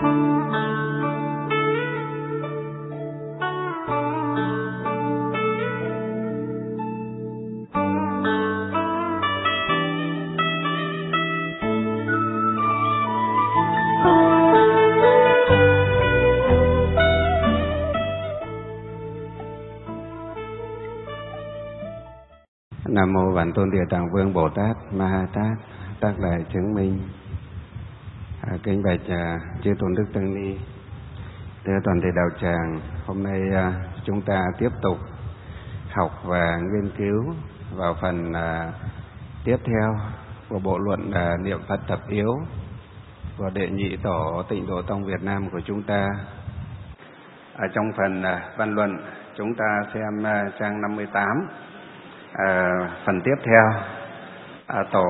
Nam mô Vạn Tôn Địa Tạng Vương Bồ Tát Ma Ha Tát, tác đại chứng minh. Kính bạch chư tôn đức tăng ni, thưa toàn thể đạo tràng, hôm nay chúng ta tiếp tục học và nghiên cứu vào phần tiếp theo của bộ luận niệm Phật thập yếu của đệ nhị tổ Tịnh Độ Tông Việt Nam của chúng ta. Ở trong phần văn luận, chúng ta xem trang 58. Phần tiếp theo, tổ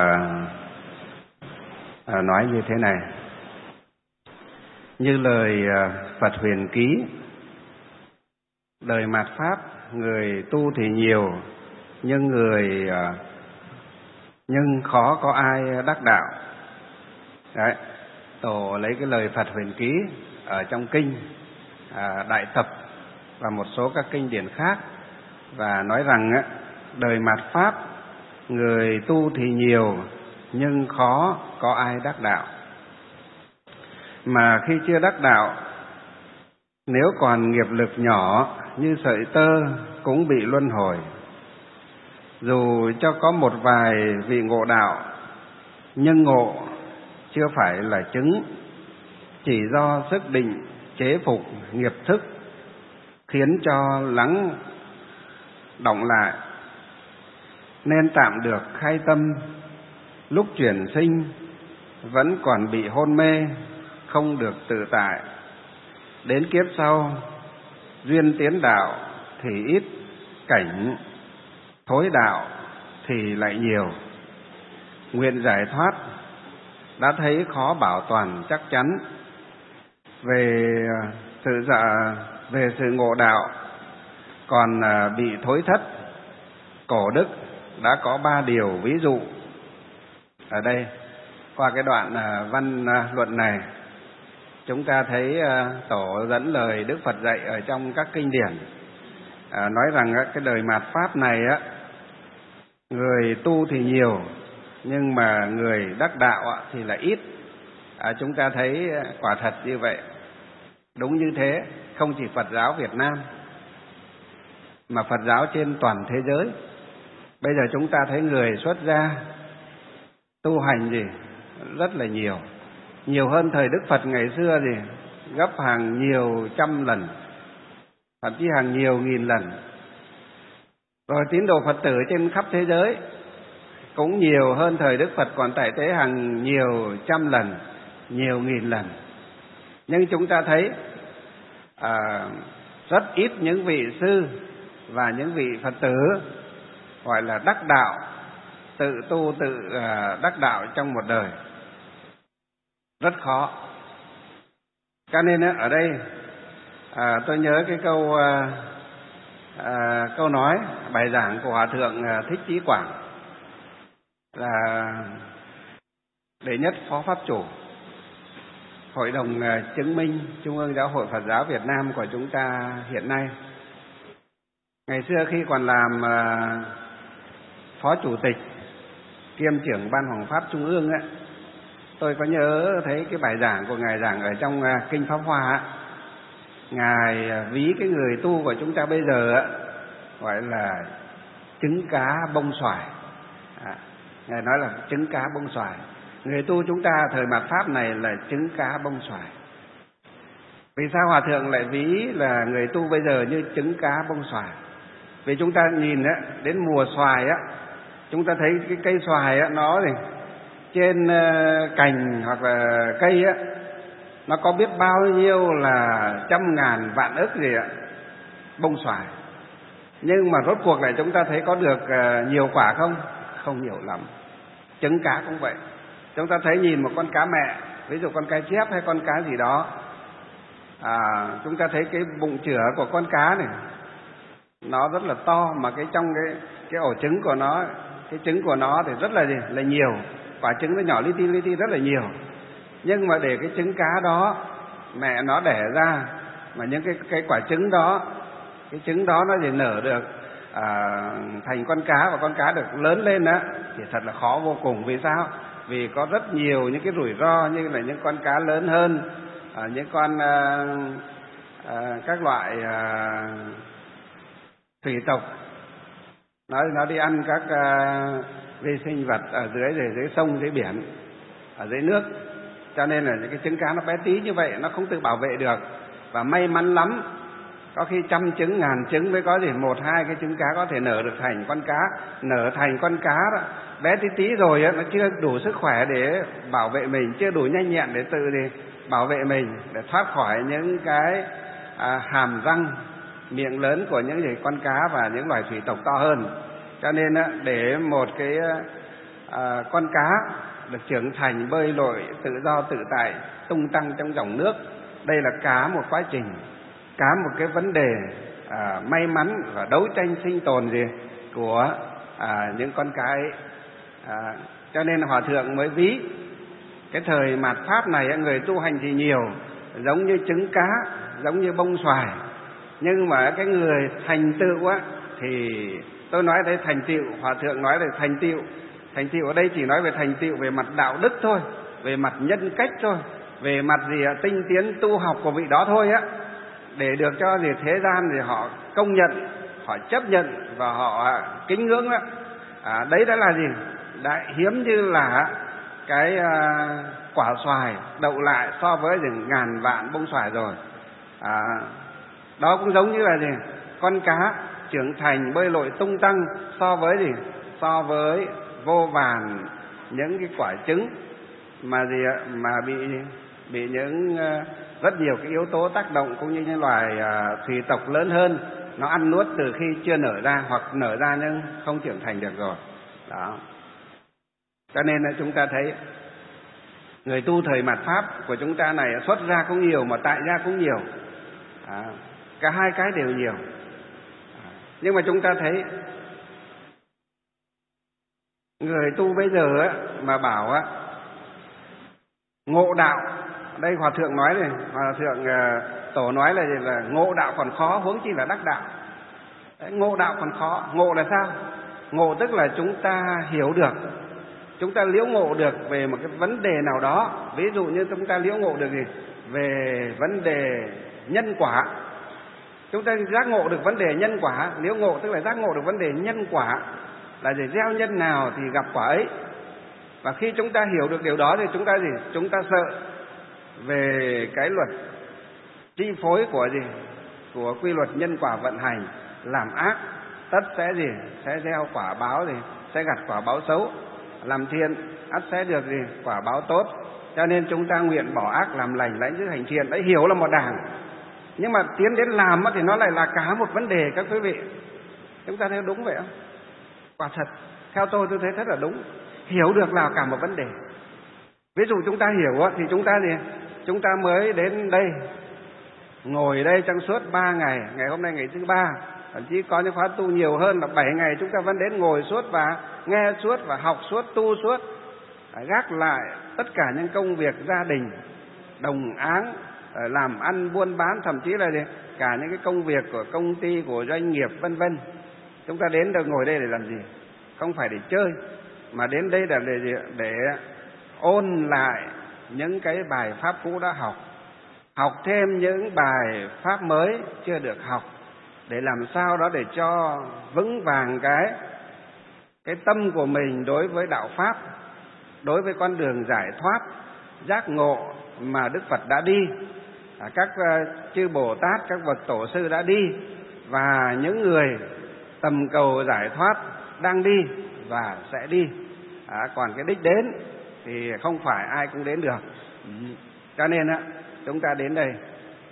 nói như thế này: như lời Phật huyền ký, đời mạt pháp người tu thì nhiều, nhưng khó có ai đắc đạo. Đấy, tổ lấy cái lời Phật huyền ký ở trong kinh Đại Tập và một số các kinh điển khác và nói rằng đời mạt pháp người tu thì nhiều, nhưng khó có ai đắc đạo. Mà khi chưa đắc đạo, nếu còn nghiệp lực nhỏ như sợi tơ cũng bị luân hồi. Dù cho có một vài vị ngộ đạo, nhưng ngộ chưa phải là chứng, chỉ do sức định chế phục nghiệp thức khiến cho lắng động lại, nên tạm được khai tâm. Lúc chuyển sinh vẫn còn bị hôn mê, không được tự tại. Đến kiếp sau, duyên tiến đạo thì ít, cảnh thối đạo thì lại nhiều. Nguyện giải thoát đã thấy khó bảo toàn chắc chắn. Về sự ngộ đạo còn bị thối thất, Cổ đức đã có 3 điều ví dụ. Ở đây, qua cái đoạn văn luận này, chúng ta thấy tổ dẫn lời Đức Phật dạy ở trong các kinh điển, nói rằng cái đời mạt pháp này người tu thì nhiều, nhưng mà người đắc đạo thì là ít. Chúng ta thấy quả thật như vậy. Đúng như thế, không chỉ Phật giáo Việt Nam mà Phật giáo trên toàn thế giới. Bây giờ chúng ta thấy người xuất gia tu hành rất là nhiều, nhiều hơn thời Đức Phật ngày xưa gấp hàng nhiều trăm lần, thậm chí hàng nhiều nghìn lần. Rồi tín đồ Phật tử trên khắp thế giới cũng nhiều hơn thời Đức Phật còn tại thế hàng nhiều trăm lần, nhiều nghìn lần. Nhưng chúng ta thấy rất ít những vị sư và những vị Phật tử gọi là đắc đạo, tự tu tự đắc đạo trong một đời. Rất khó. Cho nên ở đây tôi nhớ cái câu nói bài giảng của Hòa thượng Thích Chí Quảng, là đệ nhất phó pháp chủ Hội đồng chứng minh Trung ương Giáo hội Phật giáo Việt Nam của chúng ta hiện nay. Ngày xưa khi còn làm phó chủ tịch kiêm trưởng Ban Hoằng Pháp Trung ương tôi có nhớ thấy cái bài giảng của ngài giảng ở trong kinh Pháp Hoa. Ngài ví cái người tu của chúng ta bây giờ gọi là trứng cá bông xoài. Ngài nói là trứng cá bông xoài. Người tu chúng ta thời mạt pháp này là trứng cá bông xoài. Vì sao Hòa thượng lại ví là người tu bây giờ như trứng cá bông xoài? Vì chúng ta nhìn đến mùa xoài chúng ta thấy cái cây xoài nó trên cành hoặc là cây nó có biết bao nhiêu là trăm ngàn vạn ức bông xoài. Nhưng mà rốt cuộc lại chúng ta thấy có được nhiều quả không? Không nhiều lắm. Trứng cá cũng vậy. Chúng ta thấy nhìn một con cá mẹ, ví dụ con cá chép hay con cá gì đó, chúng ta thấy cái bụng chửa của con cá này nó rất là to, mà cái trong cái ổ trứng của nó, cái trứng của nó thì rất là nhiều, quả trứng nó nhỏ li ti rất là nhiều. Nhưng mà để cái trứng cá đó mẹ nó đẻ ra, mà những cái quả trứng đó, cái trứng đó nó thì nở được thành con cá, và con cá được lớn lên á, thì thật là khó vô cùng. Vì sao? Vì có rất nhiều những cái rủi ro, như là những con cá lớn hơn, những con các loại thủy tộc nó đi ăn các vi sinh vật ở dưới sông, dưới biển, ở dưới nước. Cho nên là những cái trứng cá nó bé tí như vậy, nó không tự bảo vệ được. Và may mắn lắm, có khi 100 trứng, 1000 trứng mới có gì 1-2 cái trứng cá có thể nở được thành con cá. Nở thành con cá đó, bé tí tí rồi á, nó chưa đủ sức khỏe để bảo vệ mình, chưa đủ nhanh nhẹn để tự bảo vệ mình, để thoát khỏi những cái hàm răng, miệng lớn của những con cá và những loài thủy tộc to hơn. Cho nên á, để một cái con cá được trưởng thành, bơi lội tự do tự tại, tung tăng trong dòng nước, đây là cả một quá trình, cả một cái vấn đề may mắn và đấu tranh sinh tồn của những con cá ấy. Cho nên Hòa Thượng mới ví cái thời mạt Pháp này, người tu hành thì nhiều, giống như trứng cá, giống như bông xoài. Nhưng mà cái người thành tựu á, thì tôi nói đây thành tựu, Hòa Thượng nói là thành tựu. Thành tựu ở đây chỉ nói về thành tựu về mặt đạo đức thôi, về mặt nhân cách thôi, về mặt tinh tiến tu học của vị đó thôi á, để được cho thế gian thì họ công nhận, họ chấp nhận và họ kính ngưỡng á. Đấy đã là gì? Đã hiếm như là cái quả xoài đậu lại so với ngàn vạn bông xoài rồi. Đó cũng giống như là con cá trưởng thành bơi lội tung tăng so với so với vô vàn những cái quả trứng mà bị những rất nhiều cái yếu tố tác động, cũng như những loài thủy tộc lớn hơn nó ăn nuốt từ khi chưa nở ra, hoặc nở ra nhưng không trưởng thành được rồi. Đó. Cho nên là chúng ta thấy người tu thời mạt Pháp của chúng ta này xuất gia cũng nhiều mà tại gia cũng nhiều. Cả hai cái đều nhiều. Nhưng mà chúng ta thấy người tu bây giờ á, mà bảo á, ngộ đạo, đây Hòa Thượng nói này, Hòa Thượng Tổ nói là ngộ đạo còn khó, huống chi là đắc đạo. Đấy, ngộ đạo còn khó. Ngộ là sao? Ngộ tức là chúng ta hiểu được, chúng ta liễu ngộ được về một cái vấn đề nào đó. Ví dụ như chúng ta liễu ngộ được về vấn đề nhân quả, chúng ta giác ngộ được vấn đề nhân quả. Liễu ngộ tức là giác ngộ được vấn đề nhân quả, là gieo nhân nào thì gặp quả ấy. Và khi chúng ta hiểu được điều đó thì chúng ta chúng ta sợ về cái luật chi phối của quy luật nhân quả vận hành. Làm ác tất sẽ gieo quả báo sẽ gặt quả báo xấu, làm thiện ắt sẽ được quả báo tốt. Cho nên chúng ta nguyện bỏ ác làm lành, lãnh giữ hành thiện. Đấy, hiểu là một đảng, nhưng mà tiến đến làm thì nó lại là cả một vấn đề các quý vị. Chúng ta thấy đúng vậy không? Quả thật, theo tôi thấy rất là đúng. Hiểu được là cả một vấn đề. Ví dụ chúng ta hiểu thì chúng ta mới đến đây, ngồi đây trong suốt 3 ngày, ngày hôm nay ngày thứ 3, thậm chí có những khóa tu nhiều hơn là 7 ngày, chúng ta vẫn đến ngồi suốt và nghe suốt và học suốt, tu suốt, gác lại tất cả những công việc gia đình, đồng áng, làm ăn buôn bán, thậm chí là cả những cái công việc của công ty, của doanh nghiệp vân vân. Chúng ta đến được ngồi đây để làm gì? Không phải để chơi, mà đến đây là để ôn lại những cái bài pháp cũ đã học thêm những bài pháp mới chưa được học, để làm sao đó để cho vững vàng cái tâm của mình đối với đạo pháp, đối với con đường giải thoát giác ngộ mà Đức Phật đã đi, các chư Bồ Tát, các bậc tổ sư đã đi, và những người tầm cầu giải thoát đang đi và sẽ đi. Còn cái đích đến thì không phải ai cũng đến được. Cho nên chúng ta đến đây,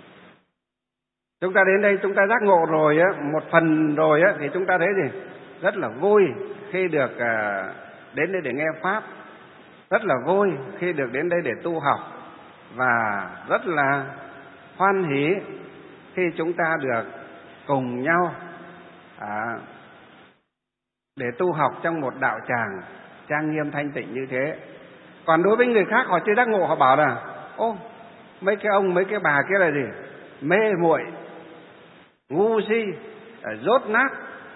chúng ta giác ngộ rồi một phần rồi thì chúng ta thấy rất là vui khi được đến đây để nghe pháp, rất là vui khi được đến đây để tu học, và rất là hoan hỷ khi chúng ta được cùng nhau để tu học trong một đạo tràng trang nghiêm thanh tịnh như thế. Còn đối với người khác họ chưa giác ngộ, họ bảo là ô, mấy cái ông mấy cái bà kia là gì, mê muội, ngu si, dốt nát,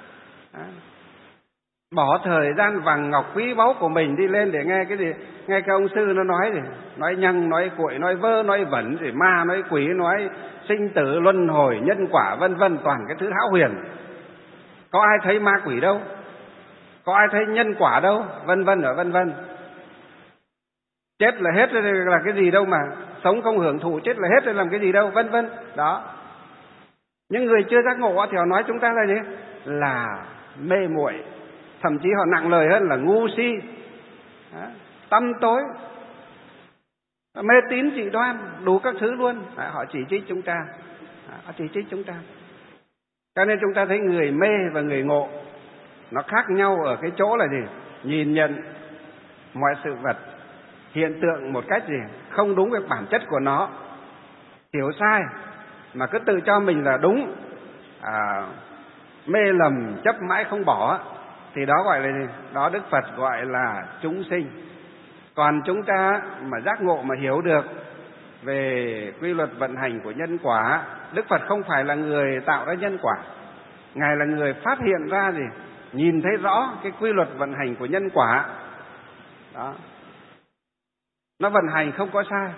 bỏ thời gian vàng ngọc quý báu của mình đi lên để nghe cái gì, nghe cái ông sư nó nói gì, nói nhăng, nói cuội, nói vơ, nói vẩn, rồi ma, nói quỷ, nói sinh tử luân hồi nhân quả vân vân, toàn cái thứ hão huyền. Có ai thấy ma quỷ đâu, có ai thấy nhân quả đâu, vân vân ở vân vân. Chết là hết là cái gì đâu mà sống không hưởng thụ, chết là hết là làm cái gì đâu, vân vân. Đó. Những người chưa giác ngộ thì họ nói chúng ta là gì? Là mê muội, thậm chí họ nặng lời hơn là ngu si, tâm tối, mê tín dị đoan, đủ các thứ luôn. Họ chỉ trích chúng ta, họ chỉ trích chúng ta. Cho nên chúng ta thấy người mê và người ngộ nó khác nhau ở cái chỗ là gì? Nhìn nhận mọi sự vật, hiện tượng một cách gì không đúng với bản chất của nó, hiểu sai mà cứ tự cho mình là đúng, mê lầm chấp mãi không bỏ, thì đó gọi là gì? Đó Đức Phật gọi là chúng sinh. Còn chúng ta mà giác ngộ, mà hiểu được về quy luật vận hành của nhân quả, Đức Phật không phải là người tạo ra nhân quả, Ngài là người phát hiện ra gì, nhìn thấy rõ cái quy luật vận hành của nhân quả. Đó. Nó vận hành không có sai,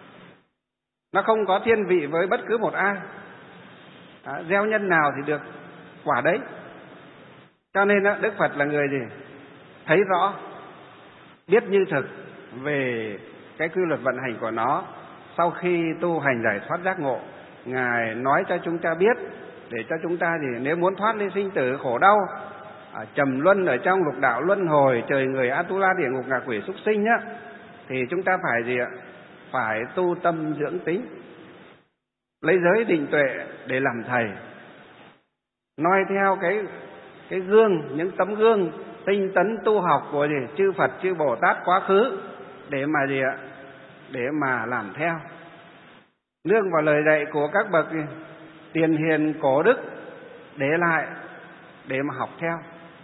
nó không có thiên vị với bất cứ một ai. Đó. Gieo nhân nào thì được quả đấy. Cho nên đó, Đức Phật là người gì? Thấy rõ, biết như thực về cái quy luật vận hành của nó. Sau khi tu hành giải thoát giác ngộ, Ngài nói cho chúng ta biết, để cho chúng ta gì, nếu muốn thoát ly sinh tử khổ đau, trầm luân ở trong lục đạo luân hồi, trời người Atula, địa ngục, ngạ quỷ, súc sinh á, thì chúng ta phải gì ạ? Phải tu tâm dưỡng tính, lấy giới định tuệ để làm thầy, noi theo cái gương, những tấm gương tinh tấn tu học của gì, chư Phật, chư Bồ Tát quá khứ, để mà gì ạ? Để mà làm theo, nương vào lời dạy của các bậc tiền hiền cổ đức để lại, để mà học theo,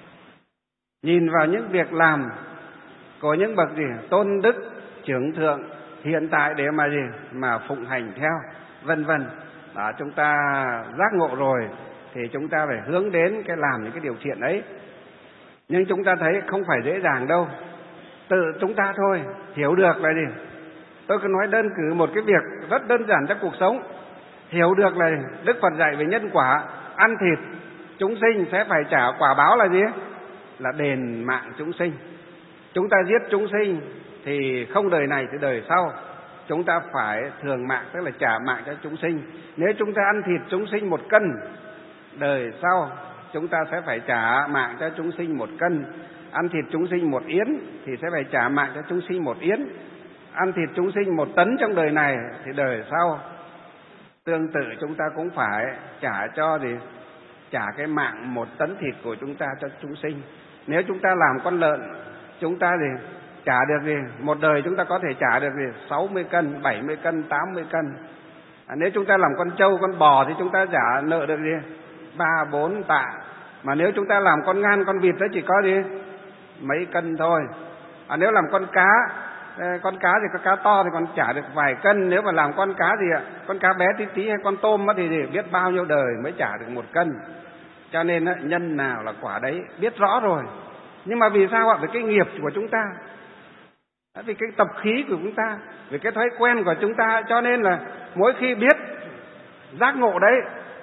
nhìn vào những việc làm của những bậc gì tôn đức trưởng thượng hiện tại để mà gì, mà phụng hành theo, vân vân. Đó, chúng ta giác ngộ rồi thì chúng ta phải hướng đến cái làm những cái điều thiện ấy. Nhưng chúng ta thấy không phải dễ dàng đâu. Tự chúng ta thôi hiểu được là gì. Tôi cứ nói đơn cử một cái việc rất đơn giản trong cuộc sống. Hiểu được là Đức Phật dạy về nhân quả, ăn thịt chúng sinh sẽ phải trả quả báo là gì? Là đền mạng chúng sinh. Chúng ta giết chúng sinh thì không đời này thì đời sau chúng ta phải thường mạng, tức là trả mạng cho chúng sinh. Nếu chúng ta ăn thịt chúng sinh 1 cân, đời sau chúng ta sẽ phải trả mạng cho chúng sinh 1 cân. Ăn thịt chúng sinh 1 yến thì sẽ phải trả mạng cho chúng sinh 1 yến. Ăn thịt chúng sinh 1 tấn trong đời này thì đời sau tương tự chúng ta cũng phải trả cho gì? Trả cái mạng 1 tấn thịt của chúng ta cho chúng sinh. Nếu chúng ta làm con lợn, chúng ta gì? Trả được gì? Một đời chúng ta có thể trả được gì? 60 cân, 70 cân, 80 cân. Nếu chúng ta làm con trâu, con bò thì chúng ta trả nợ được gì? 3, 4 tạ. Mà nếu chúng ta làm con ngan, con vịt nó chỉ có gì? Mấy cân thôi. Nếu làm con cá thì có cá to thì còn trả được vài cân. Nếu mà làm con cá gì ạ? Con cá bé tí tí hay con tôm thì biết bao nhiêu đời mới trả được 1 cân. Cho nên nhân nào là quả đấy, biết rõ rồi. Nhưng mà vì sao ạ? Vì cái nghiệp của chúng ta, vì cái tập khí của chúng ta, vì cái thói quen của chúng ta, cho nên là mỗi khi biết giác ngộ đấy,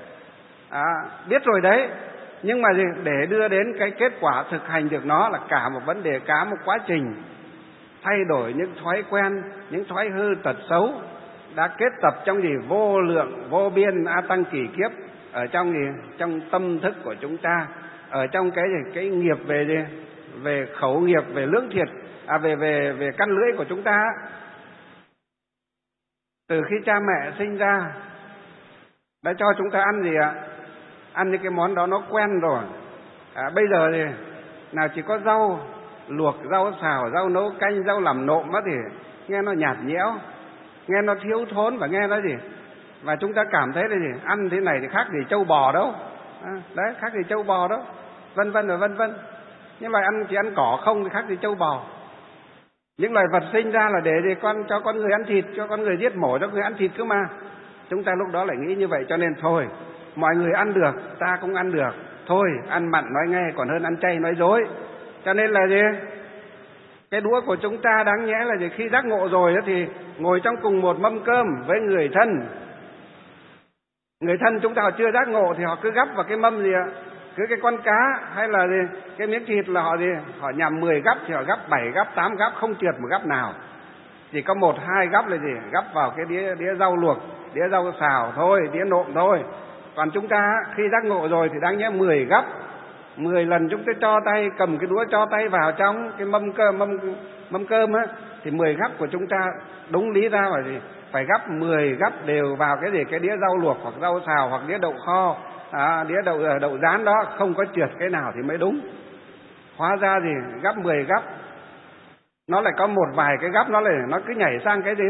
biết rồi đấy, nhưng mà để đưa đến cái kết quả thực hành được nó là cả một vấn đề, cả một quá trình thay đổi những thói quen, những thói hư tật xấu đã kết tập trong vô lượng vô biên a tăng kỳ kiếp ở trong tâm thức của chúng ta, ở trong cái nghiệp về khẩu nghiệp, về lưỡng thiệt, về căn lưỡi của chúng ta. Từ khi cha mẹ sinh ra đã cho chúng ta ăn gì ạ? Ăn những cái món đó nó quen rồi. Bây giờ thì nào chỉ có rau luộc, rau xào, rau nấu canh, rau làm nộm thì nghe nó nhạt nhẽo, nghe nó thiếu thốn và nghe nó gì. Và chúng ta cảm thấy là gì? Ăn thế này thì khác gì trâu bò đâu. Đấy, khác gì trâu bò đó. Vân vân và vân vân. Nhưng mà chỉ ăn cỏ không thì khác gì trâu bò. Những loài vật sinh ra là để cho con người ăn thịt, cho con người giết mổ cho con người ăn thịt cơ mà. Chúng ta lúc đó lại nghĩ như vậy, cho nên thôi, mọi người ăn được, ta cũng ăn được. Thôi, ăn mặn nói nghe còn hơn ăn chay nói dối. Cho nên là gì? Cái đũa của chúng ta đáng nhẽ là gì? Khi giác ngộ rồi thì ngồi trong cùng một mâm cơm với người thân. Người thân chúng ta họ chưa giác ngộ thì họ cứ gắp vào cái mâm gì ạ? Cứ cái con cá hay là gì? Cái miếng thịt là họ gì? Họ nhằm 10 gắp thì họ gắp 7 gắp, 8 gắp, không trượt một gắp nào. Chỉ có 1, 2 gắp là gì? Gắp vào cái đĩa rau luộc, đĩa rau xào thôi, đĩa nộm thôi. Còn chúng ta khi giác ngộ rồi thì đáng nhẽ 10 gắp. 10 lần chúng ta cho tay, cầm cái đũa cho tay vào trong cái mâm cơm á, thì 10 gắp của chúng ta đúng lý ra là gì? Phải gắp 10 gắp đều vào cái gì? Cái đĩa rau luộc hoặc rau xào hoặc đĩa đậu kho, đĩa đậu rán đó, không có trượt cái nào thì mới đúng. Hóa ra gì? Gắp 10 gắp nó lại có một vài cái gắp nó cứ nhảy sang cái gì?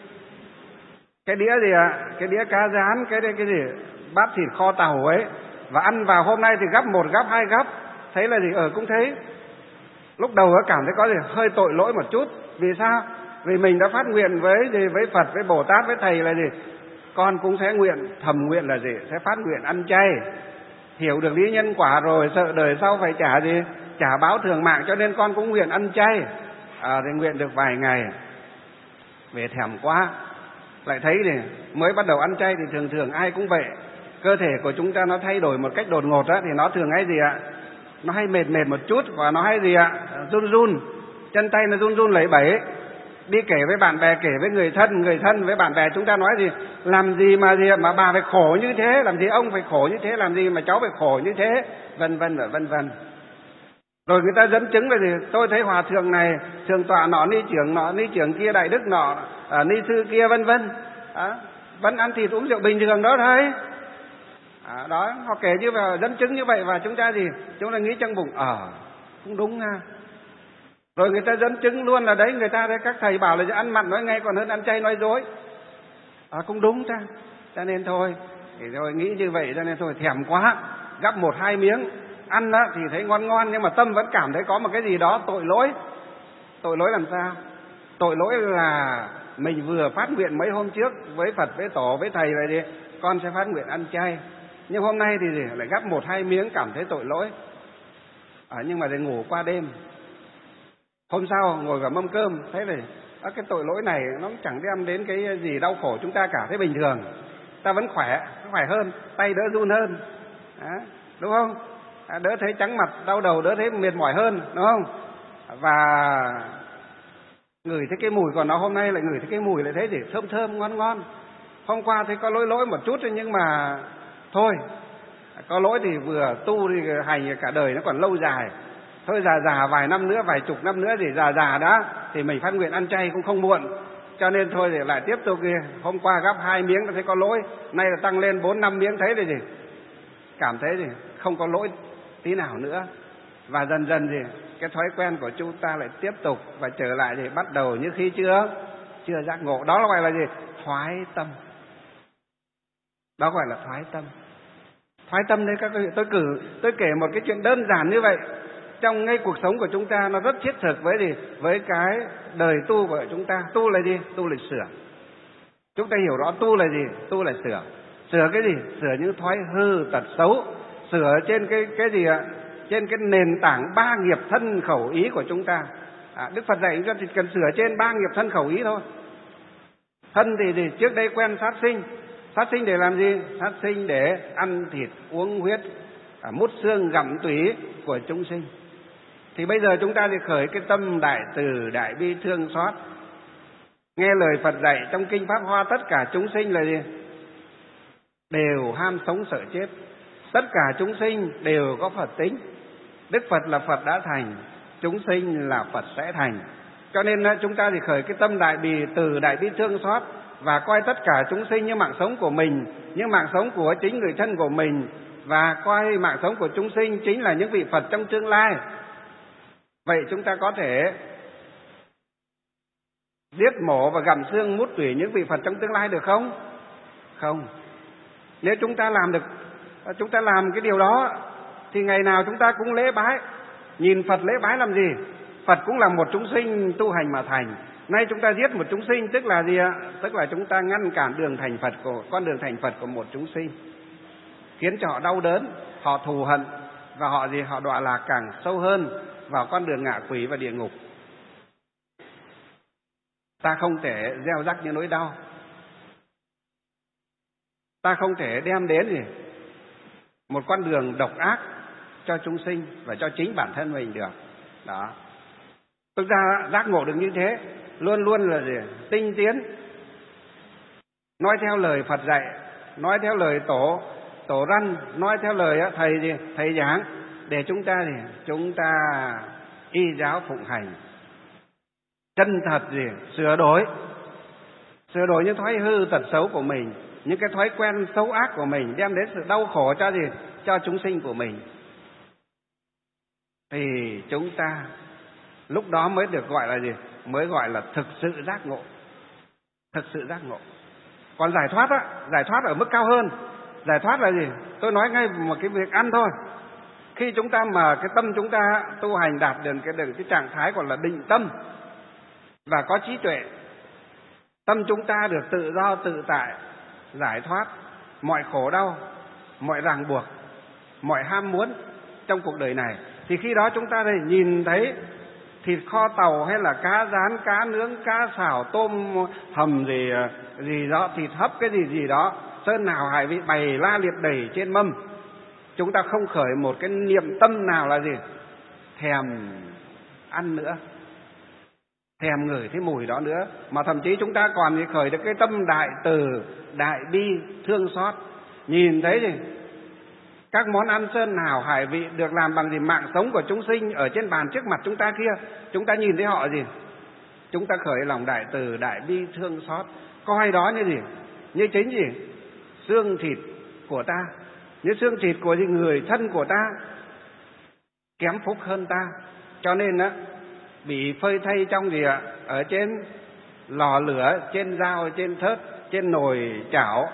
Cái đĩa gì ạ? Cái đĩa cá rán, cái gì? Bát thịt kho tàu ấy. Và ăn vào hôm nay thì gắp 1 gắp 2 gắp. Thấy là gì? Cũng thấy lúc đầu nó cảm thấy có gì hơi tội lỗi một chút. Vì sao? Vì mình đã phát nguyện với Phật, với Bồ Tát, với Thầy là gì? Con cũng sẽ thầm nguyện là gì? Sẽ phát nguyện ăn chay. Hiểu được lý nhân quả rồi, sợ đời sau phải trả gì? Trả báo thường mạng, cho nên con cũng nguyện ăn chay. Thì nguyện được vài ngày về thèm quá, lại thấy này mới bắt đầu ăn chay thì thường ai cũng vậy. Cơ thể của chúng ta nó thay đổi một cách đột ngột á, thì nó thường hay gì ạ? Nó hay mệt một chút, và nó hay gì ạ? Run, chân tay nó run lẩy bẩy. Đi kể với bạn bè, kể với người thân với bạn bè, chúng ta nói gì? Làm gì mà bà phải khổ như thế, làm gì ông phải khổ như thế, làm gì mà cháu phải khổ như thế, vân vân. Rồi người ta dẫn chứng là gì? Tôi thấy hòa thượng này, thượng tọa nọ, ni trưởng kia, đại đức nọ, ni sư kia, vân vân, vẫn ăn thịt uống rượu bình thường đó thôi. Đó, họ kể như vậy, dẫn chứng như vậy, và chúng ta gì? Chúng ta nghĩ trong bụng, cũng đúng ha. Rồi người ta dẫn chứng luôn là đấy, người ta đấy, các thầy bảo là ăn mặn nói ngay còn hơn ăn chay nói dối. Cũng đúng ta. Cho nên thôi, thì rồi nghĩ như vậy, cho nên thôi thèm quá, gắp 1-2 miếng. Ăn á thì thấy ngon, nhưng mà tâm vẫn cảm thấy có một cái gì đó tội lỗi. Tội lỗi làm sao? Tội lỗi là mình vừa phát nguyện mấy hôm trước với Phật, với Tổ, với Thầy vậy đi, con sẽ phát nguyện ăn chay. Nhưng hôm nay thì lại gắp 1-2 miếng, cảm thấy tội lỗi. Nhưng mà để ngủ qua đêm. Hôm sau ngồi vào mâm cơm, thấy là cái tội lỗi này nó chẳng đem đến cái gì đau khổ chúng ta cả, thấy bình thường. Ta vẫn khỏe hơn, tay đỡ run hơn. Đúng không? Đỡ thấy trắng mặt, đau đầu, đỡ thấy mệt mỏi hơn, đúng không? Và ngửi thấy cái mùi, còn nó hôm nay lại ngửi thấy cái mùi lại thấy gì? Thơm ngon. Hôm qua thấy có lỗi một chút nhưng mà thôi, có lỗi thì vừa tu thì hành cả đời nó còn lâu dài. Thôi già vài năm nữa, vài chục năm nữa thì già đó thì mình phát nguyện ăn chay cũng không muộn. Cho nên thôi thì lại tiếp tục kia. Hôm qua gắp 2 miếng thấy có lỗi, nay là tăng lên 4-5 miếng, thấy thì gì? Cảm thấy gì? Không có lỗi tí nào nữa. Và dần gì cái thói quen của chúng ta lại tiếp tục và trở lại thì bắt đầu như khi chưa giác ngộ. Đó là gọi là gì? Thoái tâm. Đó gọi là thoái tâm. Thoái tâm đấy các vị, tôi kể một cái chuyện đơn giản như vậy. Trong ngay cuộc sống của chúng ta nó rất thiết thực với gì? Với cái đời tu của chúng ta. Tu là gì? Tu là sửa. Chúng ta hiểu rõ tu là gì? Tu là sửa. Sửa cái gì? Sửa những thói hư tật xấu. Sửa trên cái gì ạ? Trên cái nền tảng 3 nghiệp thân khẩu ý của chúng ta. Đức Phật dạy chúng ta chỉ cần sửa trên 3 nghiệp thân khẩu ý thôi. Thân thì trước đây quen sát sinh. Sát sinh để làm gì? Sát sinh để ăn thịt, uống huyết, mút xương, gặm tủy của chúng sinh. Thì bây giờ chúng ta thì khởi cái tâm đại từ, đại bi thương xót. Nghe lời Phật dạy trong Kinh Pháp Hoa, tất cả chúng sinh là gì? Đều ham sống sợ chết. Tất cả chúng sinh đều có Phật tính. Đức Phật là Phật đã thành, chúng sinh là Phật sẽ thành. Cho nên chúng ta thì khởi cái tâm đại bi từ, đại bi thương xót, và coi tất cả chúng sinh như mạng sống của mình, như mạng sống của chính người thân của mình, và coi mạng sống của chúng sinh chính là những vị Phật trong tương lai. Vậy chúng ta có thể giết mổ và gặm xương mút tủy những vị Phật trong tương lai được không? Không. Nếu chúng ta làm cái điều đó thì ngày nào chúng ta cũng lễ bái. Nhìn Phật lễ bái làm gì? Phật cũng là một chúng sinh tu hành mà thành. Nay chúng ta giết một chúng sinh tức là gì ạ? Tức là chúng ta ngăn cản đường thành Phật con đường thành Phật của một chúng sinh, khiến cho họ đau đớn, họ thù hận và họ đọa lạc càng sâu hơn vào con đường ngạ quỷ và địa ngục. Ta không thể gieo rắc những nỗi đau, ta không thể đem đến một con đường độc ác cho chúng sinh và cho chính bản thân mình được. Đó. Thực ra giác ngộ được như thế luôn luôn là tinh tiến, nói theo lời Phật dạy, nói theo lời tổ răn, nói theo lời thầy giảng, để chúng ta y giáo phụng hành, chân thật sửa đổi những thói hư tật xấu của mình, những cái thói quen xấu ác của mình, đem đến sự đau khổ cho chúng sinh của mình, thì chúng ta lúc đó mới được gọi là mới gọi là thực sự giác ngộ. Thực sự giác ngộ. Còn giải thoát ở mức cao hơn. Giải thoát là gì? Tôi nói ngay một cái việc ăn thôi. Khi chúng ta mà cái tâm chúng ta tu hành đạt được cái trạng thái gọi là định tâm và có trí tuệ, tâm chúng ta được tự do tự tại, giải thoát mọi khổ đau, mọi ràng buộc, mọi ham muốn trong cuộc đời này, thì khi đó chúng ta nhìn thấy thịt kho tàu hay là cá rán, cá nướng, cá xào, tôm hầm gì đó, thịt hấp cái gì đó, sơn nào hải vị bày la liệt đầy trên mâm, chúng ta không khởi một cái niệm tâm nào là thèm ăn nữa, thèm ngửi cái mùi đó nữa, mà thậm chí chúng ta còn khởi được cái tâm đại từ, đại bi, thương xót, nhìn thấy các món ăn sơn hào hải vị được làm bằng mạng sống của chúng sinh ở trên bàn trước mặt chúng ta kia, chúng ta nhìn thấy họ chúng ta khởi lòng đại từ, đại bi, thương xót, coi đó như chính xương thịt của ta, như xương thịt của người thân của ta, kém phúc hơn ta, cho nên bị phơi thay trong ở trên lò lửa, trên dao, trên thớt, trên nồi chảo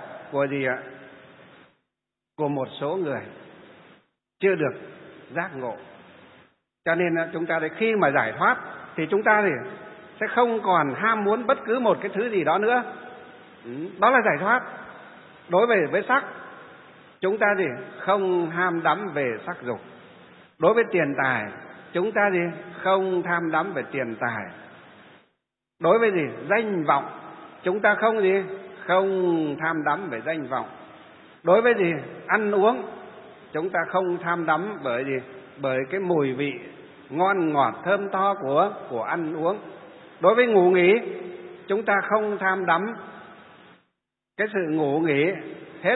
của một số người chưa được giác ngộ. Cho nên chúng ta khi mà giải thoát thì chúng ta sẽ không còn ham muốn bất cứ một cái thứ gì đó nữa. Đó là giải thoát. Đối với sắc, chúng ta không ham đắm về sắc dục. Đối với tiền tài, chúng ta không tham đắm về tiền tài. Đối với danh vọng, chúng ta không tham đắm về danh vọng. Đối với ăn uống, chúng ta không tham đắm bởi cái mùi vị ngon ngọt thơm tho của ăn uống. Đối với ngủ nghỉ, chúng ta không tham đắm cái sự ngủ nghỉ hết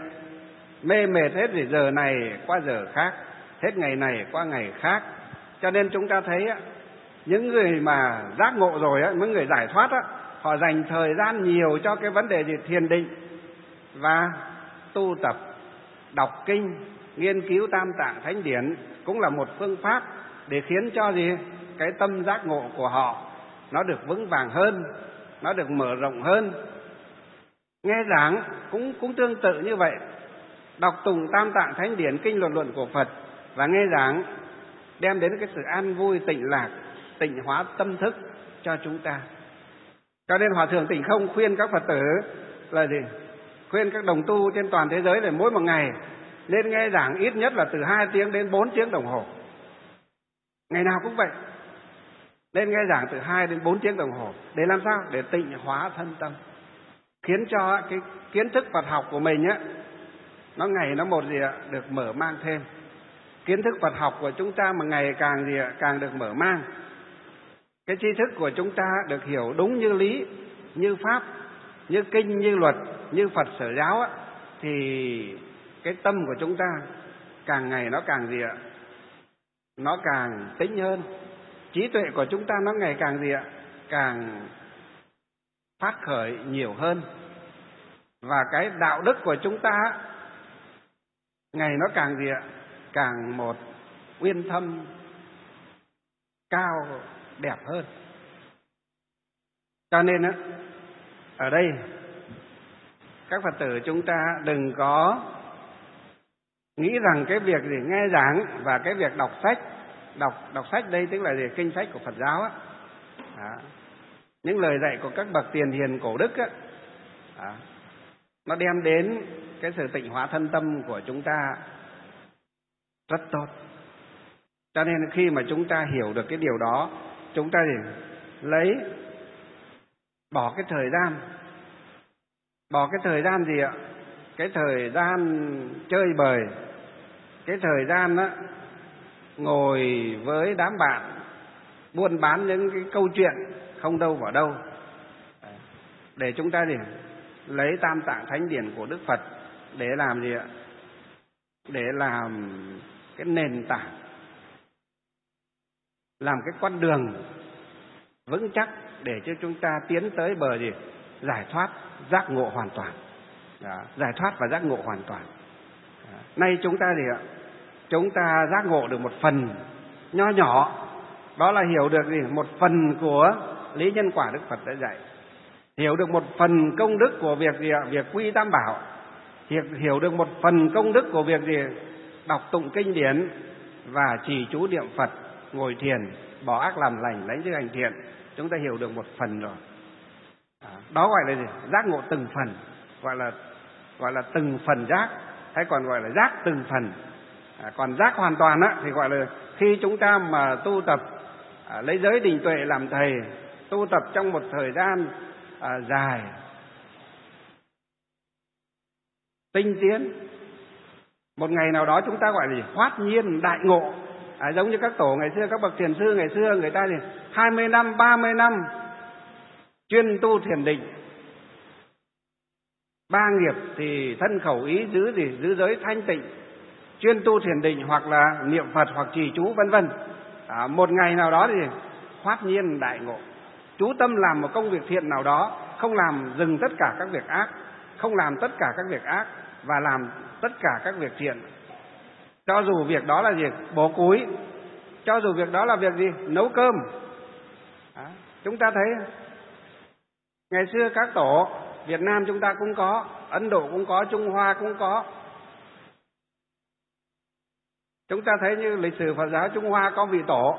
mê mệt hết giờ này qua giờ khác, hết ngày này qua ngày khác. Cho nên chúng ta thấy những người mà giác ngộ rồi, những người giải thoát, họ dành thời gian nhiều cho cái vấn đề thiền định và tu tập, đọc kinh, nghiên cứu Tam Tạng Thánh Điển, cũng là một phương pháp để khiến cho cái tâm giác ngộ của họ nó được vững vàng hơn, nó được mở rộng hơn. Nghe giảng cũng tương tự như vậy, đọc tụng Tam Tạng Thánh Điển, kinh luận của Phật và nghe giảng đem đến cái sự an vui, tịnh lạc, tịnh hóa tâm thức cho chúng ta. Cho nên Hòa Thượng Tịnh Không khuyên các Phật tử là khuyên các đồng tu trên toàn thế giới là mỗi một ngày nên nghe giảng ít nhất là từ 2 tiếng đến 4 tiếng đồng hồ. Ngày nào cũng vậy. Nên nghe giảng từ 2 đến 4 tiếng đồng hồ. Để làm sao? Để tịnh hóa thân tâm. Khiến cho cái kiến thức Phật học của mình nó ngày nó một được mở mang thêm. Kiến thức Phật học của chúng ta mà ngày càng được mở mang. Cái tri thức của chúng ta được hiểu đúng như lý, như pháp, như kinh, như luật, như Phật sở giáo thì cái tâm của chúng ta càng ngày nó càng nó càng tinh hơn. Trí tuệ của chúng ta nó ngày càng càng phát khởi nhiều hơn. Và cái đạo đức của chúng ta ngày nó càng càng một uyên thâm, cao, đẹp hơn. Cho nên ở đây các Phật tử chúng ta đừng có nghĩ rằng cái việc nghe giảng và cái việc đọc sách đọc sách đây tức là gì? Kinh sách của Phật giáo á. Những lời dạy của các bậc tiền hiền cổ đức á, nó đem đến cái sự tịnh hóa thân tâm của chúng ta rất tốt. Cho nên khi mà chúng ta hiểu được cái điều đó, chúng ta thì bỏ cái thời gian gì ạ? Cái thời gian chơi bời, cái thời gian đó ngồi với đám bạn buôn bán những cái câu chuyện không đâu vào đâu, để chúng ta thì lấy Tam Tạng Thánh Điển của Đức Phật để làm gì ạ? Để làm cái nền tảng, làm cái con đường vững chắc để cho chúng ta tiến tới bờ gì? Giải thoát, giác ngộ hoàn toàn. Giải thoát và giác ngộ hoàn toàn. Nay chúng ta gì ạ? Chúng ta giác ngộ được một phần nho nhỏ, đó là hiểu được gì? Một phần của lý nhân quả Đức Phật đã dạy, hiểu được một phần công đức của việc gì ạ? Việc quy tam bảo, hiểu được một phần công đức của việc gì? Đọc tụng kinh điển và trì chú niệm Phật, ngồi thiền, bỏ ác làm lành, lấy chữ hành thiện. Chúng ta hiểu được một phần rồi. Đó gọi là gì? Giác ngộ từng phần, gọi là từng phần giác, hay còn gọi là giác từng phần. Còn giác hoàn toàn á, thì gọi là khi chúng ta mà tu tập, lấy giới định tuệ làm thầy, tu tập trong một thời gian dài, tinh tiến, một ngày nào đó chúng ta gọi là gì? Hoát nhiên đại ngộ. Giống như các tổ ngày xưa, các bậc thiền sư ngày xưa, người ta thì 20 năm, 30 năm chuyên tu thiền định, 3 nghiệp thì thân khẩu ý giữ giới thanh tịnh, chuyên tu thiền định hoặc là niệm Phật hoặc trì chú vân vân. Một ngày nào đó thì hoát nhiên đại ngộ, chú tâm làm một công việc thiện nào đó, không làm dừng tất cả các việc ác, không làm tất cả các việc ác và làm tất cả các việc thiện. Cho dù việc đó là việc bổ cúi, cho dù việc đó là việc gì? Nấu cơm. Chúng ta thấy ngày xưa các tổ Việt Nam chúng ta cũng có, Ấn Độ cũng có, Trung Hoa cũng có. Chúng ta thấy như lịch sử Phật giáo Trung Hoa có vị tổ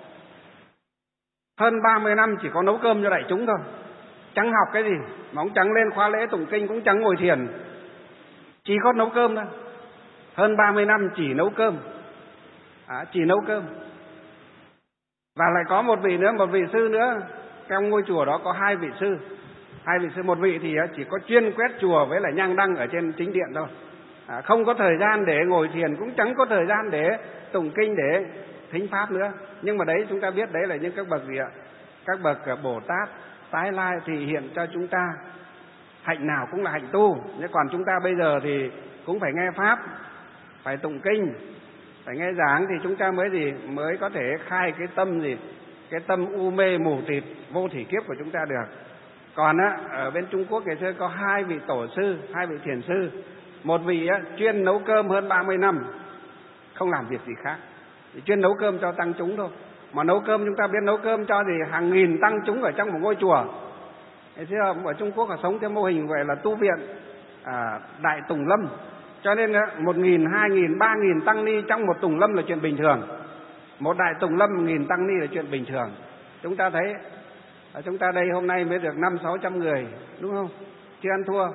hơn 30 năm chỉ có nấu cơm cho đại chúng thôi, chẳng học cái gì, mà ông chẳng lên khóa lễ tụng kinh, cũng chẳng ngồi thiền, chỉ có nấu cơm thôi. Hơn 30 năm chỉ nấu cơm, chỉ nấu cơm. Và lại có một vị sư nữa, trong ngôi chùa đó có 2 vị sư. Một vị thì chỉ có chuyên quét chùa với lại nhang đăng ở trên chính điện thôi, không có thời gian để ngồi thiền, cũng chẳng có thời gian để tụng kinh, để thính pháp nữa. Nhưng mà đấy chúng ta biết đấy là những các bậc gì ạ? Các bậc Bồ Tát tái lai thì hiện cho chúng ta hạnh nào cũng là hạnh tu. Nhưng còn chúng ta bây giờ thì cũng phải nghe pháp, phải tụng kinh, phải nghe giảng thì chúng ta mới có thể khai cái tâm cái tâm u mê mù tịt vô thỉ kiếp của chúng ta được. Còn ở bên Trung Quốc ngày xưa có 2 vị tổ sư, 2 vị thiền sư. Một vị chuyên nấu cơm hơn 30 năm, không làm việc gì khác, chỉ chuyên nấu cơm cho tăng chúng thôi. Mà nấu cơm chúng ta biết nấu cơm cho hàng nghìn tăng chúng ở trong một ngôi chùa. Ngày xưa ở Trung Quốc họ sống theo mô hình gọi là tu viện Đại Tùng Lâm. Cho nên 1.000, 2.000, 3.000 tăng ni trong một Tùng Lâm là chuyện bình thường. Một Đại Tùng Lâm 1.000 tăng ni là chuyện bình thường. Chúng ta thấy chúng ta đây hôm nay mới được 500-600 người, đúng không? Chưa ăn thua.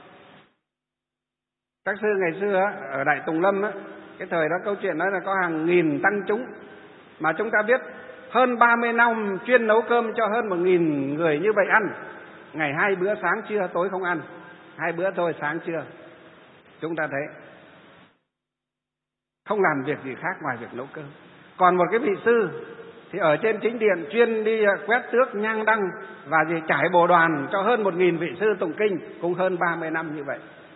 Các sư ngày xưa ở Đại Tùng Lâm cái thời đó câu chuyện đó là có hàng nghìn tăng chúng, mà chúng ta biết hơn 30 năm chuyên nấu cơm cho hơn 1.000 người như vậy ăn. Ngày 2 bữa sáng trưa tối không ăn, 2 bữa thôi sáng trưa. Chúng ta thấy không làm việc gì khác ngoài việc nấu cơm. Còn một cái vị sư thì ở trên chính điện chuyên đi quét tước nhang đăng và trải bồ đoàn cho hơn 1.000 vị sư tụng kinh, cũng hơn 30 năm như vậy.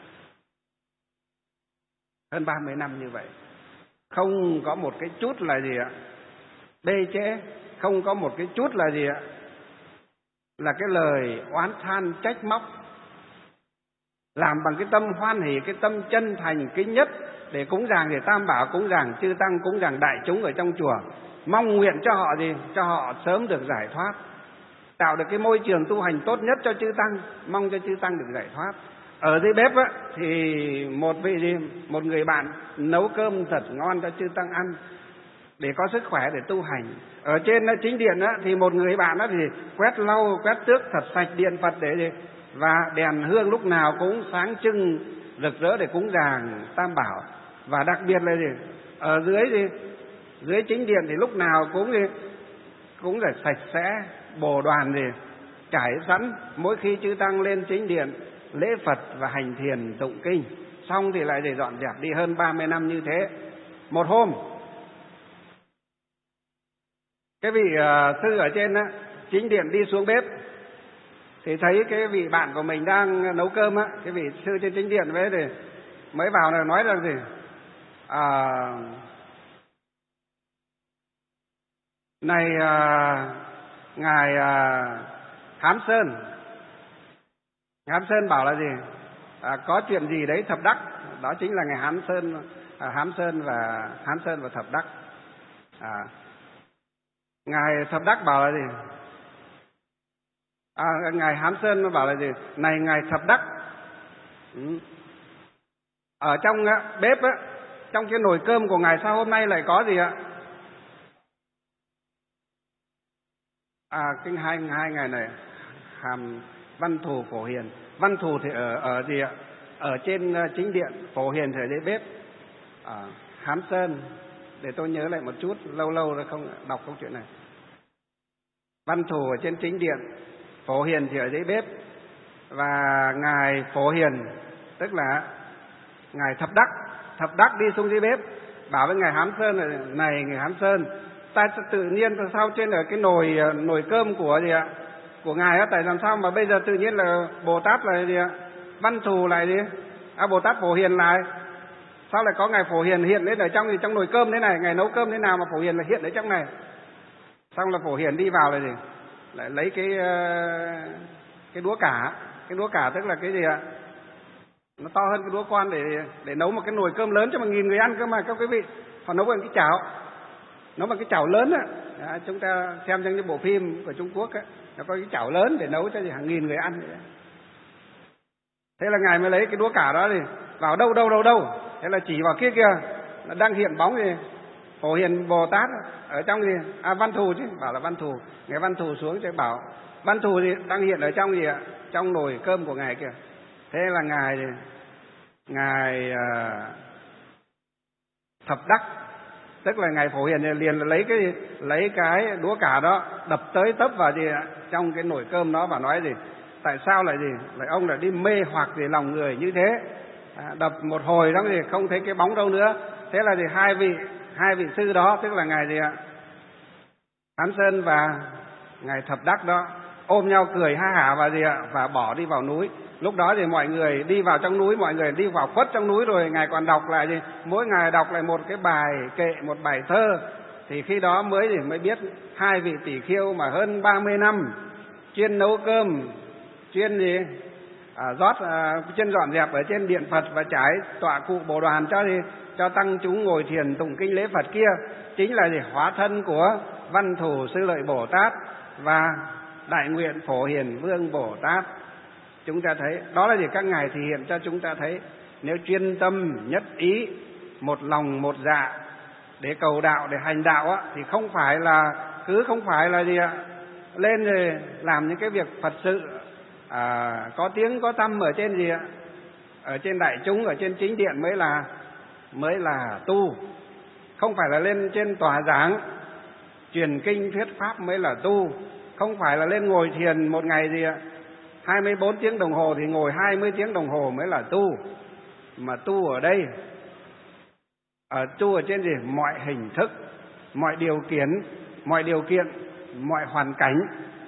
Hơn 30 năm như vậy. Không có một cái chút là bê trễ, không có một cái chút là là cái lời oán than trách móc. Làm bằng cái tâm hoan hỷ, cái tâm chân thành kính nhất, để cúng dường để tam bảo, cúng dường chư tăng, cúng dường đại chúng ở trong chùa, mong nguyện cho họ cho họ sớm được giải thoát, tạo được cái môi trường tu hành tốt nhất cho chư tăng, mong cho chư tăng được giải thoát. Ở dưới bếp thì một người bạn nấu cơm thật ngon cho chư tăng ăn, để có sức khỏe để tu hành. Ở trên chính điện á, thì một người bạn á, thì quét lau quét tước thật sạch điện Phật để và đèn hương lúc nào cũng sáng trưng rực rỡ để cúng dường Tam Bảo. Và đặc biệt là ở dưới chính điện thì lúc nào cũng là sạch sẽ, bồ đoàn trải sẵn. Mỗi khi chư tăng lên chính điện lễ Phật và hành thiền tụng kinh xong thì lại để dọn dẹp đi. Hơn 30 năm như thế. Một hôm cái vị sư ở trên chính điện đi xuống bếp thì thấy cái vị bạn của mình đang nấu cơm á, cái vị sư trên chính điện với thì mới vào là nói rằng gì này ngài Hám Sơn bảo là gì có chuyện gì đấy thập đắc. Đó chính là ngài Hám Sơn và thập đắc. Ngài thập đắc bảo là gì ngài Hám Sơn bảo là gì, này ngài thập đắc, ở trong bếp á, trong cái nồi cơm của ngài sao hôm nay lại có gì ạ? Kinh hai ngày này hàm Văn Thù, Phổ Hiền. Văn Thù thì ở gì ạ? Ở trên chính điện, Phổ Hiền thì ở dưới bếp. Hám Sơn, để tôi nhớ lại một chút, lâu rồi không đọc câu chuyện này. Văn Thù ở trên chính điện, Phổ Hiền thì ở dưới bếp. Và ngài Phổ Hiền tức là ngài thập đắc đi xuống dưới bếp bảo với ngài Hám Sơn là, này ngài Hám Sơn, ta tự nhiên sao trên ở cái nồi cơm của gì ạ, của ngài á, tại làm sao mà bây giờ tự nhiên là Bồ Tát là gì ạ, Văn Thù lại gì Bồ Tát Phổ Hiền lại, sao lại có ngài Phổ Hiền hiện lên ở trong nồi cơm thế này, ngài nấu cơm thế nào mà Phổ Hiền là hiện ở trong này. Xong là Phổ Hiền đi vào là gì, lại lấy cái đũa cả tức là cái gì ạ, nó to hơn cái đũa con để nấu một cái nồi cơm lớn cho 1.000 người ăn cơ mà các quý vị. Họ nấu bằng cái chảo, nấu bằng cái chảo lớn á. Chúng ta xem trong những bộ phim của Trung Quốc á, nó có cái chảo lớn để nấu cho hàng nghìn người ăn. Thế là ngài mới lấy cái đũa cả đó thì vào đâu. Thế là chỉ vào kia là đang hiện bóng gì Phổ Hiền Bồ Tát ở trong gì Văn Thù chứ, bảo là Văn Thù. Ngài Văn Thù xuống cho bảo Văn Thù thì đang hiện ở trong gì ạ, trong nồi cơm của ngài kìa. Thế là ngài thập đắc tức là ngài Phổ Hiền liền lấy cái đũa cả đó đập tới tấp vào gì trong cái nồi cơm đó và nói gì, tại sao lại ông lại đi mê hoặc gì lòng người như thế. Đập một hồi đó thì không thấy cái bóng đâu nữa. Thế là hai vị sư đó tức là ngài gì ạ, Hám Sơn và ngài thập đắc đó ôm nhau cười ha hả và gì ạ, và bỏ đi vào núi. Lúc đó thì mọi người đi vào trong núi, mọi người đi vào khuất trong núi rồi ngài còn đọc lại gì, mỗi ngày đọc lại một cái bài kệ, một bài thơ. Thì khi đó mới biết hai vị tỷ khiêu mà hơn 30 năm chuyên nấu cơm, chuyên chuyên dọn dẹp ở trên điện Phật và trải tọa cụ bồ đoàn cho tăng chúng ngồi thiền tụng kinh lễ Phật kia, chính là hóa thân của Văn Thù Sư Lợi Bồ Tát và Đại Nguyện Phổ Hiền Vương Bồ Tát. Chúng ta thấy đó là các ngài thể hiện cho chúng ta thấy, nếu chuyên tâm nhất ý, một lòng một dạ để cầu đạo, để hành đạo á, thì không phải là gì ạ, lên rồi làm những cái việc Phật sự có tiếng có tăm ở trên gì ạ, ở trên đại chúng, ở trên chính điện mới là tu. Không phải là lên trên tòa giảng truyền kinh thuyết pháp mới là tu. Không phải là lên ngồi thiền một ngày gì ạ 24 tiếng đồng hồ thì ngồi 20 tiếng đồng hồ mới là tu. Mà tu ở đây, tu ở trên gì, mọi hình thức, mọi điều kiện, mọi hoàn cảnh.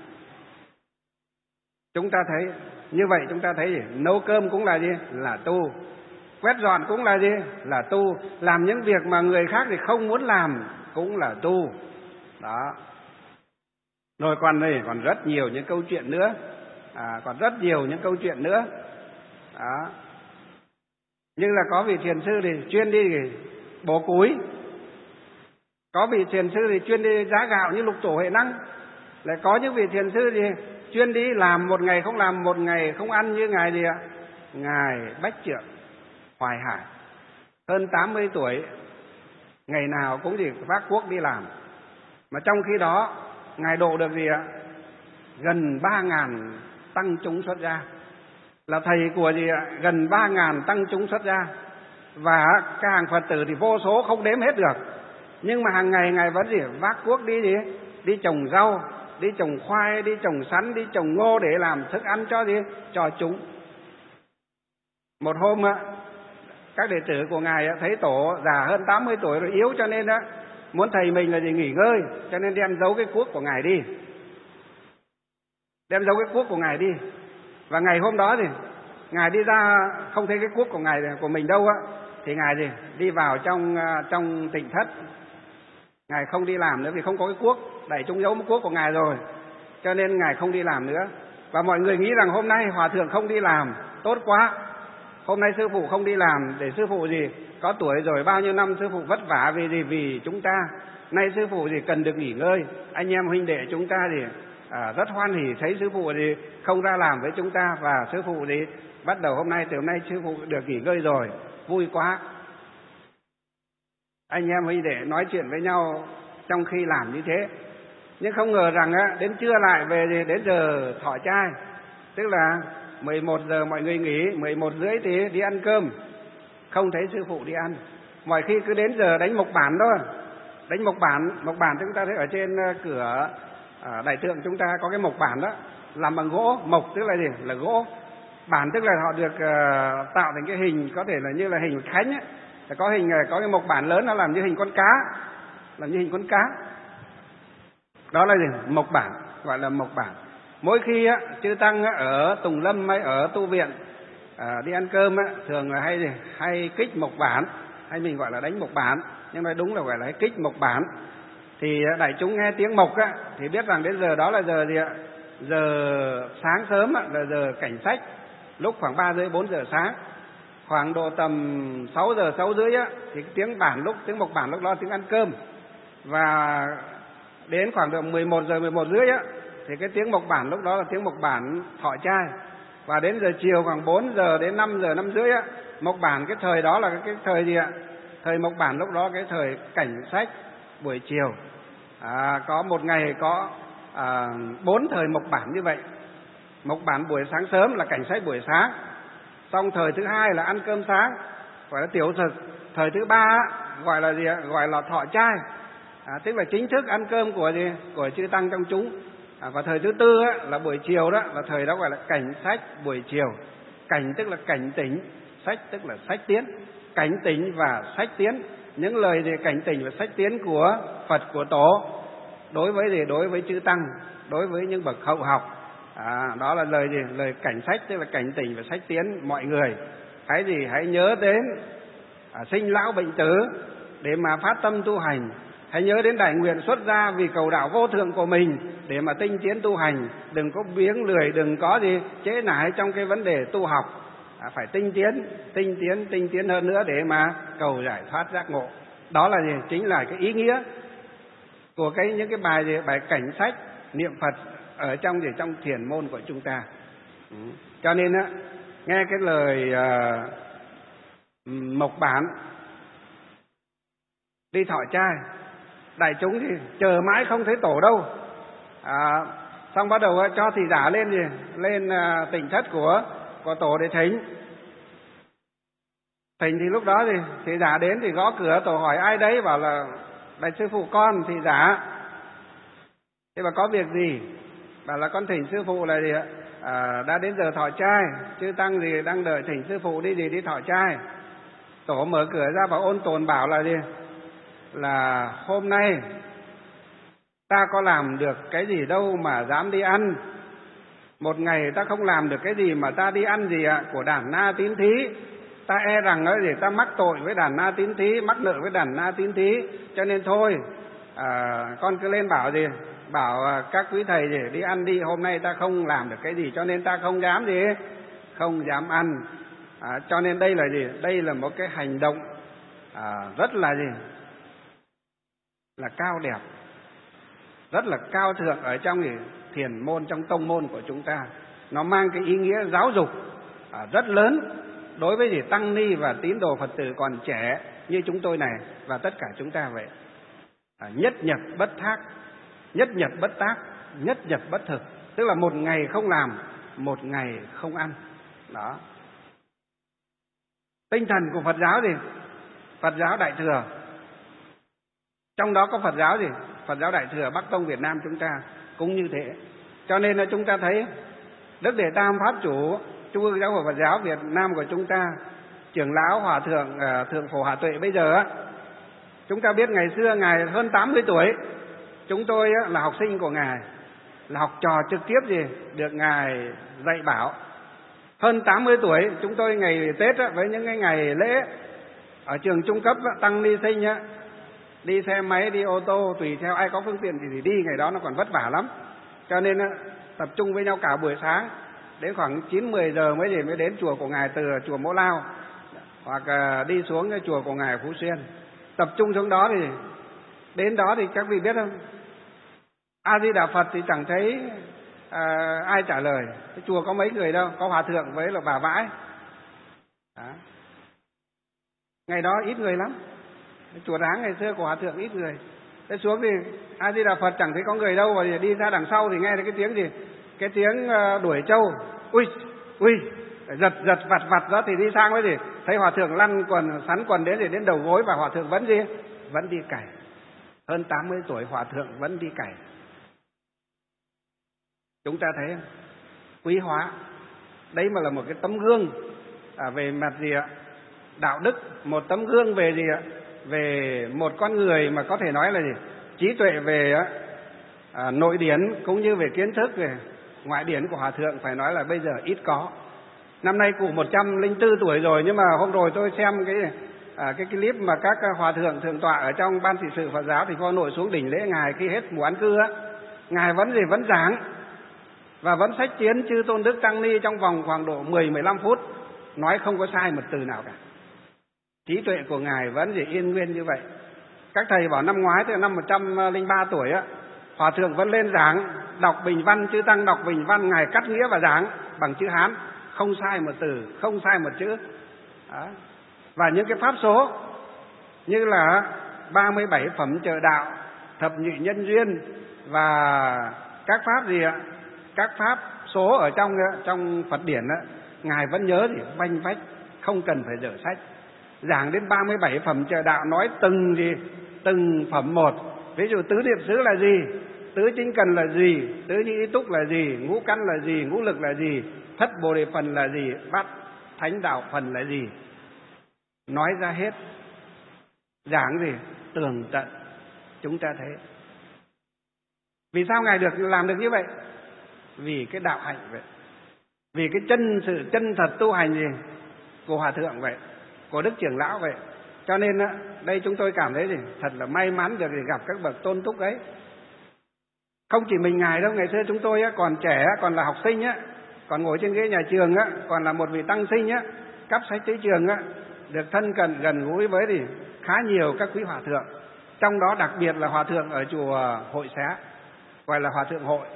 Chúng ta thấy như vậy, chúng ta thấy gì? Nấu cơm cũng là gì? Là tu. Quét dọn cũng là gì? Là tu. Làm những việc mà người khác thì không muốn làm cũng là tu. Đó. Rồi còn rất nhiều những câu chuyện nữa. Đó. Nhưng là có vị thiền sư thì chuyên đi bổ củi, có vị thiền sư thì chuyên đi giá gạo như Lục Tổ Huệ Năng, lại có những vị thiền sư thì chuyên đi làm một ngày không làm, một ngày không ăn như ngài gì ạ, ngài Bách Trượng Hoài Hải, hơn 80 tuổi ngày nào cũng gì vác cuốc đi làm. Mà trong khi đó ngài độ được gì ạ? Gần 3.000 tăng chúng xuất gia, là thầy của gì ạ? Gần 3.000 tăng chúng xuất gia, và các hàng Phật tử thì vô số không đếm hết được. Nhưng mà hàng ngày ngài vẫn gì? Vác cuốc đi gì? Đi trồng rau, đi trồng khoai, đi trồng sắn, đi trồng ngô để làm thức ăn cho gì? Cho chúng. Một hôm các đệ tử của ngài thấy tổ già hơn 80 tuổi rồi, yếu, cho nên muốn thầy mình là gì? Nghỉ ngơi, cho nên đem giấu cái cuốc của ngài đi. Đem giấu cái cuốc của ngài đi. Và ngày hôm đó thì ngài đi ra không thấy cái cuốc của ngài của mình đâu thì ngài gì? Đi vào trong tịnh thất. Ngài không đi làm nữa vì không có cái cuốc, đẩy chúng giấu một cuốc của ngài rồi, cho nên ngài không đi làm nữa. Và mọi người nghĩ rằng hôm nay hòa thượng không đi làm, tốt quá. Hôm nay sư phụ không đi làm để sư phụ gì? Có tuổi rồi, bao nhiêu năm sư phụ vất vả vì gì? Vì chúng ta. Nay sư phụ gì? Cần được nghỉ ngơi. Anh em huynh đệ chúng ta thì rất hoan hỉ thấy sư phụ gì không ra làm với chúng ta, và sư phụ gì bắt đầu từ hôm nay sư phụ được nghỉ ngơi rồi, vui quá. Anh em huynh đệ nói chuyện với nhau trong khi làm như thế. Nhưng không ngờ rằng đến trưa lại về gì? Đến giờ thọ trai, tức là 11 giờ mọi người nghỉ, 11 rưỡi thì đi ăn cơm. Không thấy sư phụ đi ăn. Mọi khi cứ đến giờ đánh mộc bản thôi. Đánh mộc bản chúng ta thấy ở trên cửa đại tượng chúng ta có cái mộc bản đó, làm bằng gỗ. Mộc tức là gì? Là gỗ. Bản tức là họ được tạo thành cái hình, có thể là như là hình khánh ấy. Có cái mộc bản lớn, nó làm như hình con cá, đó là gì? Mộc bản, gọi là mộc bản. Mỗi khi chư tăng ở Tùng Lâm hay ở tu viện đi ăn cơm thường là hay kích mộc bản, hay mình gọi là đánh mộc bản, nhưng nói đúng là gọi là kích mộc bản. Thì đại chúng nghe tiếng mộc thì biết rằng đến giờ đó là giờ gì ạ? Giờ sáng sớm là giờ cảnh sách, lúc khoảng 3 rưỡi 4 giờ sáng. Khoảng độ tầm 6 giờ 6 rưỡi thì tiếng mộc bản lúc đó tiếng ăn cơm. Và đến khoảng độ 11 giờ 11 rưỡi thì cái tiếng mộc bản lúc đó là tiếng mộc bản thọ trai. Và đến giờ chiều khoảng 4 giờ đến 5 giờ 5 rưỡi mộc bản, cái thời đó là cái thời gì ạ? Thời mộc bản lúc đó cái thời cảnh sách buổi chiều. Có một ngày có 4 thời mộc bản như vậy. Mộc bản buổi sáng sớm là cảnh sách buổi sáng. Xong thời thứ hai là ăn cơm sáng, gọi là tiểu thực. Thời thứ ba gọi là gì ạ? Gọi là thọ trai, tức là chính thức ăn cơm của gì? Của chư tăng trong chúng. Và thời thứ tư là buổi chiều, đó là thời đó gọi là cảnh sách buổi chiều. Cảnh tức là cảnh tỉnh, sách tức là sách tiến. Cảnh tỉnh và sách tiến, những lời gì? Cảnh tỉnh và sách tiến của Phật, của Tổ đối với gì? Đối với chư tăng, đối với những bậc hậu học. Đó là lời gì? Lời cảnh sách, tức là cảnh tỉnh và sách tiến. Mọi người hãy nhớ đến sinh lão bệnh tử để mà phát tâm tu hành. Hãy nhớ đến đại nguyện xuất gia vì cầu đạo vô thượng của mình để mà tinh tiến tu hành. Đừng có biếng lười, đừng có gì trễ nải trong cái vấn đề tu học. Phải tinh tiến hơn nữa để mà cầu giải thoát giác ngộ. Đó là gì? Chính là cái ý nghĩa của những cái bài cảnh sách niệm Phật ở trong thiền môn của chúng ta. Cho nên nghe cái lời mộc bản đi thọ trai, đại chúng thì chờ mãi không thấy tổ đâu. Xong bắt đầu cho thị giả lên tịnh thất của tổ để thỉnh. Thỉnh thì lúc đó thì thị giả đến thì gõ cửa, tổ hỏi ai đấy, bảo là đại sư phụ con thị giả. Thế mà có việc gì? Bảo là con thỉnh sư phụ là gì ạ? Đã đến giờ thọ trai, chư tăng gì đang đợi thỉnh sư phụ đi thọ trai. Tổ mở cửa ra và ôn tồn bảo là gì? Là hôm nay ta có làm được cái gì đâu mà dám đi ăn. Một ngày ta không làm được cái gì mà ta đi ăn gì ạ? Của đàn na tín thí. Ta e rằng gì ta mắc tội với đàn na tín thí, mắc nợ với đàn na tín thí. Cho nên thôi con cứ lên bảo gì? Bảo các quý thầy gì đi ăn đi, hôm nay ta không làm được cái gì cho nên ta không dám gì? Không dám ăn. Cho nên đây là gì? Đây là một cái hành động rất là gì? Là cao đẹp, rất là cao thượng ở trong thiền môn, trong tông môn của chúng ta. Nó mang cái ý nghĩa giáo dục rất lớn đối với tăng ni và tín đồ Phật tử còn trẻ, như chúng tôi này và tất cả chúng ta vậy. Nhất nhật bất thác, nhất nhật bất tác, nhất nhật bất thực, tức là một ngày không làm, một ngày không ăn. Đó. Tinh thần của Phật giáo gì? Phật giáo Đại Thừa. Trong đó có Phật giáo gì? Phật giáo Đại Thừa Bắc Tông Việt Nam chúng ta cũng như thế. Cho nên là chúng ta thấy Đức Đệ Tam Pháp Chủ Trung ương Giáo hội Phật giáo Việt Nam của chúng ta, trưởng lão Hòa thượng Thượng Phổ Hà Tuệ bây giờ á, chúng ta biết ngày xưa ngài hơn 80 tuổi, chúng tôi là học sinh của ngài, là học trò trực tiếp gì được ngài dạy bảo. Hơn 80 tuổi, chúng tôi ngày Tết với những cái ngày lễ ở trường trung cấp tăng ni sinh đi xe máy, đi ô tô, tùy theo ai có phương tiện thì đi, ngày đó nó còn vất vả lắm. Cho nên tập trung với nhau cả buổi sáng, đến khoảng 9-10 giờ mới đến chùa của ngài từ chùa Mẫu Lao, hoặc đi xuống cái chùa của ngài Phú Xuyên. Tập trung xuống đó thì đến đó thì các vị biết không? A Di Đà Phật thì chẳng thấy ai trả lời. Cái chùa có mấy người đâu, có hòa thượng với là bà vãi. Đó. Ngày đó ít người lắm. Cái chùa Ráng ngày xưa của hòa thượng ít người. Thế xuống thì A Di Đà Phật chẳng thấy có người đâu, và đi ra đằng sau thì nghe thấy cái tiếng gì? Cái tiếng đuổi trâu. Ui, giật vặt đó thì đi sang với gì? Thấy hòa thượng lăn quần, sắn quần đến đầu gối, và hòa thượng vẫn gì? Vẫn đi cày. Hơn 80 tuổi hòa thượng vẫn đi cày. Chúng ta thấy quý hóa. Đấy mà là một cái tấm gương về mặt gì ạ? Đạo đức, một tấm gương về gì ạ? Về một con người mà có thể nói là gì? Trí tuệ về nội điển cũng như về kiến thức về ngoại điển của hòa thượng phải nói là bây giờ ít có. Năm nay cụ 104 tuổi rồi, nhưng mà hôm rồi tôi xem cái clip mà các hòa thượng thượng tọa ở trong ban trị sự Phật giáo thì Hà Nội xuống đỉnh lễ ngài khi hết mùa ăn cư á, ngài vẫn giảng và vẫn sách chiến chư tôn đức tăng ni trong vòng khoảng độ 10-15 phút, nói không có sai một từ nào cả. Trí tuệ của ngài vẫn chỉ yên nguyên như vậy. Các thầy bảo năm ngoái, tức là năm 103 tuổi á, hòa thượng vẫn lên giảng, đọc bình văn, chư tăng đọc bình văn, ngài cắt nghĩa và giảng bằng chữ Hán, không sai một từ, không sai một chữ. Đó. Và những cái pháp số như là 37 phẩm trợ đạo, thập nhị nhân duyên và các pháp gì ạ? Các pháp số ở trong Phật điển á, ngài vẫn nhớ thì vanh vách, không cần phải dở sách. Giảng đến 37 phẩm trợ đạo, nói từng phẩm một. Ví dụ tứ niệm xứ là gì, tứ chính cần là gì, tứ như ý túc là gì, ngũ căn là gì, ngũ lực là gì, thất bồ đề phần là gì, bát thánh đạo phần là gì, nói ra hết. Giảng gì tường tận. Chúng ta thấy vì sao ngài được làm được như vậy? Vì cái đạo hạnh vậy, vì cái sự chân thật tu hành gì của hòa thượng vậy, của đức trưởng lão vậy. Cho nên đây chúng tôi cảm thấy gì thật là may mắn được gặp các bậc tôn túc ấy. Không chỉ mình ngài đâu, ngày xưa chúng tôi còn trẻ, còn là học sinh còn ngồi trên ghế nhà trường còn là một vị tăng sinh cắp sách tới trường được thân cận gần gũi với thì khá nhiều các quý hòa thượng. Trong đó đặc biệt là hòa thượng ở chùa Hội Xá, gọi là hòa thượng hội.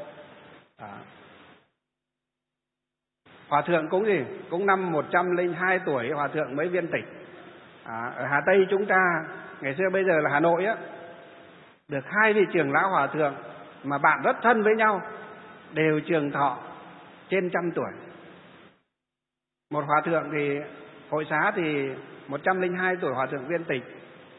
Hòa thượng cũng cũng năm 102 tuổi hòa thượng mới viên tịch. Ở Hà Tây chúng ta, ngày xưa bây giờ là Hà Nội được 2 vị trưởng lão hòa thượng mà bạn rất thân với nhau, đều trường thọ trên 100 tuổi. Một hòa thượng thì Hội Xá thì 102 tuổi hòa thượng viên tịch.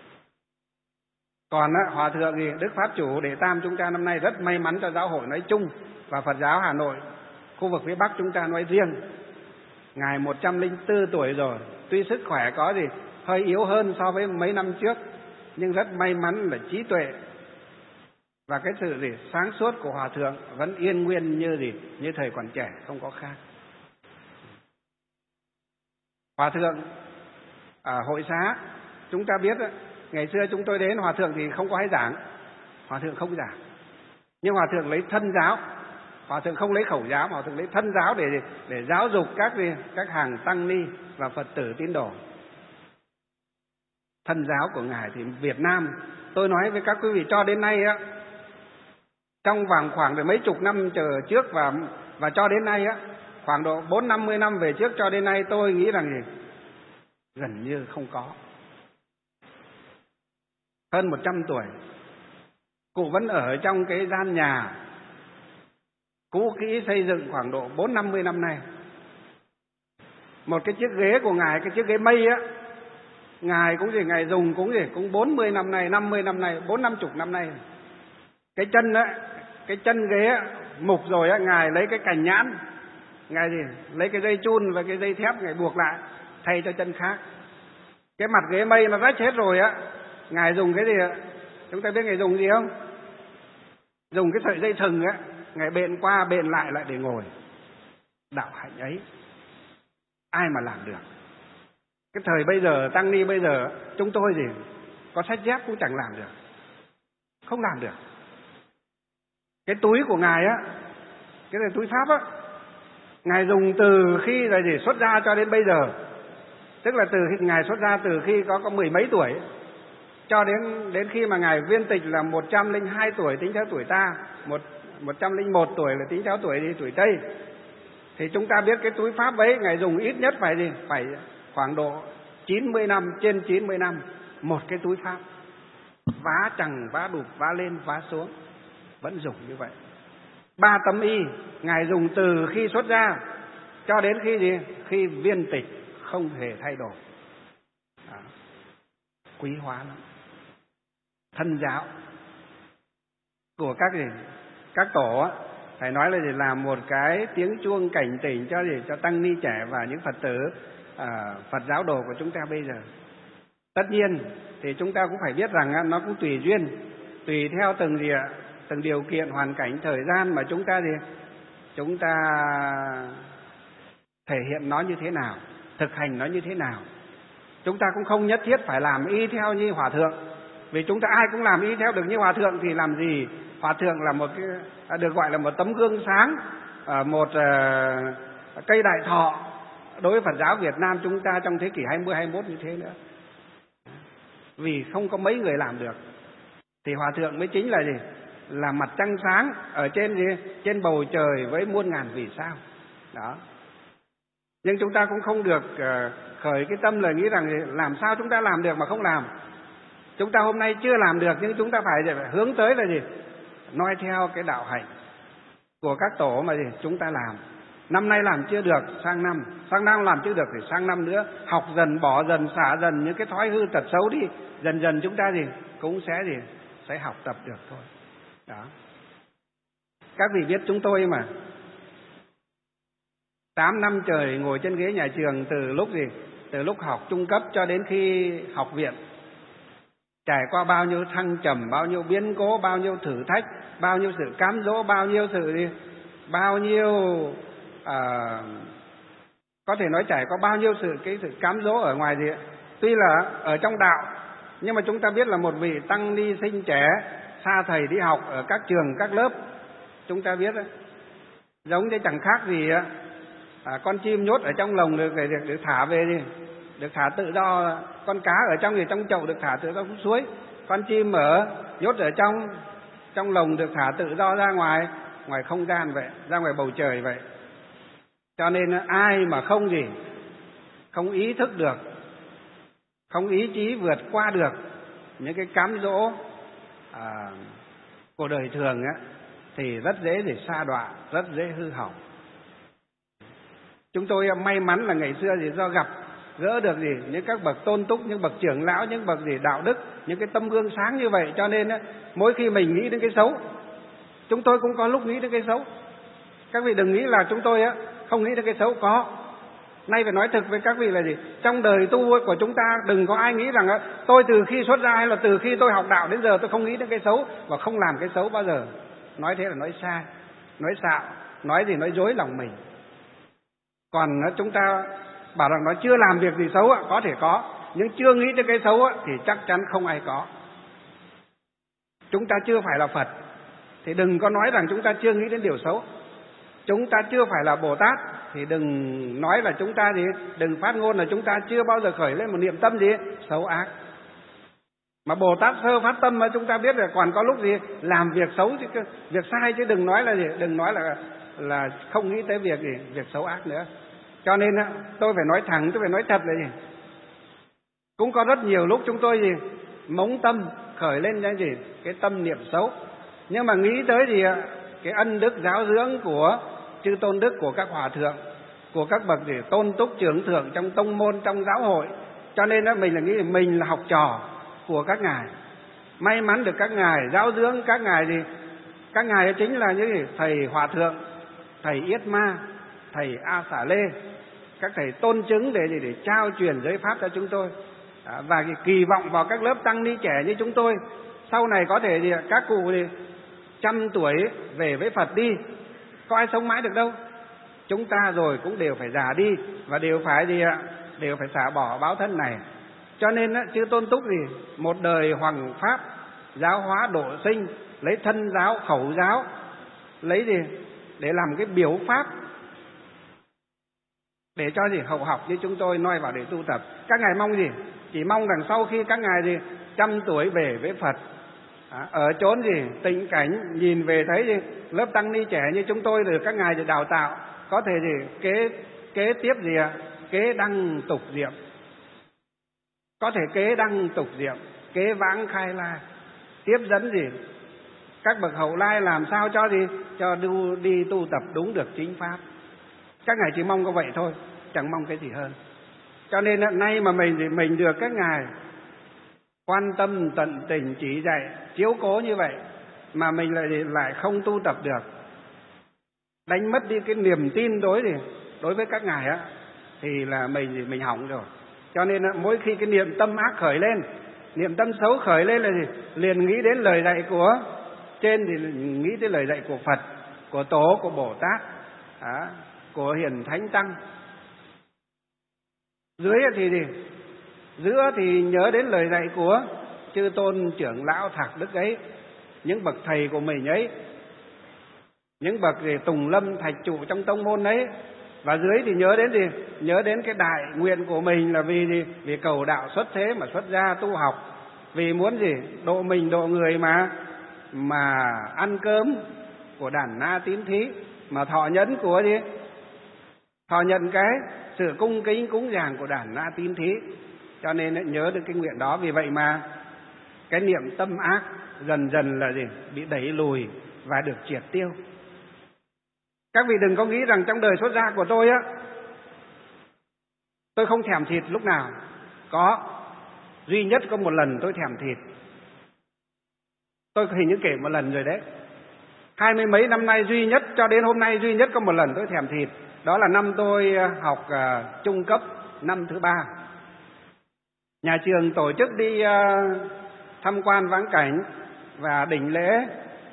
Còn hòa thượng thì Đức Pháp Chủ Đệ Tam chúng ta năm nay rất may mắn cho giáo hội nói chung và Phật giáo Hà Nội, khu vực phía Bắc chúng ta nói riêng. Ngài 104 tuổi rồi, tuy sức khỏe có hơi yếu hơn so với mấy năm trước, nhưng rất may mắn là trí tuệ và cái sự sáng suốt của hòa thượng vẫn yên nguyên như thời còn trẻ, không có khác. Hòa thượng ở Hội Xá chúng ta biết ngày xưa chúng tôi đến, hòa thượng thì không có hay giảng, hòa thượng không giảng, nhưng hòa thượng lấy thân giáo. Hòa thượng không lấy khẩu giáo mà hòa thượng lấy thân giáo để giáo dục các hàng tăng ni và Phật tử tín đồ. Thân giáo của ngài thì Việt Nam, tôi nói với các quý vị cho đến nay trong vòng khoảng mấy chục năm trước và cho đến nay khoảng độ 40-50 năm về trước cho đến nay, tôi nghĩ rằng gần như không có. hơn 100 tuổi. Cụ vẫn ở trong cái gian nhà cũ kỹ xây dựng khoảng độ 40-50 năm nay. Một cái chiếc ghế của Ngài, cái chiếc ghế mây á, Ngài Ngài dùng cũng 40 năm nay, 50 năm nay, 40-50 năm nay. Cái chân á, cái chân ghế á, mục rồi á, Ngài lấy cái cành nhãn, Ngài lấy cái dây chun và cái dây thép Ngài buộc lại, thay cho chân khác. Cái mặt ghế mây nó rách hết rồi á, Ngài dùng cái gì ạ? Chúng ta biết Ngài dùng gì không? Dùng cái sợi dây thừng á, Ngài bện qua bện lại để ngồi. Đạo hạnh ấy ai mà làm được? Cái thời bây giờ, tăng ni bây giờ, chúng tôi có sách dép cũng chẳng làm được, không làm được. Cái túi của Ngài á, cái này túi Pháp á, Ngài dùng từ khi là xuất gia cho đến bây giờ. Tức là từ khi Ngài xuất gia, từ khi có 10 mấy tuổi cho đến khi mà Ngài viên tịch là 102 tuổi tính theo tuổi ta, 101 tuổi là tính theo tuổi Tây. Thì chúng ta biết cái túi Pháp ấy Ngài dùng ít nhất phải khoảng độ 90 năm, trên 90 năm một cái túi Pháp. Vá chằng, vá đụp, vá lên, vá xuống, vẫn dùng như vậy. 3 tấm y Ngài dùng từ khi xuất gia cho đến khi viên tịch, không hề thay đổi. Đó. Quý hóa lắm. Thân giáo của các tổ á, phải nói là làm một cái tiếng chuông cảnh tỉnh cho tăng ni trẻ và những Phật tử Phật giáo đồ của chúng ta bây giờ. Tất nhiên thì chúng ta cũng phải biết rằng nó cũng tùy duyên, tùy theo từng điều kiện, hoàn cảnh, thời gian mà chúng ta thể hiện nó như thế nào, thực hành nó như thế nào. Chúng ta cũng không nhất thiết phải làm y theo như Hòa Thượng, vì chúng ta ai cũng làm y theo được như Hòa Thượng thì làm gì. Hòa Thượng là được gọi là một tấm gương sáng, một cây đại thọ đối với Phật giáo Việt Nam chúng ta trong thế kỷ 20, 21 như thế nữa. Vì không có mấy người làm được, thì Hòa Thượng mới chính là mặt trăng sáng ở trên bầu trời với muôn ngàn vì sao. Đó. Nhưng chúng ta cũng không được khởi cái tâm là nghĩ rằng làm sao chúng ta làm được mà không làm. Chúng ta hôm nay chưa làm được, nhưng chúng ta phải hướng tới là noi theo cái đạo hạnh của các tổ mà chúng ta làm. Năm nay làm chưa được, sang năm làm chưa được thì sang năm nữa, học dần, bỏ dần, xả dần những cái thói hư tật xấu đi, dần dần chúng ta cũng sẽ học tập được thôi. Đó. Các vị biết chúng tôi mà 8 năm trời ngồi trên ghế nhà trường, từ lúc học trung cấp cho đến khi học viện, trải qua bao nhiêu thăng trầm, bao nhiêu biến cố, bao nhiêu thử thách, bao nhiêu sự cám dỗ, bao nhiêu có thể nói trải qua bao nhiêu sự cám dỗ ở ngoài tuy là ở trong đạo, nhưng mà chúng ta biết là một vị tăng ni sinh trẻ xa thầy đi học ở các trường các lớp, chúng ta biết giống như chẳng khác gì con chim nhốt ở trong lồng được thả về được thả tự do, con cá ở trong chậu được thả tự do xuống suối, con chim nhốt ở trong lồng được thả tự do ra ngoài không gian vậy, ra ngoài bầu trời vậy. Cho nên ai mà không ý thức được, không ý chí vượt qua được những cái cám dỗ của đời thường thì rất dễ để sa đọa, rất dễ hư hỏng. Chúng tôi may mắn là ngày xưa do gặp gỡ được những các bậc tôn túc, những bậc trưởng lão, những bậc đạo đức, những cái tấm gương sáng như vậy, cho nên mỗi khi mình nghĩ đến cái xấu, chúng tôi cũng có lúc nghĩ đến cái xấu. Các vị đừng nghĩ là chúng tôi không nghĩ đến cái xấu, có. Nay phải nói thực với các vị là trong đời tu của chúng ta đừng có ai nghĩ rằng tôi từ khi xuất gia hay là từ khi tôi học đạo đến giờ tôi không nghĩ đến cái xấu và không làm cái xấu bao giờ. Nói thế là nói sai, nói xạo, nói dối lòng mình. Còn chúng ta bảo rằng nó chưa làm việc gì xấu có thể có, nhưng chưa nghĩ đến cái xấu thì chắc chắn không ai có. Chúng ta chưa phải là Phật thì đừng có nói rằng chúng ta chưa nghĩ đến điều xấu. Chúng ta chưa phải là Bồ Tát thì đừng nói là chúng ta đừng phát ngôn là chúng ta chưa bao giờ khởi lên một niệm tâm xấu ác. Mà Bồ Tát sơ phát tâm mà chúng ta biết là còn có lúc làm việc xấu chứ, việc sai, chứ đừng nói là đừng nói là không nghĩ tới việc xấu ác nữa. Cho nên tôi phải nói thẳng, tôi phải nói thật là cũng có rất nhiều lúc chúng tôi mống tâm, khởi lên cái gì? Cái tâm niệm xấu. Nhưng mà nghĩ tới gì ạ? Cái ân đức giáo dưỡng của chư tôn đức, của các hòa thượng, của các bậc gì tôn túc trưởng thượng trong tông môn, trong giáo hội. Cho nên đó mình là nghĩ mình là học trò của các ngài, may mắn được các ngài giáo dưỡng. Các ngài gì? Các ngài chính là những gì? Thầy hòa thượng, thầy Yết Ma, thầy A Xà Lê, các thầy tôn chứng để trao truyền giới pháp cho chúng tôi. Và kỳ vọng vào các lớp tăng ni trẻ như chúng tôi sau này có thể gì? Các cụ thì 100 tuổi về với Phật đi, có ai sống mãi được đâu. Chúng ta rồi cũng đều phải già đi và đều phải gì ạ? Đều phải xả bỏ báo thân này. Cho nên chư tôn túc gì? Một đời hoằng pháp, giáo hóa độ sinh, lấy thân giáo, khẩu giáo, lấy gì? Để làm cái biểu pháp, để cho gì? Hậu học như chúng tôi noi vào để tu tập. Các ngài mong gì? Chỉ mong rằng sau khi các ngài gì? 100 tuổi về với Phật, ở chốn gì? Tịnh cảnh, nhìn về thấy gì? Lớp tăng ni trẻ như chúng tôi được các ngài thì đào tạo, có thể gì? Kế tiếp gì ạ? Kế đăng tục diệm, có thể kế đăng tục diệm, kế vãng khai la, tiếp dẫn gì? Các bậc hậu lai làm sao cho gì? Cho đi tu tập đúng được chính pháp. Các ngài chỉ mong có vậy thôi, chẳng mong cái gì hơn. Cho nên nay mà mình được các ngài quan tâm tận tình chỉ dạy chiếu cố như vậy mà mình lại không tu tập được, đánh mất đi cái niềm tin đối với các ngài thì là mình hỏng rồi. Cho nên mỗi khi cái niệm tâm ác khởi lên, niệm tâm xấu khởi lên là gì? Liền nghĩ đến lời dạy của trên, thì nghĩ đến lời dạy của Phật, của Tổ, của Bồ Tát, của Hiền Thánh Tăng. Dưới thì gì? Giữa thì nhớ đến lời dạy của chư tôn trưởng lão Thạc Đức ấy, những bậc thầy của mình ấy, những bậc tùng lâm thạch trụ trong tông môn ấy. Và dưới thì nhớ đến gì? Nhớ đến cái đại nguyện của mình là vì gì? Vì cầu đạo xuất thế mà xuất gia tu học, vì muốn gì? Độ mình độ người mà ăn cơm của đàn na tín thí, mà thọ nhẫn của gì? Thọ nhận cái sự cung kính cúng dường của đàn na tín thí. Cho nên nhớ được cái nguyện đó. Vì vậy mà cái niệm tâm ác dần dần là gì? Bị đẩy lùi và được triệt tiêu. Các vị đừng có nghĩ rằng trong đời xuất gia của tôi tôi không thèm thịt lúc nào. Có, duy nhất có một lần tôi thèm thịt. Tôi hình như kể một lần rồi đấy. 20 mấy năm nay duy nhất, cho đến hôm nay duy nhất có một lần tôi thèm thịt. Đó là năm tôi học trung cấp năm thứ 3. Nhà trường tổ chức đi tham quan vãng cảnh và đỉnh lễ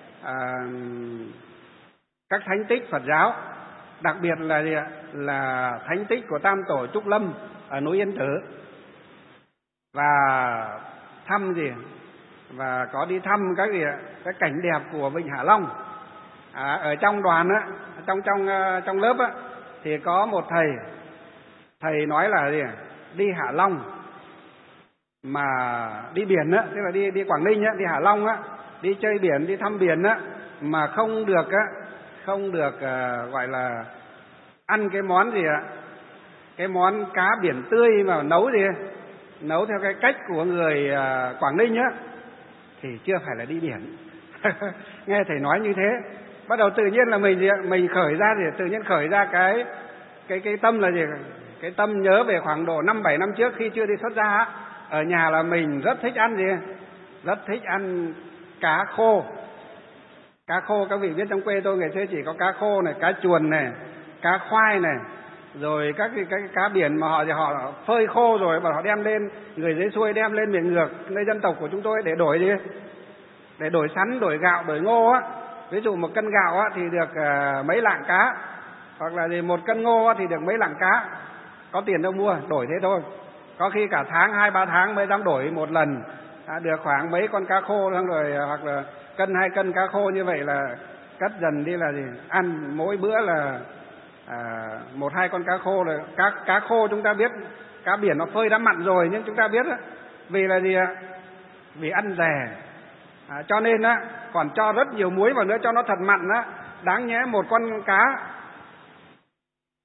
các thánh tích Phật giáo, đặc biệt là thánh tích của Tam Tổ Trúc Lâm ở núi Yên Tử. Và thăm gì? Và có đi thăm các cảnh đẹp của Vịnh Hạ Long. Ở trong đoàn trong lớp thì có một thầy nói là gì? Đi Hạ Long mà đi biển tức là đi Quảng Ninh đi Hạ Long đi chơi biển, đi thăm biển mà không được gọi là ăn cái món gì cái món cá biển tươi mà nấu theo cái cách của người Quảng Ninh thì chưa phải là đi biển. Nghe thầy nói như thế, bắt đầu tự nhiên là mình khởi ra thì tự nhiên khởi ra cái tâm là gì? Cái tâm nhớ về khoảng độ 5-7 năm trước khi chưa đi xuất gia ở nhà là mình rất thích ăn gì? Rất thích ăn cá khô. Cá khô các vị biết trong quê tôi ngày xưa chỉ có cá khô này, cá chuồn này, cá khoai này, rồi các cái cá biển mà họ phơi khô rồi và họ đem lên, người dưới xuôi đem lên miền ngược nơi dân tộc của chúng tôi để đổi gì? Để đổi sắn, đổi gạo, đổi ngô Ví dụ 1 cân gạo thì được mấy lạng cá, hoặc là gì 1 cân ngô thì được mấy lạng cá. Có tiền đâu mua, đổi thế thôi. Có khi cả tháng 2-3 tháng mới dám đổi một lần, được khoảng mấy con cá khô xong rồi, hoặc là 1-2 cân cá khô. Như vậy là cắt dần đi là gì? Ăn mỗi bữa là 1-2 con cá khô. Là cá khô chúng ta biết cá biển nó phơi đã mặn rồi, nhưng chúng ta biết vì là gì ạ? Vì ăn rẻ, cho nên còn cho rất nhiều muối vào nữa cho nó thật mặn đáng nhẽ một con cá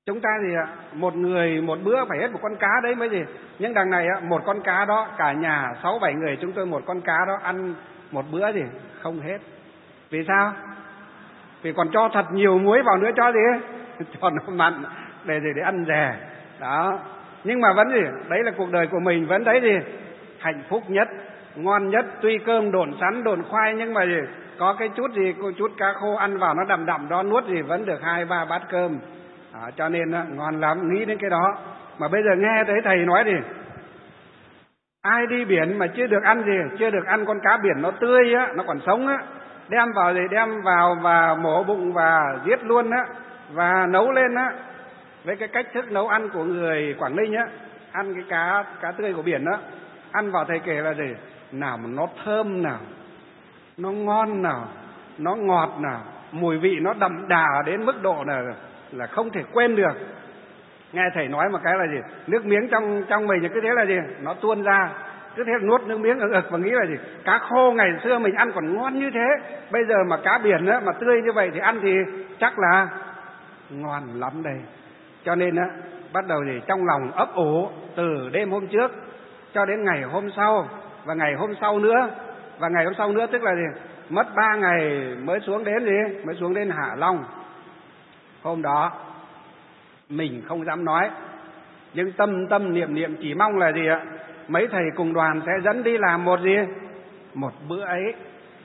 Chúng ta thì một người một bữa phải hết một con cá đấy mới gì. Nhưng đằng này một con cá đó, cả nhà 6-7 người chúng tôi một con cá đó ăn một bữa thì không hết. Vì sao? Vì còn cho thật nhiều muối vào nữa cho gì? Cho nó mặn để ăn rẻ. Đó. Nhưng mà vẫn gì? Đấy là cuộc đời của mình vẫn đấy gì? Hạnh phúc nhất, ngon nhất. Tuy cơm độn sắn, độn khoai nhưng mà gì? Có cái chút gì, chút cá khô ăn vào nó đậm đậm đó, nuốt gì vẫn được 2-3 bát cơm. Cho nên ngon lắm, nghĩ đến cái đó. Mà bây giờ nghe thấy thầy nói gì? Ai đi biển mà chưa được ăn gì? Chưa được ăn con cá biển nó tươi á, nó còn sống á. Đem vào gì? Đem vào và mổ bụng và giết luôn á. Và nấu lên á. Với cái cách thức nấu ăn của người Quảng Ninh á. Ăn cái cá tươi của biển á. Ăn vào thầy kể là gì? Nào mà nó thơm nào, nó ngon nào, nó ngọt nào, mùi vị nó đậm đà đến mức độ là không thể quên được. Nghe thầy nói một cái là gì? Nước miếng trong mình cứ thế là gì? Nó tuôn ra. Cứ thế nuốt nước miếng ực và nghĩ là gì? Cá khô ngày xưa mình ăn còn ngon như thế. Bây giờ mà cá biển á, mà tươi như vậy thì ăn thì chắc là ngon lắm đây. Cho nên á, bắt đầu thì trong lòng ấp ủ từ đêm hôm trước cho đến ngày hôm sau và ngày hôm sau nữa. Và ngày hôm sau nữa tức là gì? Mất 3 ngày mới xuống đến gì? Mới xuống đến Hạ Long. Hôm đó mình không dám nói, nhưng tâm niệm chỉ mong là gì ạ? Mấy thầy cùng đoàn sẽ dẫn đi làm một gì? Một bữa ấy.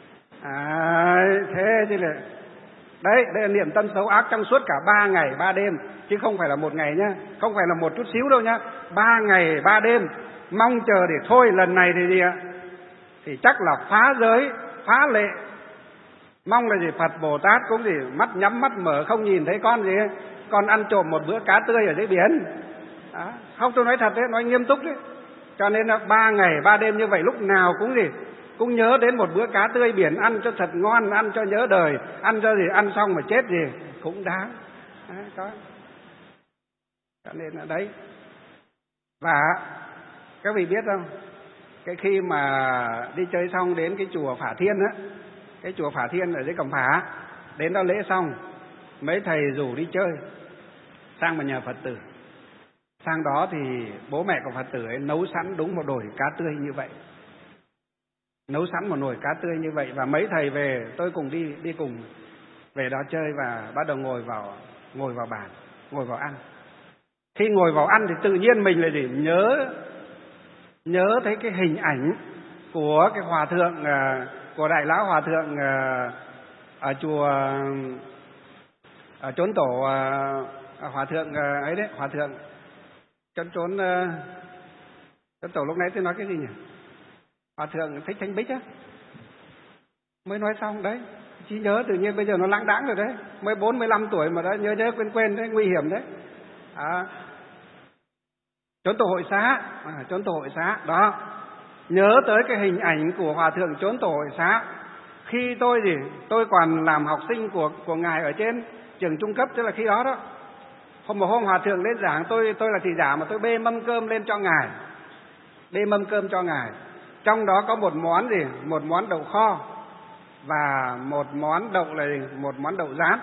Thế thì là đấy, đây là niệm tâm xấu ác trong suốt cả 3 ngày 3 đêm, chứ không phải là một ngày nhá, không phải là một chút xíu đâu nhá. 3 ngày 3 đêm mong chờ để thôi lần này thì gì ạ? Thì chắc là phá giới, phá lệ. Mong là gì? Phật Bồ Tát cũng gì? Mắt nhắm mắt mở không nhìn thấy con gì? Con ăn trộm một bữa cá tươi ở dưới biển. Đó. Không, tôi nói thật đấy, nói nghiêm túc đấy. Cho nên là 3 ngày 3 đêm như vậy lúc nào cũng gì? Cũng nhớ đến một bữa cá tươi biển, ăn cho thật ngon, ăn cho nhớ đời, ăn cho gì? Ăn xong mà chết gì? Cũng đáng. Đó. Cho nên là đấy. Và các vị biết không? Cái khi mà đi chơi xong đến cái chùa Phả Thiên á, cái chùa Phả Thiên ở dưới Cẩm Phả, đến đó lễ xong, mấy thầy rủ đi chơi sang một nhà Phật tử. Sang đó thì bố mẹ của Phật tử ấy nấu sẵn đúng một nồi cá tươi như vậy. Nấu sẵn một nồi cá tươi như vậy. Và mấy thầy về, tôi cùng đi cùng về đó chơi và bắt đầu ngồi vào bàn, ngồi vào ăn. Khi ngồi vào ăn thì tự nhiên mình là gì? Nhớ thấy cái hình ảnh của cái hòa thượng, của Đại Lão Hòa Thượng ở chùa, ở chốn tổ Hòa Thượng ấy đấy, Hòa Thượng chốn tổ lúc nãy tôi nói cái gì nhỉ? Hòa Thượng Thích Thanh Bích á, mới nói xong đấy, trí nhớ tự nhiên bây giờ nó lãng đãng rồi đấy, mới 45 tuổi mà đã nhớ quên đấy, nguy hiểm đấy. Chốn tổ Hội Xá, chốn tổ Hội Xá đó, nhớ tới cái hình ảnh của Hòa Thượng chốn tổ Hội Xá. Khi tôi còn làm học sinh của ngài ở trên trường trung cấp, tức là khi đó đó. Hôm Hòa Thượng lên giảng, tôi là thị giả mà tôi bê mâm cơm lên cho ngài, bê mâm cơm cho ngài. Trong đó có một món gì? Một món đậu kho và một món đậu là gì? Một món đậu rán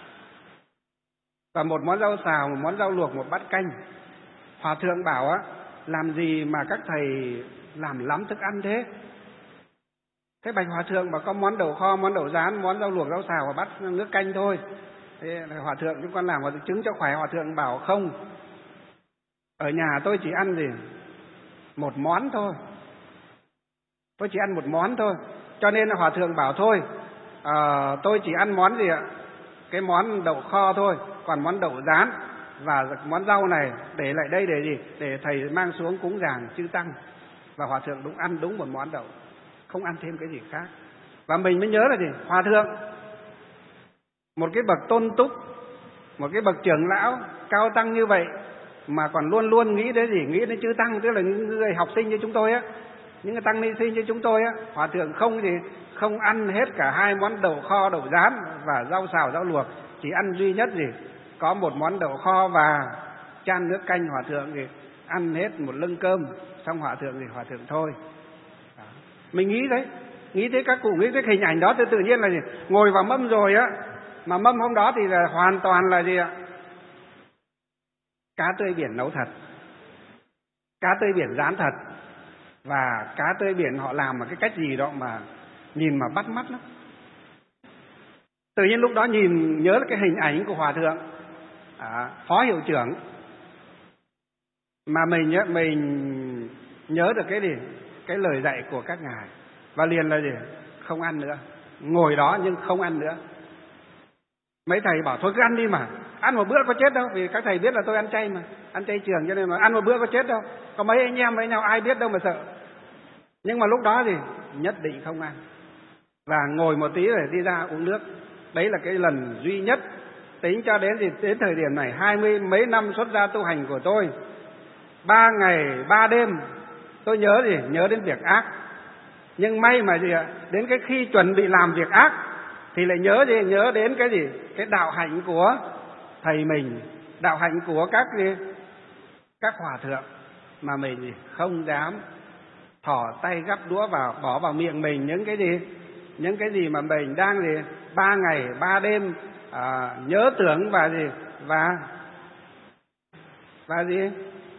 và một món rau xào, một món rau luộc, một bát canh. Hòa Thượng bảo á, làm gì mà các thầy làm lắm thức ăn thế? Thế bạch Hòa Thượng bảo có món đậu kho, món đậu rán, món rau luộc, rau xào và bát nước canh thôi. Thế Hòa Thượng chúng con làm Hòa Thượng chứng cho khỏe. Hòa Thượng bảo không, ở nhà tôi chỉ ăn gì? Một món thôi. Tôi chỉ ăn một món thôi. Cho nên Hòa Thượng bảo thôi, tôi chỉ ăn món gì ạ? Cái món đậu kho thôi. Còn món đậu rán và món rau này để lại đây để gì? Để thầy mang xuống cúng dường chư tăng. Và Hòa Thượng ăn đúng một món đậu, không ăn thêm cái gì khác. Và mình mới nhớ là gì? Hòa Thượng, một cái bậc tôn túc, một cái bậc trưởng lão cao tăng như vậy mà còn luôn luôn nghĩ đến gì? Nghĩ đến chư tăng, tức là những người học sinh như chúng tôi á, những người tăng ni sinh như chúng tôi á. Hòa Thượng không ăn hết cả 2 món đậu kho, đậu rán và rau xào, rau luộc, chỉ ăn duy nhất gì? Có một món đậu kho và chan nước canh. Hòa Thượng thì ăn hết một lưng cơm, xong Hòa Thượng thì Hòa Thượng thôi. Đó. Mình nghĩ thế các cụ nghĩ cái hình ảnh đó thì tự nhiên là gì? Ngồi vào mâm rồi á, mà mâm hôm đó thì là hoàn toàn là gì ạ? cá tươi biển nấu thật, cá tươi biển rán thật, và cá tươi biển họ làm một cái cách gì đó mà nhìn mà bắt mắt lắm. Tự nhiên lúc đó nhìn nhớ cái hình ảnh của Hòa Thượng Phó Hiệu trưởng, mà mình nhớ được cái gì, cái lời dạy của các ngài, và liền là gì, không ăn nữa, ngồi đó nhưng không ăn nữa. Mấy thầy bảo thôi cứ ăn đi mà, ăn một bữa có chết đâu, vì các thầy biết là tôi ăn chay mà, ăn chay trường, cho nên mà ăn một bữa có chết đâu, có mấy anh em với nhau ai biết đâu mà sợ. Nhưng mà lúc đó thì nhất định không ăn, và ngồi một tí rồi đi ra uống nước. Đấy là cái lần duy nhất, tính cho đến thời điểm này 20 mấy năm xuất gia tu hành của tôi, 3 ngày 3 đêm tôi nhớ gì, nhớ đến việc ác. Nhưng may mà gì ạ, đến cái khi chuẩn bị làm việc ác thì lại nhớ gì, nhớ đến cái gì, cái đạo hạnh của thầy mình, đạo hạnh của các hòa thượng, mà mình gì không dám thò tay gắp đũa vào bỏ vào miệng mình những cái gì mà mình đang gì 3 ngày 3 đêm nhớ tưởng và gì và gì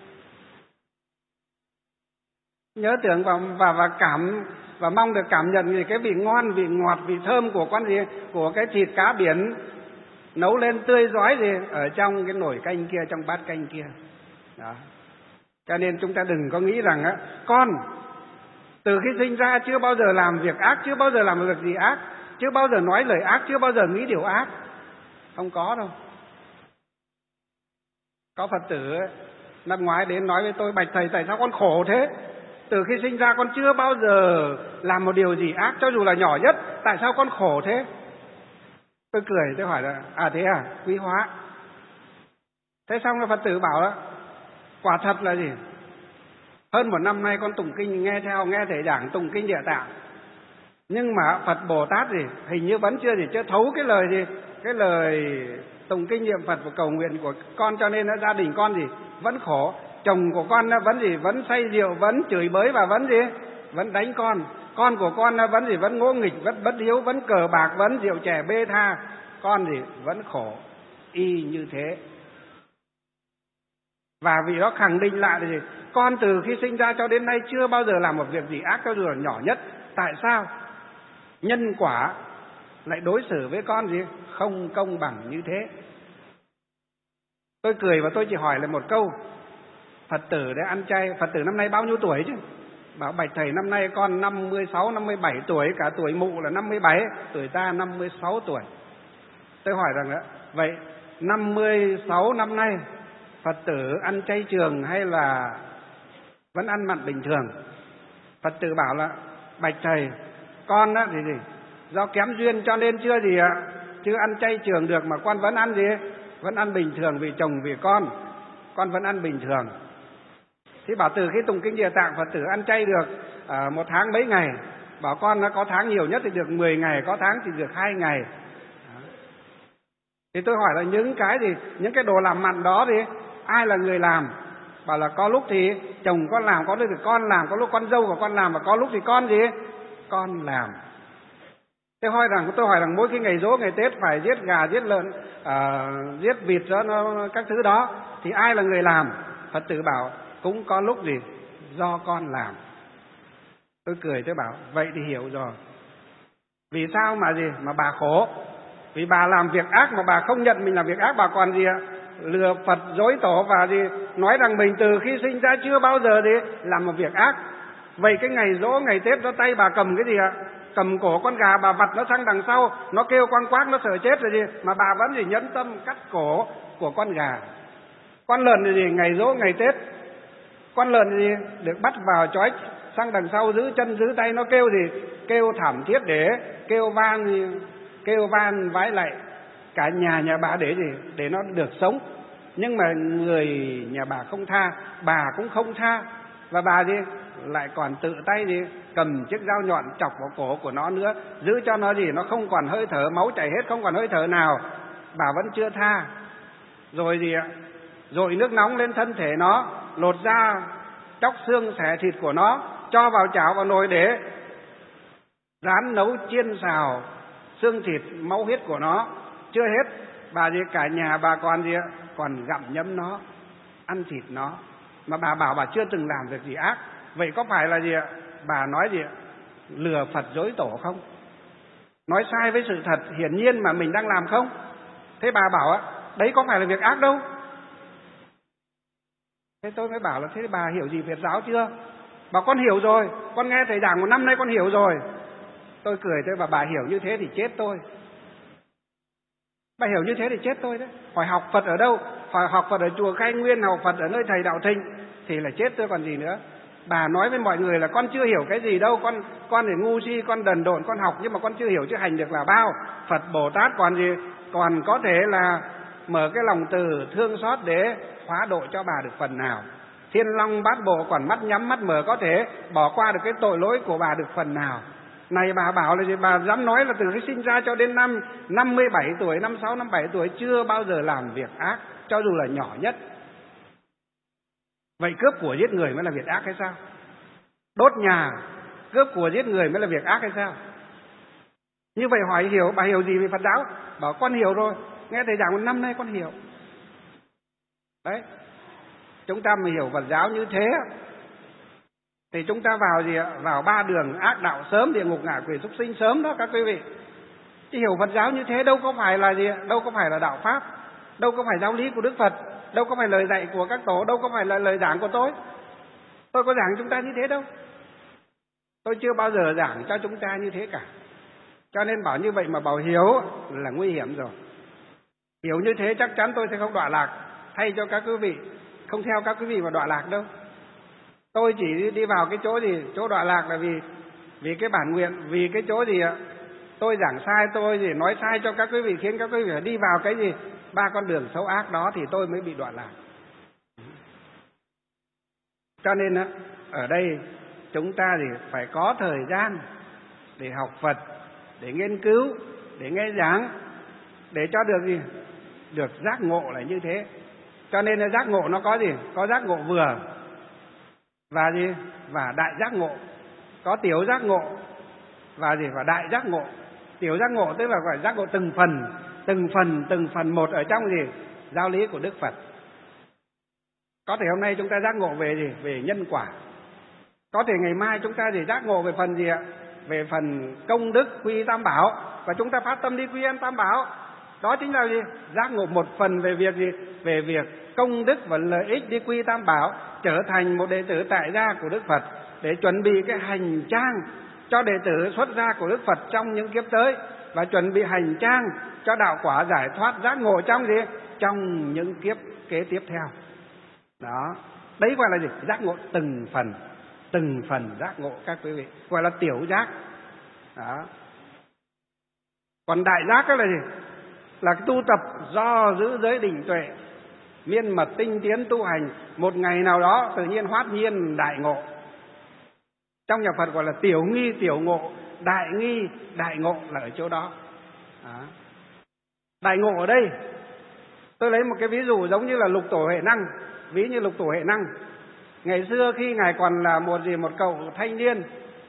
nhớ tưởng và cảm và mong được cảm nhận gì cái vị ngon, vị ngọt, vị thơm của của cái thịt cá biển nấu lên tươi rói gì ở trong cái nồi canh kia, trong bát canh kia đó. Cho nên chúng ta đừng có nghĩ rằng con từ khi sinh ra chưa bao giờ làm việc ác, chưa bao giờ làm việc gì ác, chưa bao giờ nói lời ác, chưa bao giờ nghĩ điều ác. Không có đâu. Có Phật tử năm ngoái đến nói với tôi: bạch thầy, tại sao con khổ thế? Từ khi sinh ra con chưa bao giờ làm một điều gì ác, cho dù là nhỏ nhất, tại sao con khổ thế? Tôi cười, tôi hỏi là thế à, quý hóa. Thế xong là Phật tử bảo đó, quả thật là gì, hơn 1 năm nay con tụng kinh, nghe thầy giảng tụng kinh Địa Tạng, nhưng mà Phật Bồ Tát gì hình như vẫn chưa thấu cái lời tụng kinh niệm Phật và cầu nguyện của con, cho nên gia đình con vẫn khổ. Chồng của con vẫn say rượu, vẫn chửi bới và vẫn đánh con của con vẫn ngỗ nghịch, vẫn bất hiếu, vẫn cờ bạc, vẫn rượu chè bê tha, con vẫn khổ y như thế. Và vì đó khẳng định lại là con từ khi sinh ra cho đến nay chưa bao giờ làm một việc gì ác, cho dù là nhỏ nhất. Tại sao nhân quả lại đối xử với con không công bằng như thế? Tôi cười và tôi chỉ hỏi lại một câu: Phật tử đấy ăn chay, Phật tử năm nay bao nhiêu tuổi chứ? Bảo bạch thầy, năm nay con 56, 57 tuổi, cả tuổi mụ là 57, tuổi ta 56 tuổi. Tôi hỏi rằng vậy 56 năm nay Phật tử ăn chay trường hay là vẫn ăn mặn bình thường? Phật tử bảo là bạch thầy, con thì do kém duyên cho nên chưa ăn chay trường được, mà con vẫn ăn vẫn ăn bình thường, vì chồng vì con vẫn ăn bình thường. Thì bảo từ khi tụng kinh Địa Tạng Phật tử ăn chay được 1 tháng mấy ngày. Bảo con có tháng nhiều nhất thì được 10 ngày, có tháng thì được 2 ngày. Thì tôi hỏi là những cái đồ làm mặn đó ai là người làm? Bảo là có lúc thì chồng con làm, có lúc thì con làm, có lúc con dâu của con làm, và có lúc thì con làm. Tôi hỏi rằng mỗi khi ngày giỗ, ngày Tết phải giết gà, giết lợn, giết vịt các thứ đó, thì ai là người làm? Phật tử bảo cũng có lúc do con làm. Tôi cười, tôi bảo vậy thì hiểu rồi. Vì sao mà bà khổ? Vì bà làm việc ác mà bà không nhận mình làm việc ác, bà còn lừa Phật dối tổ và nói rằng mình từ khi sinh ra chưa bao giờ làm một việc ác. Vậy cái ngày giỗ, ngày Tết đó, tay bà cầm cái gì ạ? Cầm cổ con gà, bà vặt nó sang đằng sau, nó kêu quang quác, nó sợ chết rồi mà bà vẫn nhẫn tâm cắt cổ của con gà. Con lợn ngày giỗ, ngày Tết, con lợn được bắt vào trói sang đằng sau, giữ chân giữ tay, nó kêu thảm thiết để kêu van vái lại cả nhà bà để nó được sống. Nhưng mà người nhà bà không tha, bà cũng không tha, và bà lại còn tự tay cầm chiếc dao nhọn chọc vào cổ của nó nữa, giữ cho nó nó không còn hơi thở, máu chảy hết, không còn hơi thở nào. Bà vẫn chưa tha. Rồi dội nước nóng lên thân thể nó, lột da, chóc xương xẻ thịt của nó, cho vào chảo vào nồi để rán nấu chiên xào xương thịt máu huyết của nó. Chưa hết, bà cả nhà bà còn gặm nhấm nó. ăn thịt nó. Mà bà bảo bà chưa từng làm việc gì ác. Vậy có phải là gì ạ? Bà nói gì ạ? Lừa Phật dối tổ không? Nói sai với sự thật hiển nhiên mà mình đang làm không? Thế bà bảo á, đấy có phải là việc ác đâu. Thế tôi mới bảo là thế bà hiểu gì Phật giáo chưa? Bảo con hiểu rồi, con nghe thầy giảng 1 năm nay con hiểu rồi. Tôi cười tôi bảo bà hiểu như thế thì chết tôi. Bà hiểu như thế thì chết tôi đấy. Hỏi học Phật ở đâu? Hỏi học Phật ở chùa Khai Nguyên, học Phật ở nơi thầy Đạo Thịnh thì là chết tôi còn gì nữa. Bà nói với mọi người là con chưa hiểu cái gì đâu, con thì ngu si, con đần độn, con học nhưng mà con chưa hiểu chứ hành được là bao. Phật Bồ Tát còn gì, còn có thể là mở cái lòng từ thương xót để hóa độ cho bà được phần nào. Thiên Long Bát Bộ còn mắt nhắm mắt mở có thể bỏ qua được cái tội lỗi của bà được phần nào. Này bà bảo là gì? Bà dám nói là từ khi sinh ra cho đến năm 57 tuổi, 56, 57 tuổi chưa bao giờ làm việc ác, cho dù là nhỏ nhất. Vậy cướp của giết người mới là việc ác hay sao? Đốt nhà, cướp của giết người mới là việc ác hay sao? Như vậy hỏi hiểu, bà hiểu gì về Phật giáo? Bảo con hiểu rồi, nghe thầy giảng 1 năm nay con hiểu. Đấy, chúng ta mà hiểu Phật giáo như thế thì chúng ta vào gì ạ? Vào 3 đường ác đạo sớm, địa ngục ngạ quỷ súc sinh sớm đó các quý vị. Chứ hiểu Phật giáo như thế đâu có phải là gì ạ? Đâu có phải là đạo pháp, đâu có phải giáo lý của Đức Phật, đâu có phải lời dạy của các tổ, đâu có phải là lời giảng của tôi. Tôi có giảng chúng ta như thế đâu. Tôi chưa bao giờ giảng cho chúng ta như thế cả. Cho nên bảo như vậy mà bảo hiểu là nguy hiểm rồi. Hiểu như thế chắc chắn tôi sẽ không đọa lạc, thay cho các quý vị, không theo các quý vị mà đọa lạc đâu. Tôi chỉ đi vào cái chỗ gì, chỗ đọa lạc là vì cái bản nguyện, vì cái chỗ gì ạ? Tôi giảng sai, tôi gì nói sai cho các quý vị, khiến các quý vị phải đi vào cái gì 3 con đường xấu ác đó thì tôi mới bị đọa lạc. Cho nên á, ở đây chúng ta thì phải có thời gian để học Phật, để nghiên cứu, để nghe giảng, để cho được gì? Được giác ngộ là như thế. Cho nên là giác ngộ nó có gì? Có giác ngộ vừa và gì? Và đại giác ngộ. Có tiểu giác ngộ và gì? Và đại giác ngộ. Tiểu giác ngộ tức là phải giác ngộ từng phần một ở trong gì? Giáo lý của Đức Phật. Có thể hôm nay chúng ta giác ngộ về gì? Về nhân quả. Có thể ngày mai chúng ta chỉ giác ngộ về phần gì ạ? Về phần công đức quy tam bảo, và chúng ta phát tâm đi quy y tam bảo. Đó chính là gì? Giác ngộ một phần về việc gì? Về việc công đức và lợi ích đi quy tam bảo, trở thành một đệ tử tại gia của Đức Phật, để chuẩn bị cái hành trang cho đệ tử xuất gia của Đức Phật trong những kiếp tới, và chuẩn bị hành trang cho đạo quả giải thoát giác ngộ trong gì? Trong những kiếp kế tiếp theo. Đó, đấy gọi là gì? Giác ngộ từng phần giác ngộ các quý vị, gọi là tiểu giác. Đó. Còn đại giác đó là gì? Là tu tập do giữ giới định tuệ, miên mật tinh tiến tu hành, một ngày nào đó tự nhiên hoát nhiên đại ngộ. Trong nhà Phật gọi là tiểu nghi tiểu ngộ, đại nghi đại ngộ là ở chỗ đó. Đó. Đại ngộ ở đây, tôi lấy một cái ví dụ giống như là Lục Tổ Huệ Năng. Ví như Lục Tổ Huệ Năng, ngày xưa khi ngài còn là một cậu thanh niên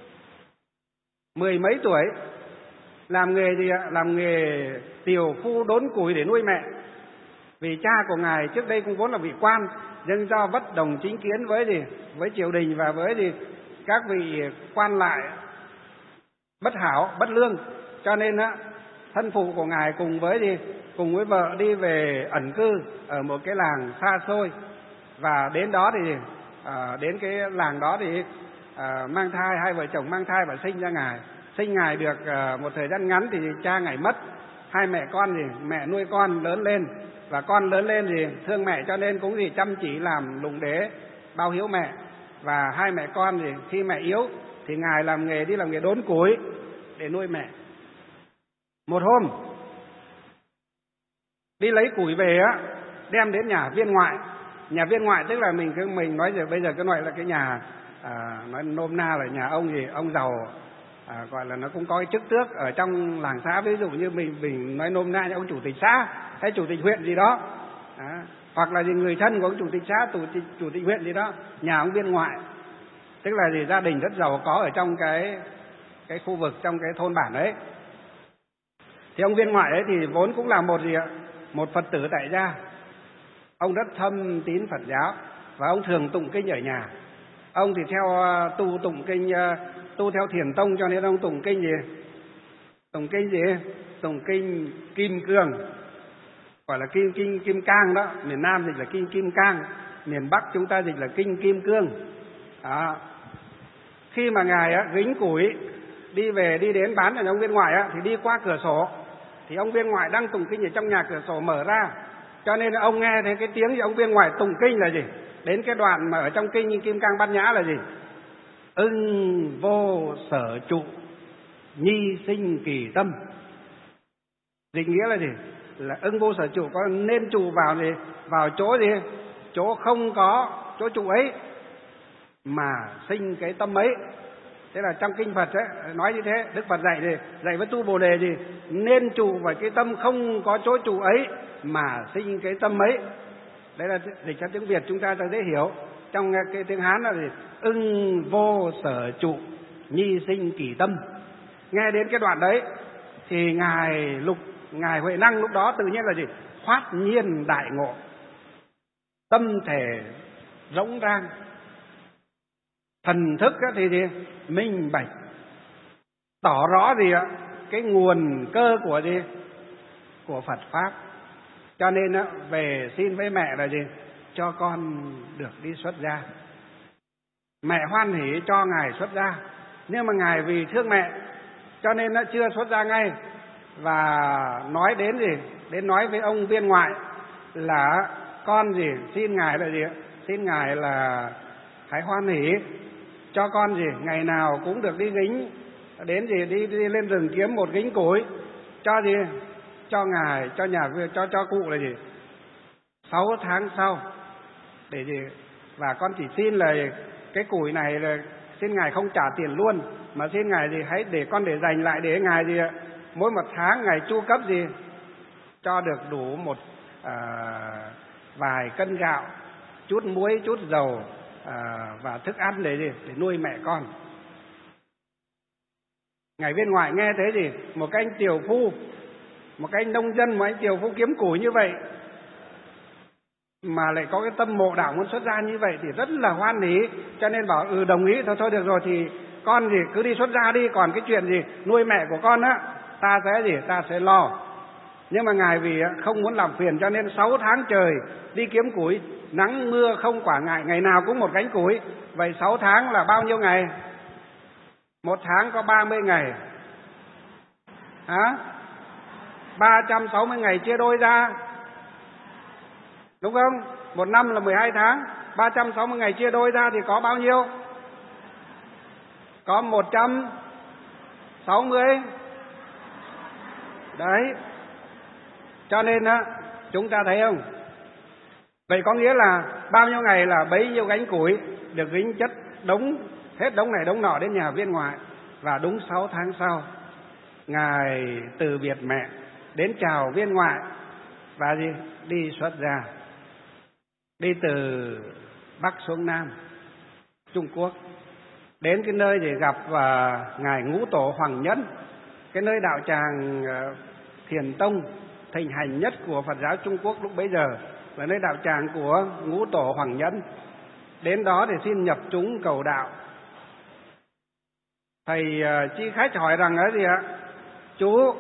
10 mấy tuổi, làm nghề gì ạ? Làm nghề tiều phu đốn củi để nuôi mẹ. Vì cha của ngài trước đây cũng vốn là vị quan, nhưng do bất đồng chính kiến với triều đình và với các vị quan lại bất hảo, bất lương, cho nên á, thân phụ của ngài cùng với vợ đi về ẩn cư ở một cái làng xa xôi, và đến đó thì đến cái làng đó thì mang thai, hai vợ chồng mang thai và sinh ngài được một thời gian ngắn thì cha ngài mất. Hai mẹ con mẹ nuôi con lớn lên, và con lớn lên thương mẹ, cho nên cũng chăm chỉ làm lụng đế bao hiếu mẹ. Và hai mẹ con khi mẹ yếu thì ngài đi làm nghề đốn củi để nuôi mẹ. Một hôm đi lấy củi về á, đem đến nhà viên ngoại. Nhà viên ngoại tức là mình nói giờ bây giờ cái loại là cái nhà nói nôm na là nhà ông giàu, gọi là nó cũng có cái chức tước ở trong làng xã. Ví dụ như mình nói nôm na như ông chủ tịch xã hay chủ tịch huyện gì đó, hoặc là người thân của ông chủ tịch xã, chủ tịch huyện gì đó, nhà ông viên ngoại tức là gia đình rất giàu có ở trong cái khu vực, trong cái thôn bản ấy. Thì ông viên ngoại ấy thì vốn cũng là một Phật tử tại gia. Ông rất thâm tín Phật giáo và ông thường tụng kinh ở nhà. Ông thì theo tụng kinh, tu theo Thiền tông, cho nên ông tụng kinh gì? Tụng kinh Kim Cương, gọi là Kim Cang đó. Miền Nam dịch là kinh Kim Cang, miền Bắc chúng ta dịch là kinh Kim Cương. Đó. Khi mà ngài gính củi đi đến bán cho ông viên ngoại thì đi qua cửa sổ, thì ông viên ngoại đang tụng kinh ở trong nhà, cửa sổ mở ra, cho nên ông nghe thấy cái tiếng gì ông viên ngoại tụng kinh là gì? Đến cái đoạn mà ở trong kinh Kim Cang Bát Nhã là gì? Ưng vô sở trụ, nhi sinh kỳ tâm. Dịch nghĩa là gì? Là ưng vô sở trụ, có nên trụ vào gì? Vào chỗ gì? Chỗ không có chỗ trụ ấy mà sinh cái tâm ấy. Thế là trong kinh Phật ấy, nói như thế. Đức Phật dạy với tu Bồ Đề gì? Nên trụ vào cái tâm không có chỗ trụ ấy mà sinh cái tâm ấy. Đấy là dịch ra tiếng Việt chúng ta dễ hiểu. Trong cái tiếng Hán là gì? Ưng vô sở trụ, nhi sinh kỳ tâm. Nghe đến cái đoạn đấy thì ngài Huệ Năng lúc đó tự nhiên là gì? Thoát nhiên đại ngộ, tâm thể rỗng rang, thần thức thì gì? Minh bạch, tỏ rõ gì ạ? Cái nguồn cơ của gì? Của Phật pháp. Cho nên về xin với mẹ là gì? Cho con được đi xuất gia. Mẹ hoan hỉ cho ngài xuất gia, nhưng mà ngài vì thương mẹ cho nên nó chưa xuất gia ngay, và nói đến gì? Đến nói với ông viên ngoại là con gì? Xin ngài là gì? Xin ngài là hãy hoan hỉ cho con gì? Ngày nào cũng được đi gính, đến gì? Đi lên rừng kiếm một gính củi cho gì? Cho ngài, cho cụ là gì? 6 tháng sau để gì? Và con chỉ xin là cái củi này là xin ngài không trả tiền luôn, mà xin ngài gì? Hãy để con để dành lại để ngài gì? Mỗi một tháng ngài chu cấp gì? Cho được đủ một vài cân gạo, chút muối, chút dầu và thức ăn để gì? Để nuôi mẹ con. Ngài viên ngoại nghe thế gì? Một cái anh tiểu phu, một cái anh nông dân, một anh tiểu phu kiếm củi như vậy mà lại có cái tâm mộ đạo muốn xuất gia như vậy thì rất là hoan hỉ, cho nên bảo đồng ý, thôi được rồi thì con gì cứ đi xuất gia đi, còn cái chuyện gì nuôi mẹ của con ta sẽ lo. Nhưng mà ngài vì không muốn làm phiền cho nên 6 tháng trời đi kiếm củi, nắng mưa không quả ngại, ngày nào cũng một gánh củi. Vậy 6 tháng là bao nhiêu ngày? 1 tháng có 30 ngày. 360 ngày chia đôi ra, đúng không? 1 năm là 12 tháng, 360 ngày chia đôi ra thì có bao nhiêu? Có 160. Đấy. Cho nên chúng ta thấy không? Vậy có nghĩa là bao nhiêu ngày là bấy nhiêu gánh củi được gính chất đống, hết đống này đống nọ đến nhà viên ngoại. Và đúng 6 tháng sau, ngài từ biệt mẹ đến chào viên ngoại và gì? Đi xuất gia. Đi từ Bắc xuống Nam Trung Quốc, đến cái nơi để gặp ngài Ngũ Tổ Hoàng Nhẫn, cái nơi đạo tràng Thiền tông thịnh hành nhất của Phật giáo Trung Quốc lúc bấy giờ, là nơi đạo tràng của Ngũ Tổ Hoàng Nhẫn. Đến đó để xin nhập chúng cầu đạo. Thầy chi khách hỏi rằng ấy gì ạ? Chú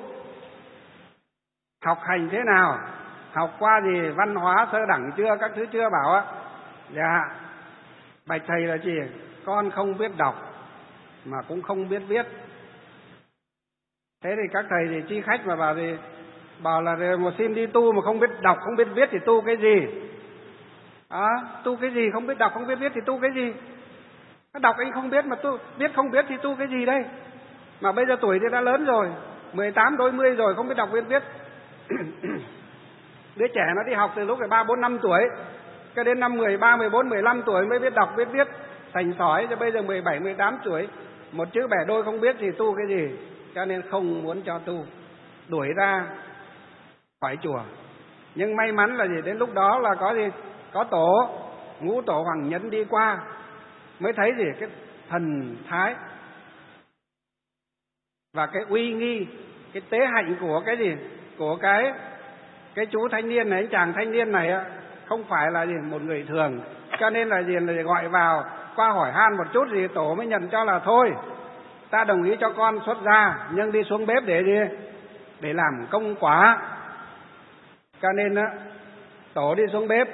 học hành thế nào? Học qua gì văn hóa sơ đẳng chưa? Các thứ chưa? Bảo dạ. Bạch thầy là gì? Con không biết đọc mà cũng không biết viết. Thế thì các thầy thì chi khách mà bảo là một xin đi tu mà không biết đọc không biết viết thì tu cái gì? Tu cái gì? Không biết đọc không biết viết thì tu cái gì? Đọc anh không biết mà tu biết không biết thì tu cái gì đây? Mà bây giờ tuổi thì đã lớn rồi, 18 đôi 10 rồi, không biết đọc biết viết. Đứa trẻ nó đi học từ lúc 3, 4, 5 tuổi, cái đến năm 13, 14, 15 tuổi mới biết đọc biết viết thành sỏi, cho bây giờ 17, 18 tuổi một chữ bẻ đôi không biết thì tu cái gì? Cho nên không muốn cho tu, đuổi ra khỏi chùa. Nhưng may mắn là gì? Đến lúc đó là có gì? Có Ngũ Tổ Hoàng Nhẫn đi qua mới thấy gì? Cái thần thái và cái uy nghi, cái tế hạnh của cái gì? Của cái chú thanh niên này, anh chàng thanh niên này không phải là gì một người thường, cho nên là gì là gọi vào qua hỏi han một chút gì tổ mới nhận cho là thôi, ta đồng ý cho con xuất gia nhưng đi xuống bếp để gì, để làm công quả. Cho nên á tổ đi xuống bếp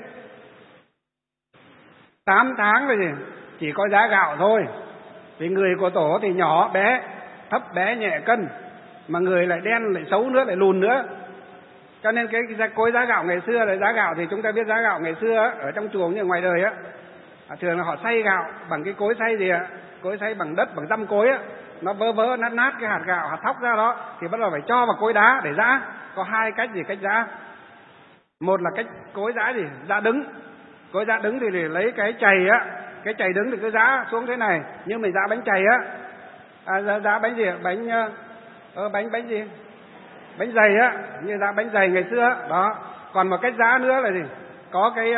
8 tháng rồi gì chỉ có giá gạo thôi, vì người của tổ thì nhỏ bé, thấp bé nhẹ cân, mà người lại đen lại xấu nữa, lại lùn nữa. Cho nên cái cối giá gạo ngày xưa là giá gạo thì chúng ta biết giá gạo ngày xưa ở trong chùa như ngoài đời á, thường là họ xay gạo bằng cái cối xay gì ạ, cối xay bằng đất, bằng tăm cối á, nó vỡ vỡ nát nát cái hạt gạo, hạt thóc ra đó thì bắt đầu phải cho vào cối đá để giã. Có hai cách gì cách giã, một là cách cối giã gì, giã đứng. Cối giã đứng thì để lấy cái chày á, cái chày đứng thì cứ giã xuống thế này, nhưng mình giã bánh chày á, giã bánh gì, bánh gì, bánh dày á, như giã bánh dày ngày xưa đó. Còn một cách giã nữa là gì, có cái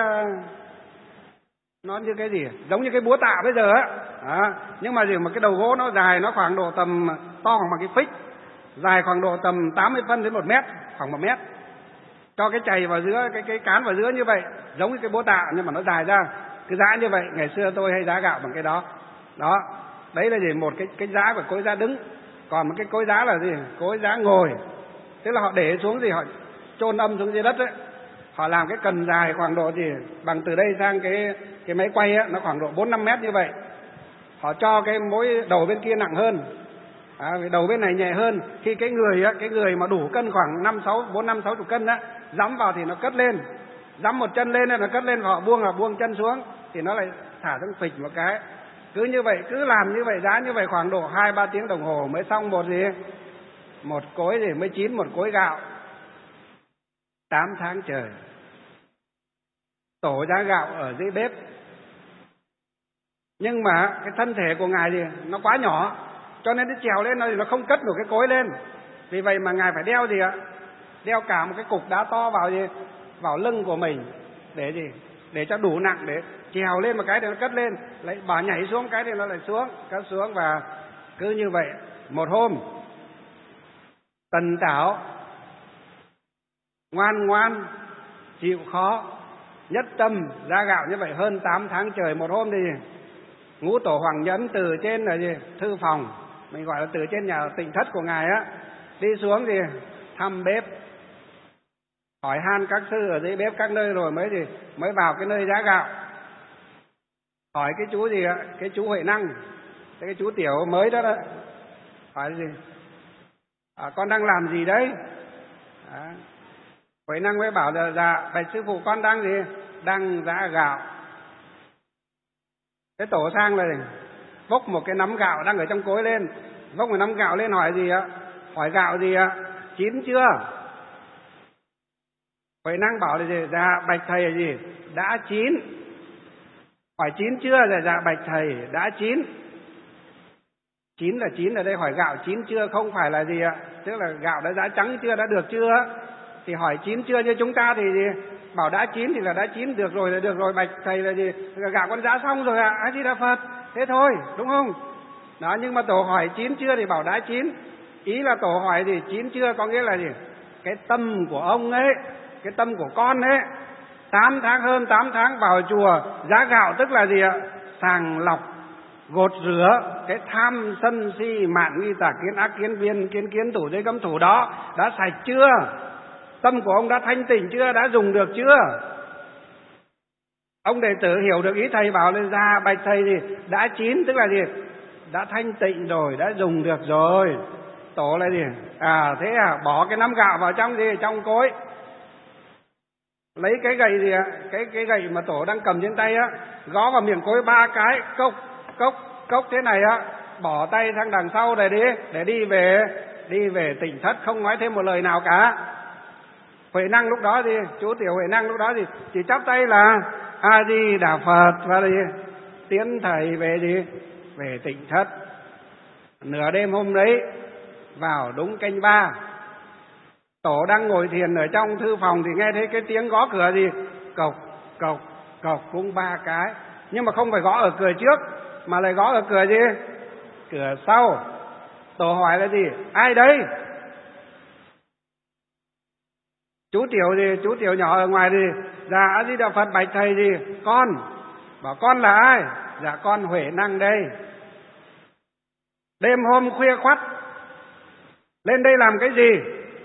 nó như cái gì, giống như cái búa tạ bây giờ á, nhưng mà gì mà cái đầu gỗ nó dài, nó khoảng độ tầm to khoảng bằng cái phích, dài khoảng độ tầm 80 phân đến 1 mét, khoảng 1 mét, cho cái chày vào giữa, cái cán vào giữa như vậy, giống như cái búa tạ nhưng mà nó dài ra, cứ giã như vậy. Ngày xưa tôi hay giã gạo bằng cái đó. Đó, đấy là gì, một cái giã của cối giã đứng. Còn một cái cối giã là gì, cối giã ngồi, tức là họ để xuống thì họ chôn âm xuống dưới đất ấy. Họ làm cái cần dài khoảng độ gì bằng từ đây sang cái máy quay á, nó khoảng độ 4-5 mét như vậy. Họ cho cái mỗi đầu bên kia nặng hơn, đầu bên này nhẹ hơn. Khi cái người mà đủ cân khoảng 4-5-60 cân á, dẫm vào thì nó cất lên, dẫm một chân lên nó cất lên, họ buông chân xuống thì nó lại thả xuống phịch một cái. Cứ như vậy, cứ làm như vậy, giá như vậy khoảng độ 2-3 tiếng đồng hồ mới xong một cối thì mới chín một cối gạo. 8 tháng trời tổ giá gạo ở dưới bếp. Nhưng mà cái thân thể của ngài thì nó quá nhỏ, cho nên nó trèo lên nó không cất được cái cối lên. Vì vậy mà ngài phải đeo gì ạ, đeo cả một cái cục đá to vào lưng của mình để gì, để cho đủ nặng, để trèo lên một cái thì nó cất lên, lại bảo nhảy xuống cái thì nó lại cất xuống. Và cứ như vậy một hôm tần tảo ngoan ngoan chịu khó nhất tâm ra gạo như vậy hơn 8 tháng trời. Một hôm thì ngũ tổ Hoàng Nhẫn từ trên là gì, thư phòng, mình gọi là từ trên nhà tịnh thất của ngài á, đi xuống thì thăm bếp, hỏi han các sư ở dưới bếp các nơi rồi mới vào cái nơi giá gạo. Hỏi cái chú gì ạ, cái chú Huệ Năng, cái chú tiểu mới đó đó, hỏi gì, con đang làm gì đấy? Huệ Năng mới bảo là dạ bạch sư phụ con đang gì, đang giã gạo. Cái tổ sang là vốc một cái nắm gạo đang ở trong cối lên, vốc một nắm gạo lên hỏi gì ạ, hỏi gạo gì ạ, chín chưa? Huệ Năng bảo là gì, dạ bạch thầy là gì, đã chín. Hỏi chín chưa? Dạ bạch thầy đã chín. Chín là chín ở đây, hỏi gạo chín chưa không phải là gì ạ, tức là gạo đã giã trắng chưa, đã được chưa. Thì hỏi chín chưa, như chúng ta thì gì, bảo đã chín thì là đã chín, được rồi là được rồi, bạch thầy là gì, gạo con giã xong rồi ạ, A Di Đà Phật, thế thôi, đúng không? Đó, nhưng mà tổ hỏi chín chưa thì bảo đã chín. Ý là tổ hỏi thì chín chưa có nghĩa là gì, cái tâm của ông ấy, cái tâm của con ấy, 8 tháng, hơn 8 tháng vào chùa giã gạo, tức là gì ạ, sàng lọc, gột rửa cái tham sân si mạn nghi tà kiến ác kiến viên kiến kiến thủ giới cấm thủ đó, đã sạch chưa? Tâm của ông đã thanh tịnh chưa? Đã dùng được chưa? Ông đệ tử hiểu được ý thầy, bảo lên ra bạch thầy thì đã chín, tức là gì, đã thanh tịnh rồi, đã dùng được rồi. Tổ là gì, thế bỏ cái nắm gạo vào trong gì, trong cối, lấy cái gậy gì ạ, cái gậy mà tổ đang cầm trên tay á, gõ vào miệng cối 3 cái, cốc cốc cốc thế này á, bỏ tay sang đằng sau để đi về tịnh thất, không nói thêm một lời nào cả. Huệ Năng lúc đó thì chú tiểu Huệ Năng lúc đó thì chỉ chắp tay là A Di Đà Phật và tiến thầy về tịnh thất. Nửa đêm hôm đấy vào đúng canh 3, tổ đang ngồi thiền ở trong thư phòng thì nghe thấy cái tiếng gõ cửa gì, cộc cộc cộc cũng 3 cái, nhưng mà không phải gõ ở cửa trước mà lại gõ ở cửa gì, cửa sau. Tổ hỏi là gì, ai đấy? Chú Tiểu nhỏ ở ngoài thì dạ A Di Đà Phật bạch thầy gì con. Bảo con là ai? Dạ con Huệ Năng đây. Đêm hôm khuya khoắt lên đây làm cái gì?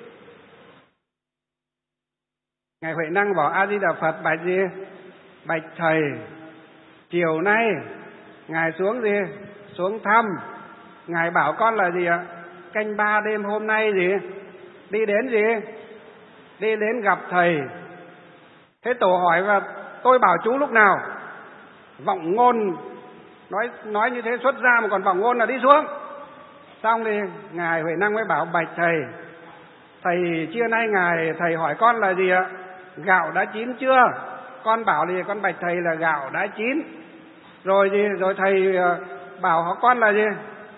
Ngài Huệ Năng bảo A Di Đà Phật bạch gì? Bạch thầy, chiều nay ngài xuống gì? Xuống thăm. Ngài bảo con là gì ạ? Canh 3 đêm hôm nay gì? Đi đến gì? Đi đến gặp thầy. Thế tổ hỏi và tôi bảo chú lúc nào? Vọng ngôn nói như thế xuất ra mà còn vọng ngôn là đi xuống. Xong thì ngài Huệ Năng mới bảo bạch thầy, thầy trưa nay thầy hỏi con là gì ạ? Gạo đã chín chưa? Con bảo thì con bạch thầy là gạo đã chín. Rồi gì? Rồi thầy bảo con là gì?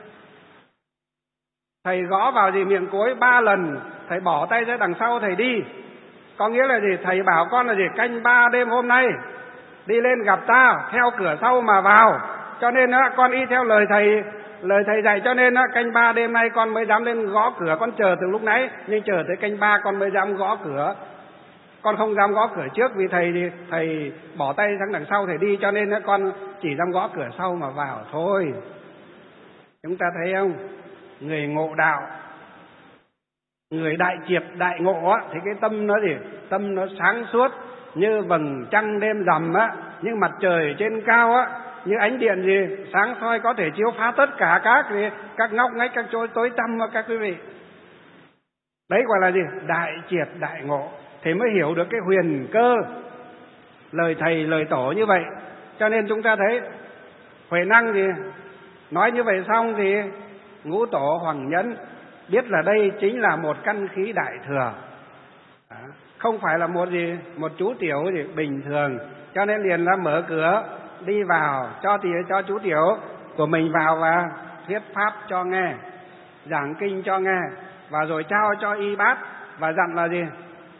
Thầy gõ vào gì miệng cối 3 lần, thầy bỏ tay ra đằng sau thầy đi. Có nghĩa là gì? Thầy bảo con là gì? Canh 3 đêm hôm nay đi lên gặp ta, theo cửa sau mà vào. Cho nên con y theo lời thầy dạy, cho nên canh 3 đêm nay con mới dám lên gõ cửa. Con chờ từ lúc nãy, nhưng chờ tới canh 3 con mới dám gõ cửa. Con không dám gõ cửa trước vì thầy bỏ tay sang đằng sau thầy đi, cho nên con chỉ dám gõ cửa sau mà vào thôi. Chúng ta thấy không? Người ngộ đạo, người đại triệt đại ngộ á, thì cái tâm nó gì? Tâm nó sáng suốt như vầng trăng đêm rằm á, như mặt trời trên cao á, như ánh điện gì sáng soi có thể chiếu phá tất cả các ngóc ngách, các chỗ tối tăm á, các quý vị. Đấy gọi là gì? Đại triệt đại ngộ, thì mới hiểu được cái huyền cơ lời thầy lời tổ như vậy. Cho nên chúng ta thấy Huệ Năng thì nói như vậy xong thì Ngũ Tổ Hoàng Nhân biết là đây chính là một căn khí đại thừa, không phải là một chú tiểu gì bình thường. Cho nên liền là mở cửa đi vào, cho chú tiểu của mình vào và thuyết pháp cho nghe, giảng kinh cho nghe, và rồi trao cho y bát và dặn là gì?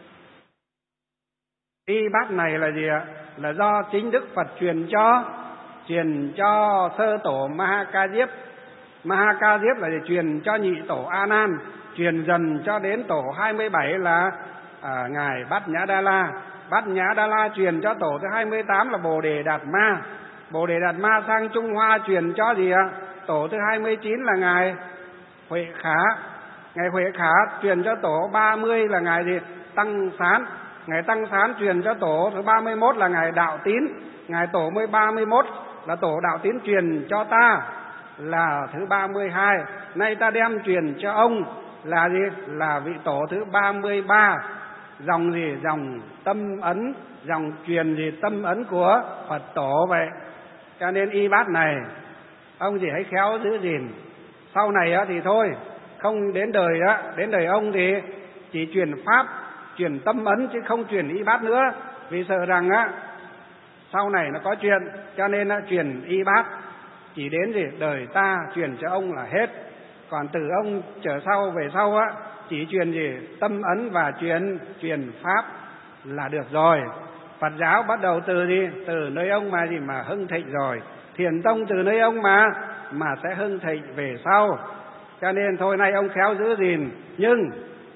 Y bát này là gì ạ? Là do chính Đức Phật truyền cho sơ tổ Ma Ha Diếp. Ma Ha Diếp là truyền cho nhị tổ A Nan, truyền dần cho đến tổ 27 là ngài Bát Nhã Đa La. Bát Nhã Đa La truyền cho tổ thứ 28 là Bồ Đề Đạt Ma. Bồ Đề Đạt Ma sang Trung Hoa truyền cho gì ạ? Tổ thứ 29 là ngài Huệ Khả. Ngài Huệ Khả truyền cho tổ 30 là ngài gì? Tăng Sán. Ngài Tăng Sán truyền cho tổ thứ 31 là ngài Đạo Tín. Ngài tổ mới 31 là tổ Đạo Tín truyền cho ta là thứ 32. Nay ta đem truyền cho ông là gì? Là vị tổ thứ 33. Dòng gì? Dòng tâm ấn, dòng truyền gì? Tâm ấn của Phật tổ vậy. Cho nên y bát này ông chỉ hãy khéo giữ gìn. Sau này thì thôi, không đến đời ông thì chỉ truyền pháp, truyền tâm ấn chứ không truyền y bát nữa, vì sợ rằng sau này nó có chuyện. Cho nên truyền y bát chỉ đến gì? Đời ta truyền cho ông là hết. Còn từ ông trở về sau chỉ truyền gì? Tâm ấn và truyền pháp là được rồi. Phật giáo bắt đầu từ gì? Từ nơi ông mà hưng thịnh rồi. Thiền tông từ nơi ông mà sẽ hưng thịnh về sau. Cho nên thôi nay ông khéo giữ gìn. Nhưng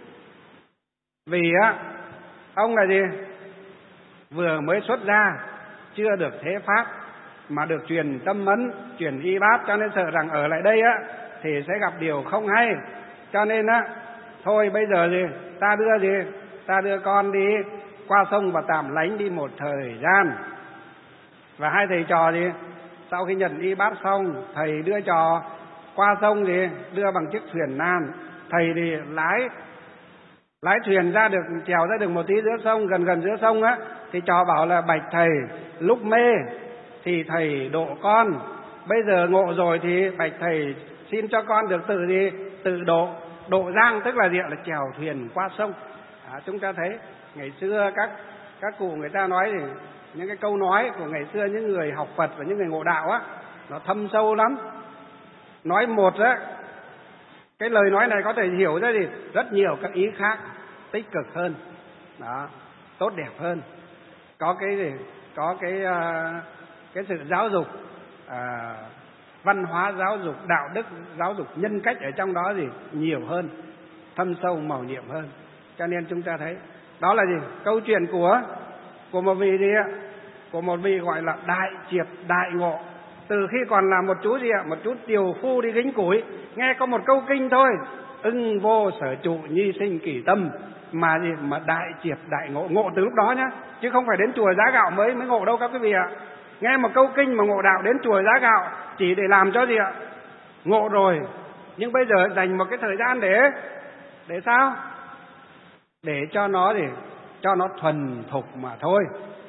vì ông là gì? Vừa mới xuất ra, chưa được thế pháp mà được truyền tâm ấn, truyền y bát, cho nên sợ rằng ở lại đây thì sẽ gặp điều không hay. Cho nên thôi bây giờ gì? Ta đưa con đi qua sông và tạm lánh đi một thời gian. Và hai thầy trò sau khi nhận y bát xong, thầy đưa trò qua sông đưa bằng chiếc thuyền nan. Thầy thì lái thuyền trèo ra được một tí giữa sông, gần giữa sông thì trò bảo là bạch thầy, lúc mê thì thầy độ con, bây giờ ngộ rồi thì bạch thầy xin cho con được tự độ giang, tức là là chèo thuyền qua sông. Chúng ta thấy ngày xưa các cụ người ta nói thì những cái câu nói của ngày xưa những người học Phật và những người ngộ đạo nó thâm sâu lắm. Nói một cái lời nói này có thể hiểu ra rất nhiều các ý khác tích cực hơn, tốt đẹp hơn. Có cái sự giáo dục, văn hóa giáo dục, đạo đức giáo dục, nhân cách ở trong đó nhiều hơn, thâm sâu màu nhiệm hơn. Cho nên chúng ta thấy Đó là gì? Câu chuyện của một vị gì ạ? Của một vị gọi là đại triệt đại ngộ. Từ khi còn là một chú gì ạ? Một chú tiều phu đi gánh củi, nghe có một câu kinh thôi: ưng vô sở trụ nhi sinh kỷ tâm, mà gì mà đại triệt đại ngộ. Ngộ từ lúc đó nhá, chứ không phải đến chùa Giá Gạo mới ngộ đâu các quý vị ạ. Nghe một câu kinh mà ngộ đạo, đến chùa Giá Gạo chỉ để làm cho gì ạ? Ngộ rồi. Nhưng bây giờ dành một cái thời gian để sao? Để cho nó thuần thục mà thôi.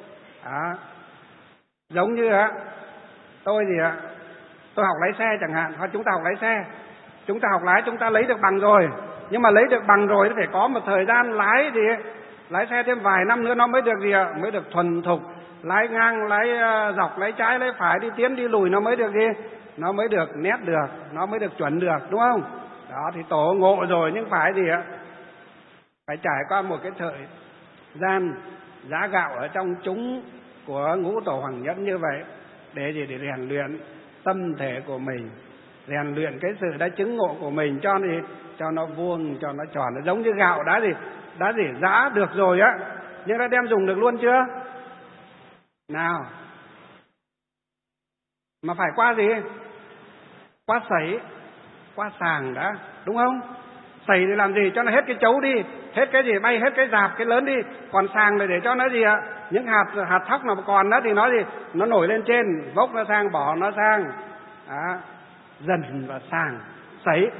Giống như tôi tôi học lái xe chẳng hạn, hoặc chúng ta học lái xe, chúng ta học lái, chúng ta lấy được bằng rồi, nhưng mà lấy được bằng rồi nó phải có một thời gian lái xe thêm vài năm nữa nó mới được mới được thuần thục. Lái ngang, lái dọc, lái trái, lái phải, đi tiến đi lùi nó mới được nó mới được nét được, nó mới được chuẩn được, đúng không? Đó thì tổ ngộ rồi, nhưng phải phải trải qua một cái thời gian Giá Gạo ở trong chúng của ngũ tổ hoàng nhân như vậy, để rèn luyện tâm thể của mình, rèn luyện cái sự đã chứng ngộ của mình cho nó vuông, cho nó tròn. Nó giống như gạo đã giã được rồi á, nhưng đã đem dùng được luôn chưa? Nào, mà phải qua gì? Qua sấy, qua sàng đã, đúng không? Sấy thì làm gì? Cho nó hết cái chấu đi, hết cái gì bay, hết cái rạp, cái lớn đi. Còn sàng là để cho nó gì ạ? Những hạt thóc nào còn đó thì nó nổi lên trên, vốc nó sang, bỏ nó sang. Dần và sàng, sấy.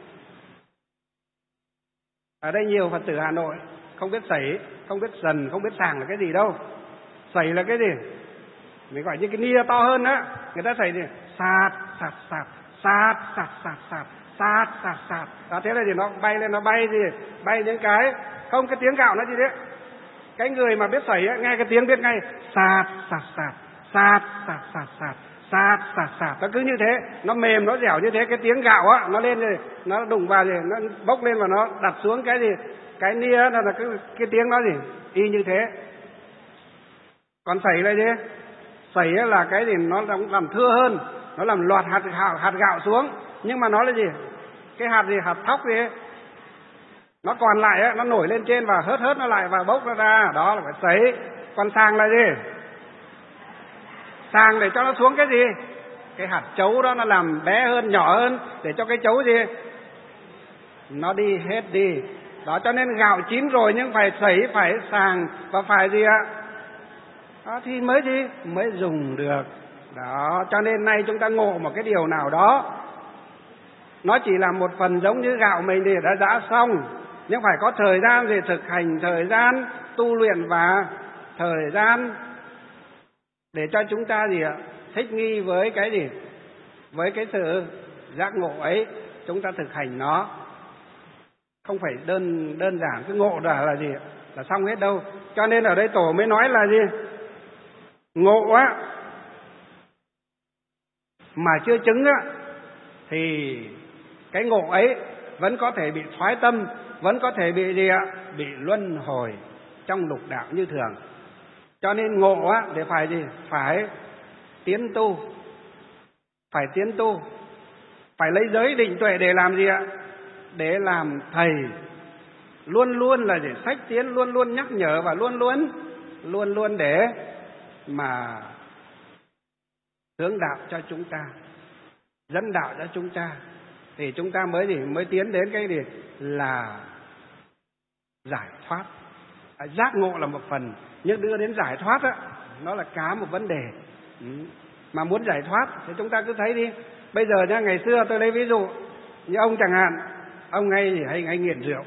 Ở đây nhiều Phật tử Hà Nội không biết sấy, không biết dần, không biết sàng là cái gì đâu. Sấy là cái gì? Mình gọi như cái nia to hơn á, người ta sấy thì sạt sạt sạt, sạt sạt sạt sạt, sạt sạt sạt. Đó, thế là thì nó bay lên, nó bay bay những cái không, cái tiếng gạo nó gì đấy. Cái người mà biết sấy á, nghe cái tiếng biết ngay, sạt sạt sạt, sạt sạt sạt sạt, sạt sạt sạt. Nó cứ như thế, nó mềm, nó dẻo như thế. Cái tiếng gạo á, nó lên rồi, nó đụng vào rồi, nó bốc lên và nó đặt xuống cái gì, cái nia là cái tiếng nó gì y như thế. Còn sấy là gì? Sấy là cái gì nó làm thưa hơn, nó làm loạt hạt gạo xuống, nhưng mà nó là gì? Cái hạt gì? Hạt thóc gì? Nó còn lại á, nó nổi lên trên và hớt nó lại và bốc nó ra, đó là phải sấy. Còn sàng là gì? Sàng để cho nó xuống cái gì? Cái hạt chấu đó nó làm bé hơn, nhỏ hơn, để cho cái chấu gì? Nó đi hết đi. Đó, cho nên gạo chín rồi nhưng phải sấy, phải sàng và phải gì ạ? Đó thì mới dùng được. Đó, cho nên nay chúng ta ngộ một cái điều nào đó, nó chỉ là một phần giống như gạo mình thì đã giã xong, nhưng phải có thời gian để thực hành, thời gian tu luyện và thời gian để cho chúng ta thích nghi với cái gì? Với cái sự giác ngộ ấy, chúng ta thực hành nó. Không phải đơn giản cứ ngộ là gì? Là xong hết đâu. Cho nên ở đây tổ mới nói là gì? Ngộ á mà chưa chứng á thì cái ngộ ấy vẫn có thể bị thoái tâm, vẫn có thể bị gì ạ? Bị luân hồi trong lục đạo như thường. Cho nên ngộ á để phải gì? Phải tiến tu. Phải tiến tu. Phải lấy giới định tuệ để làm gì ạ? Để làm thầy. Luôn luôn là để sách tiến, luôn luôn nhắc nhở và luôn luôn để mà hướng đạo cho chúng ta, dẫn đạo cho chúng ta, thì chúng ta mới tiến đến cái gì là giải thoát. Giác ngộ là một phần, nhưng đưa đến giải thoát á, nó là cả một vấn đề. Mà muốn giải thoát thì chúng ta cứ thấy đi. Bây giờ nhá, ngày xưa tôi lấy ví dụ như ông chẳng hạn, ông hay nghiện rượu.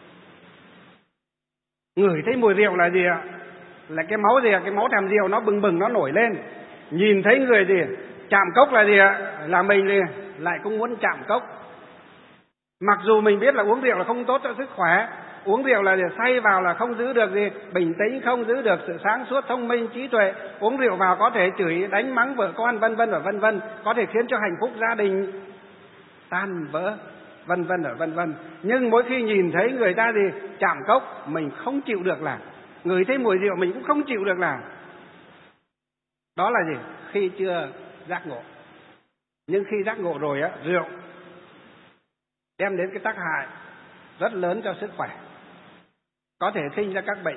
Ngửi thấy mùi rượu là gì ạ? Là cái máu gì ạ? Cái máu thèm rượu nó bừng nó nổi lên. Nhìn thấy người gì chạm cốc là gì ạ? Là mình gì lại cũng muốn chạm cốc. Mặc dù mình biết là uống rượu là không tốt cho sức khỏe, uống rượu là để say vào là không giữ được gì bình tĩnh, không giữ được sự sáng suốt, thông minh, trí tuệ. Uống rượu vào có thể chửi đánh mắng vợ con vân vân, có thể khiến cho hạnh phúc gia đình tan vỡ vân vân. Nhưng mỗi khi nhìn thấy người ta gì chạm cốc, mình không chịu được làm. Ngửi thấy mùi rượu mình cũng không chịu được làm. Đó là gì? Khi chưa giác ngộ. Nhưng khi giác ngộ rồi á, rượu đem đến cái tác hại rất lớn cho sức khỏe. có thể sinh ra các bệnh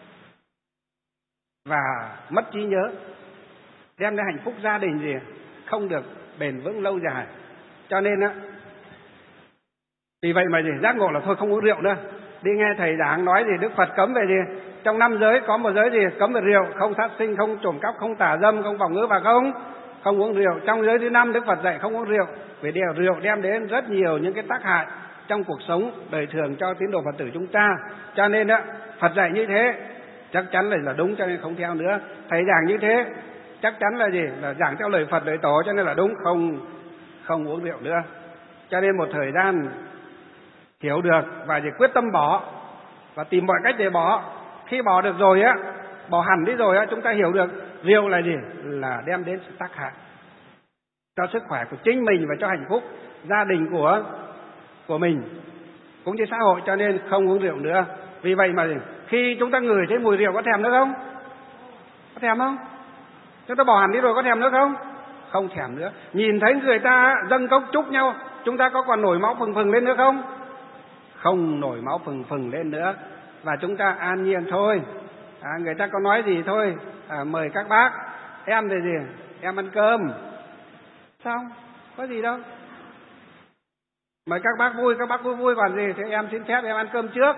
và mất trí nhớ, đem đến hạnh phúc gia đình gì không được bền vững lâu dài. Cho nên á, vì vậy mà gì giác ngộ là thôi không uống rượu nữa. Đi nghe thầy giảng nói gì Đức Phật cấm về gì, trong 5 giới có một giới gì cấm về rượu, không sát sinh, không trộm cắp, không tà dâm, không vọng ngữ và không uống rượu. Trong giới thứ 5 Đức Phật dạy không uống rượu, vì rượu đem đến rất nhiều những cái tác hại trong cuộc sống đời thường cho tín đồ Phật tử chúng ta. Cho nên á, Phật dạy như thế chắc chắn là đúng, cho nên không theo nữa. Thầy giảng như thế chắc chắn là gì, là giảng theo lời Phật lời Tổ, cho nên là đúng, không uống rượu nữa. Cho nên một thời gian hiểu được và chỉ quyết tâm bỏ và tìm mọi cách để bỏ. Khi bỏ được rồi á, bỏ hẳn đi rồi á, chúng ta hiểu được rượu là gì, là đem đến sự tác hại cho sức khỏe của chính mình và cho hạnh phúc gia đình của mình cũng như xã hội. Cho nên không uống rượu nữa. Vì vậy mà khi chúng ta ngửi thấy mùi rượu có thèm nữa không? Có thèm không? Chúng ta bỏ hẳn đi rồi có thèm nữa không? Không thèm nữa. Nhìn thấy người ta dâng cốc chúc nhau, chúng ta có còn nổi máu phừng phừng lên nữa không? Không nổi máu phừng phừng lên nữa. Và chúng ta an nhiên thôi. Người ta có nói gì thôi, mời các bác, em thì gì, em ăn cơm. Xong, có gì đâu. Mời các bác vui, các bác vui còn gì, thì em xin phép em ăn cơm trước.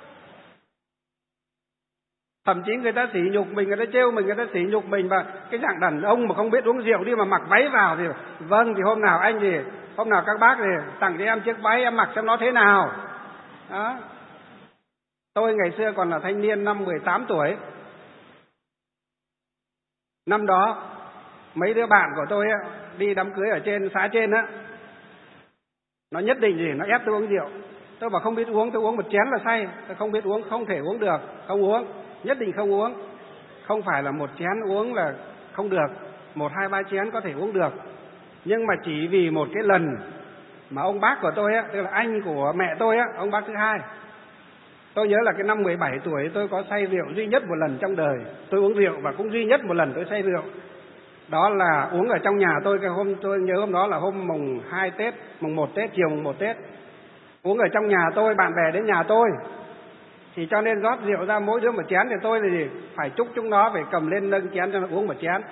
Thậm chí người ta sỉ nhục mình, người ta trêu mình, người ta sỉ nhục mình, và cái dạng đàn ông mà không biết uống rượu đi mà mặc váy vào thì vâng, thì hôm nào anh gì, hôm nào các bác thì tặng cho em chiếc váy em mặc xem nó thế nào. Đó. Tôi ngày xưa còn là thanh niên năm 18 tuổi. Năm đó mấy đứa bạn của tôi đi đám cưới ở trên xã trên á, nó nhất định gì, nó ép tôi uống rượu. Tôi bảo không biết uống, tôi uống một chén là say. Tôi không biết uống, không thể uống được, không uống, nhất định không uống. Không phải là một chén uống là không được, 1, 2, 3 chén có thể uống được. Nhưng mà chỉ vì một cái lần mà ông bác của tôi á, tức là anh của mẹ tôi á, ông bác thứ hai. Tôi nhớ là cái năm 17 tuổi tôi có say rượu duy nhất một lần trong đời. Tôi uống rượu và cũng duy nhất một lần tôi say rượu. Đó là uống ở trong nhà tôi, cái hôm tôi nhớ hôm đó là hôm mùng 2 Tết, mùng 1 Tết, chiều mùng 1 Tết. Uống ở trong nhà tôi, bạn bè đến nhà tôi. Thì cho nên rót rượu ra mỗi đứa một chén, thì tôi là gì, phải chúc chúng nó phải cầm lên nâng chén cho nó uống một chén.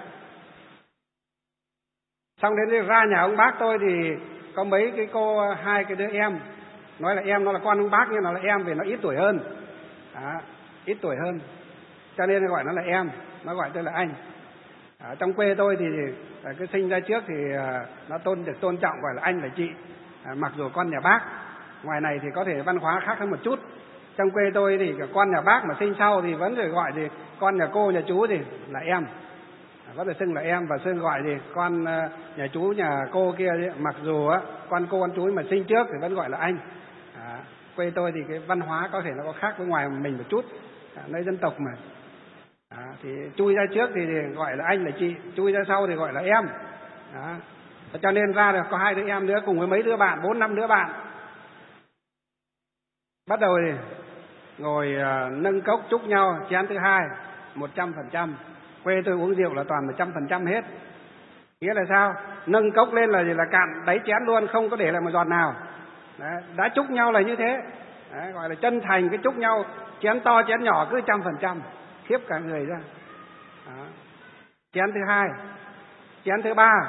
Xong đến ra nhà ông bác tôi thì có mấy cái cô, 2 cái đứa em, nói là em, nó là con ông bác nhưng nó là em vì nó ít tuổi hơn. Ít tuổi hơn, cho nên gọi nó là em, nó gọi tôi là anh. Trong quê tôi thì cái sinh ra trước thì nó được tôn trọng gọi là anh là chị, mặc dù con nhà bác. Ngoài này thì có thể văn hóa khác hơn một chút. Trong quê tôi thì cả con nhà bác mà sinh sau thì vẫn phải gọi thì con nhà cô nhà chú thì là em, có thể xưng là em, và xưng gọi thì con nhà chú nhà cô kia thì, mặc dù con cô con chú mà sinh trước thì vẫn gọi là anh. Quê tôi thì cái văn hóa có thể nó có khác với ngoài mình một chút, nơi dân tộc mà. Thì chui ra trước thì gọi là anh là chị, chui ra sau thì gọi là em. Cho nên ra được có 2 đứa em nữa cùng với mấy đứa bạn, 4, 5 đứa bạn. Bắt đầu thì ngồi nâng cốc chúc nhau chén thứ 2, 100%. Quê tôi uống rượu là toàn 100% hết. Nghĩa là sao? Nâng cốc lên là gì, là cạn đáy chén luôn, không có để lại một giọt nào. Đấy, đã chúc nhau là như thế. Đấy, gọi là chân thành cái chúc nhau, chén to chén nhỏ cứ 100%, khiếp cả người ra. Đó. Chén thứ 2, chén thứ 3.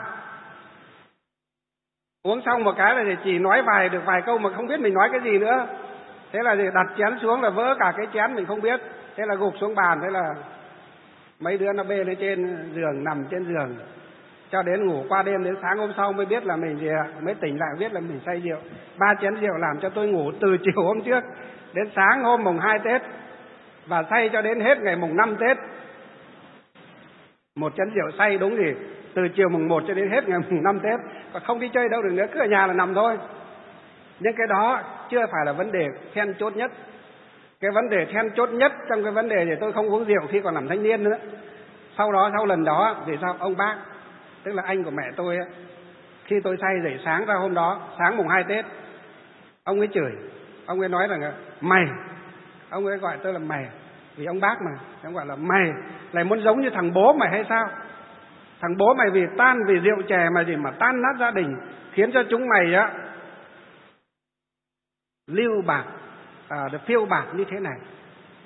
Uống xong một cái là chỉ nói được vài câu mà không biết mình nói cái gì nữa. Thế là đặt chén xuống là vỡ cả cái chén mình không biết. Thế là gục xuống bàn, thế là mấy đứa nó bê lên trên giường, nằm trên giường cho đến ngủ qua đêm, đến sáng hôm sau mới biết là mình mới tỉnh lại biết là mình say rượu. 3 chén rượu làm cho tôi ngủ từ chiều hôm trước đến sáng hôm mùng 2 Tết và say cho đến hết ngày mùng 5 Tết. 1 chén rượu say đúng thì từ chiều mùng 1 cho đến hết ngày mùng 5 Tết, và không đi chơi đâu được nữa, cứ ở nhà là nằm thôi. Nhưng cái đó chưa phải là vấn đề then chốt nhất. Cái vấn đề then chốt nhất trong cái vấn đề thì tôi không uống rượu khi còn làm thanh niên nữa. Sau lần đó vì sao ông bác, tức là anh của mẹ tôi á, khi tôi say dậy sáng ra hôm đó, sáng mùng 2 Tết, ông ấy chửi, ông ấy nói rằng mày, ông ấy gọi tôi là mày, vì ông bác mà, ông gọi là mày lại muốn giống như thằng bố mày hay sao? Thằng bố mày vì rượu chè mà gì mà tan nát gia đình, khiến cho chúng mày lưu bạc, phiêu bạc như thế này.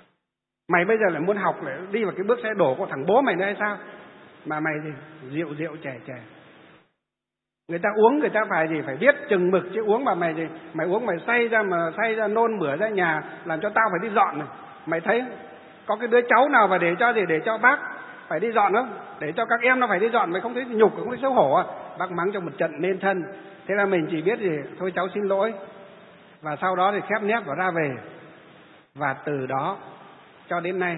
Mày bây giờ lại muốn học lại đi vào cái bước xe đổ của thằng bố mày nữa hay sao? Mà mày thì rượu chè. Người ta uống người ta phải gì, phải biết chừng mực chứ uống mà mày uống mày say ra nôn mửa ra nhà làm cho tao phải đi dọn này. Mày thấy có cái đứa cháu nào mà để cho bác phải đi dọn không? Để cho các em nó phải đi dọn, mày không thấy nhục, không thấy xấu hổ à? Bác mắng cho một trận nên thân. Thế là mình chỉ biết gì, thôi cháu xin lỗi. Và sau đó thì khép nép và ra về. Và từ đó cho đến nay,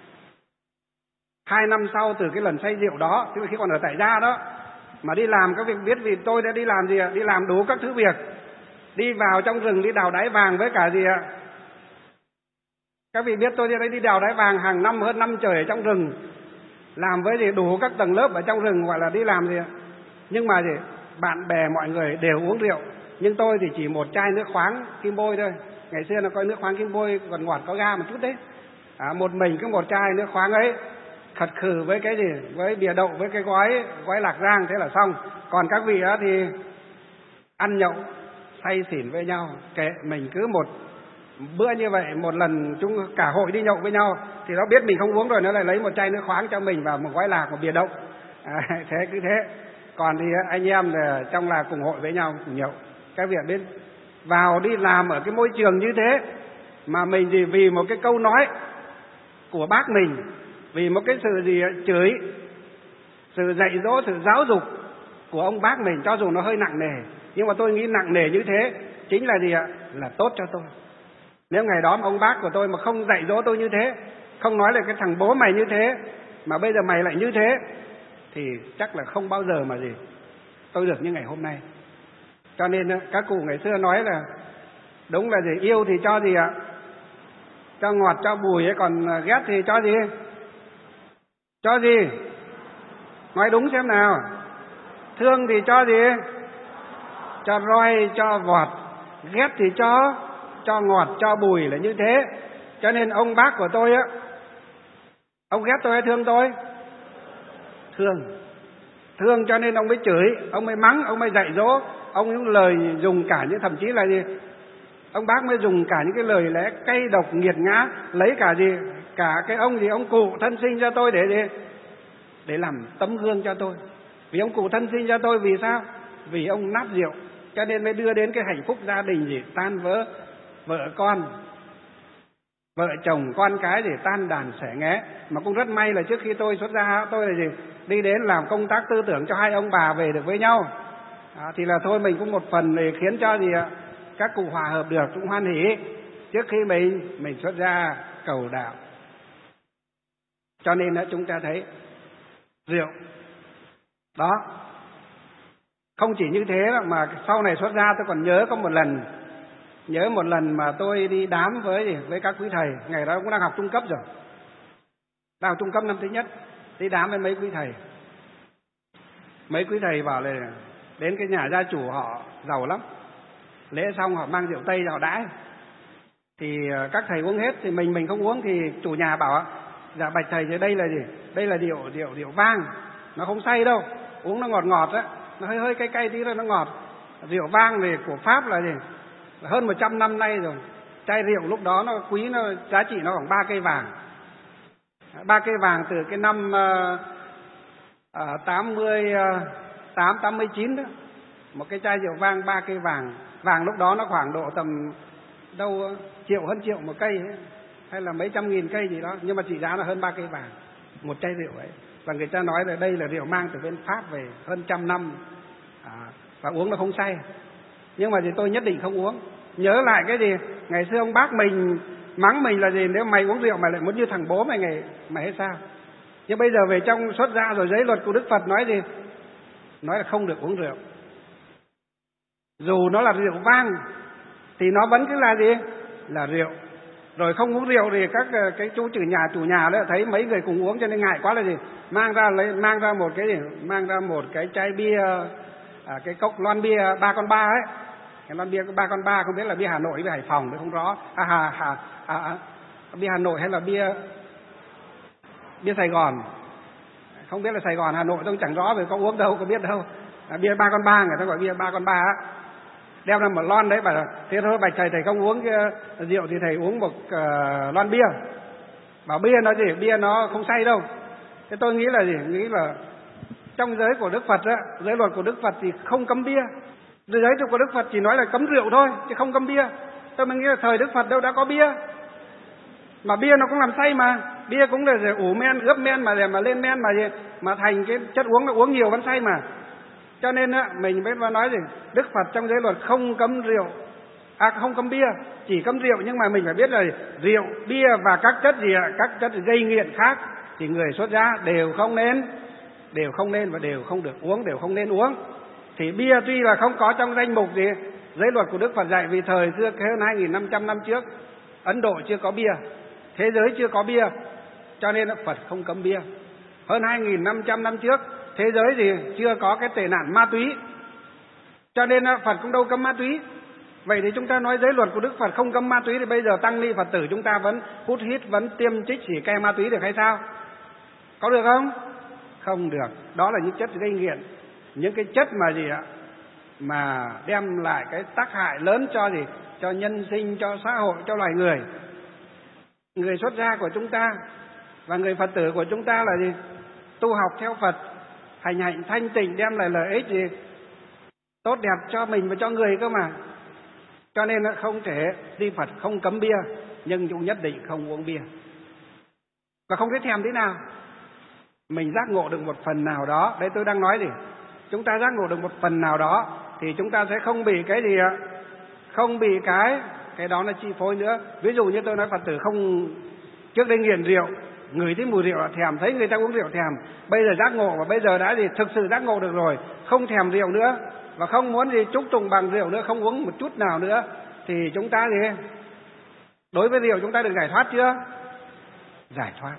2 năm sau từ cái lần say rượu đó, tức là khi còn ở tại gia đó, mà đi làm các việc biết vì tôi đã đi làm gì ạ? Đi làm đủ các thứ việc. Đi vào trong rừng đi đào đáy vàng với cả gì ạ? Các vị biết tôi đi đào đáy vàng hàng năm hơn năm trời ở trong rừng. Làm với gì đủ các tầng lớp ở trong rừng, gọi là đi làm gì ạ? Nhưng mà gì? Bạn bè mọi người đều uống rượu. Nhưng tôi thì chỉ một chai nước khoáng Kim Bôi thôi. Ngày xưa nó coi nước khoáng Kim Bôi còn ngọt có ga một chút đấy. Một mình cứ một chai nước khoáng ấy, khật khừ với cái gì? Với bìa đậu, với cái gói lạc rang, thế là xong. Còn các vị á thì ăn nhậu, say xỉn với nhau. Kệ, mình cứ một bữa như vậy, một lần chúng cả hội đi nhậu với nhau, thì nó biết mình không uống rồi, nó lại lấy một chai nước khoáng cho mình và một gói lạc, một bìa đậu. Thế cứ thế. Còn thì anh em trong là cùng hội với nhau, cùng nhậu. Các vị biết, vào đi làm ở cái môi trường như thế, mà mình thì vì một cái câu nói của bác mình, vì một cái sự gì chửi, sự dạy dỗ, sự giáo dục của ông bác mình, cho dù nó hơi nặng nề, nhưng mà tôi nghĩ nặng nề như thế chính là gì ạ? Là tốt cho tôi. Nếu ngày đó mà ông bác của tôi mà không dạy dỗ tôi như thế, không nói là cái thằng bố mày như thế, mà bây giờ mày lại như thế, thì chắc là không bao giờ mà gì tôi được như ngày hôm nay. Cho nên các cụ ngày xưa nói là đúng là gì, yêu thì cho gì ạ? Cho ngọt cho bùi ấy, còn ghét thì cho gì? Cho gì? Nói đúng xem nào. Thương thì cho gì? Cho roi, cho vọt. Ghét thì cho ngọt, cho bùi, là như thế. Cho nên ông bác của tôi á, ông ghét tôi hay thương tôi? Thương cho nên ông mới chửi, ông mới mắng, ông mới dạy dỗ. Ông những lời dùng cả những, thậm chí là gì, ông bác mới dùng cả những cái lời lẽ cay độc nghiệt ngã, lấy cả gì, cả cái ông gì, ông cụ thân sinh cho tôi để gì? Để làm tấm gương cho tôi. Vì ông cụ thân sinh cho tôi vì sao? Vì ông nát rượu, cho nên mới đưa đến cái hạnh phúc gia đình gì tan vỡ, vợ con, vợ chồng con cái thì tan đàn xẻ nghé. Mà cũng rất may là trước khi tôi xuất gia, tôi là gì, đi đến làm công tác tư tưởng cho hai ông bà về được với nhau. Thì là thôi mình cũng một phần để khiến cho gì ạ, các cụ hòa hợp được, cũng hoan hỉ trước khi mình xuất gia cầu đạo. Cho nên là chúng ta thấy rượu đó. Không chỉ như thế mà sau này xuất gia tôi còn nhớ có một lần mà tôi đi đám với các quý thầy. Ngày đó cũng đang học trung cấp rồi, đang học trung cấp năm thứ nhất, đi đám với mấy quý thầy. Mấy quý thầy bảo là đến cái nhà gia chủ họ giàu lắm, lễ xong họ mang rượu tây họ đãi, thì các thầy uống hết, thì mình không uống. Thì chủ nhà bảo dạ bạch thầy, thì đây là gì? Đây là rượu vang, nó không say đâu, uống nó ngọt á, nó hơi cay tí thôi, nó ngọt. Rượu vang thì của Pháp là gì, là hơn 100 năm nay rồi. Chai rượu lúc đó nó quý, nó giá trị nó khoảng 3 cây vàng. 3 cây vàng từ cái năm 89 đó. Một cái chai rượu vang 3 cây vàng. Vàng lúc đó nó khoảng độ tầm đâu hơn triệu một cây ấy, hay là mấy trăm nghìn cây gì đó, nhưng mà trị giá là hơn 3 cây vàng một chai rượu ấy. Và người ta nói là đây là rượu mang từ bên Pháp về hơn 100 năm, và uống nó không say. Nhưng mà thì tôi nhất định không uống. Nhớ lại cái gì, ngày xưa ông bác mình mắng mình là gì, nếu mày uống rượu mày lại muốn như thằng bố mày hay sao? Nhưng bây giờ về trong xuất gia rồi, giới luật của Đức Phật nói gì? Nói là không được uống rượu. Dù nó là rượu vang thì nó vẫn cứ là gì? Là rượu. Rồi không uống rượu thì các cái chủ nhà đó thấy mấy người cùng uống cho nên ngại quá là gì? Mang ra một cái chai bia, cái cốc loan bia 3 con 3 ấy. Cái loan bia 3 con 3 không biết là bia Hà Nội, bia Hải Phòng, tôi không rõ. Bia Hà Nội hay là bia Sài Gòn. Không biết là Sài Gòn, Hà Nội tôi chẳng rõ, vì có uống đâu, có biết đâu. Bia 3 con 3, người ta gọi bia 3 con 3 á. Đem ra một lon đấy, bảo là thế thôi bạch thầy không uống cái rượu thì thầy uống một lon bia. Bảo bia nó gì? Bia nó không say đâu. Thế tôi nghĩ là gì? Nghĩ là trong giới của Đức Phật á, giới luật của Đức Phật thì không cấm bia. Giới của Đức Phật chỉ nói là cấm rượu thôi, chứ không cấm bia. Tôi mới nghĩ là thời Đức Phật đâu đã có bia. Mà bia nó cũng làm say mà. Bia cũng là ủ men, ướp men mà lên men mà thành cái chất uống, nó uống nhiều vẫn say mà. Cho nên á, mình mới nói gì? Đức Phật trong giới luật không cấm rượu, không cấm bia, chỉ cấm rượu, nhưng mà mình phải biết là rượu, bia và các chất gì ạ? Các chất gây nghiện khác thì người xuất gia đều không nên và đều không được uống, đều không nên uống. Thì bia tuy là không có trong danh mục gì giới luật của Đức Phật dạy, vì thời xưa hơn 2.500 năm trước Ấn Độ chưa có bia, thế giới chưa có bia, cho nên Phật không cấm bia. Hơn 2.500 năm trước thế giới thì chưa có cái tệ nạn ma túy, cho nên Phật cũng đâu cấm ma túy. Vậy thì chúng ta nói giới luật của Đức Phật không cấm ma túy, thì bây giờ tăng ni Phật tử chúng ta vẫn hút hít, vẫn tiêm trích xì ke ma túy được hay sao? Có được không? Không được. Đó là những chất gây nghiện, những cái chất mà gì ạ? Mà đem lại cái tác hại lớn cho gì? Cho nhân sinh, cho xã hội, cho loài người. Người xuất gia của chúng ta và người Phật tử của chúng ta là gì? Tu học theo Phật, hành hạnh thanh tịnh, đem lại lợi ích gì? Tốt đẹp cho mình và cho người cơ mà. Cho nên không thể đi Phật không cấm bia, nhưng chúng nhất định không uống bia. Và không thấy thèm thế nào. Mình giác ngộ được một phần nào đó, đây tôi đang nói gì? Chúng ta giác ngộ được một phần nào đó thì chúng ta sẽ không bị cái gì ạ? Không bị cái đó là chi phối nữa. Ví dụ như tôi nói Phật tử không, trước đây nghiện rượu, ngửi thấy mùi rượu là thèm, thấy người ta uống rượu thèm. Bây giờ giác ngộ và bây giờ đã gì? Thực sự giác ngộ được rồi, không thèm rượu nữa và không muốn gì chúc tụng bằng rượu nữa, không uống một chút nào nữa, thì chúng ta gì? Đối với rượu chúng ta được giải thoát chưa? Giải thoát.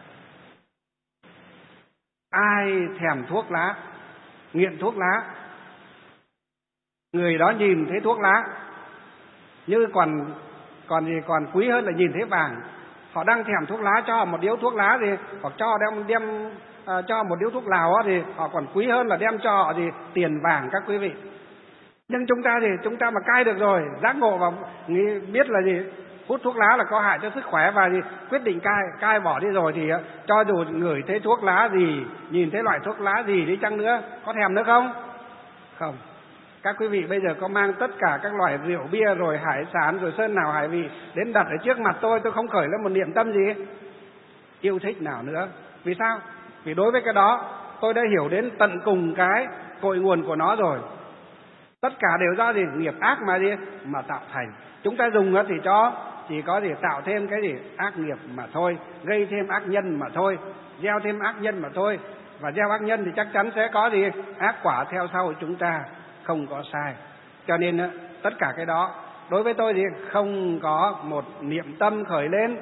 Ai thèm thuốc lá, nghiện thuốc lá, người đó nhìn thấy thuốc lá như còn quý hơn là nhìn thấy vàng. Họ đang thèm thuốc lá, cho một điếu thuốc lá gì, hoặc cho một điếu thuốc lào thì họ còn quý hơn là đem cho họ gì tiền vàng các quý vị. Nhưng chúng ta mà cai được rồi, giác ngộ và biết là gì, hút thuốc lá là có hại cho sức khỏe và gì, quyết định cai bỏ đi rồi thì cho dù ngửi thấy thuốc lá gì, nhìn thấy loại thuốc lá gì đi chăng nữa, có thèm nữa không? Không. Các quý vị bây giờ có mang tất cả các loại rượu bia rồi hải sản rồi sơn nào hải vị đến đặt ở trước mặt tôi không khởi lên một niệm tâm gì yêu thích nào nữa. Vì sao? Vì đối với cái đó tôi đã hiểu đến tận cùng cái cội nguồn của nó rồi. Tất cả đều do gì? Nghiệp ác mà tạo thành. Chúng ta dùng thì chỉ có gì tạo thêm cái gì ác nghiệp mà thôi, gây thêm ác nhân mà thôi, gieo thêm ác nhân mà thôi. Và gieo ác nhân thì chắc chắn sẽ có gì ác quả theo sau chúng ta, không có sai. Cho nên tất cả cái đó đối với tôi thì không có một niệm tâm khởi lên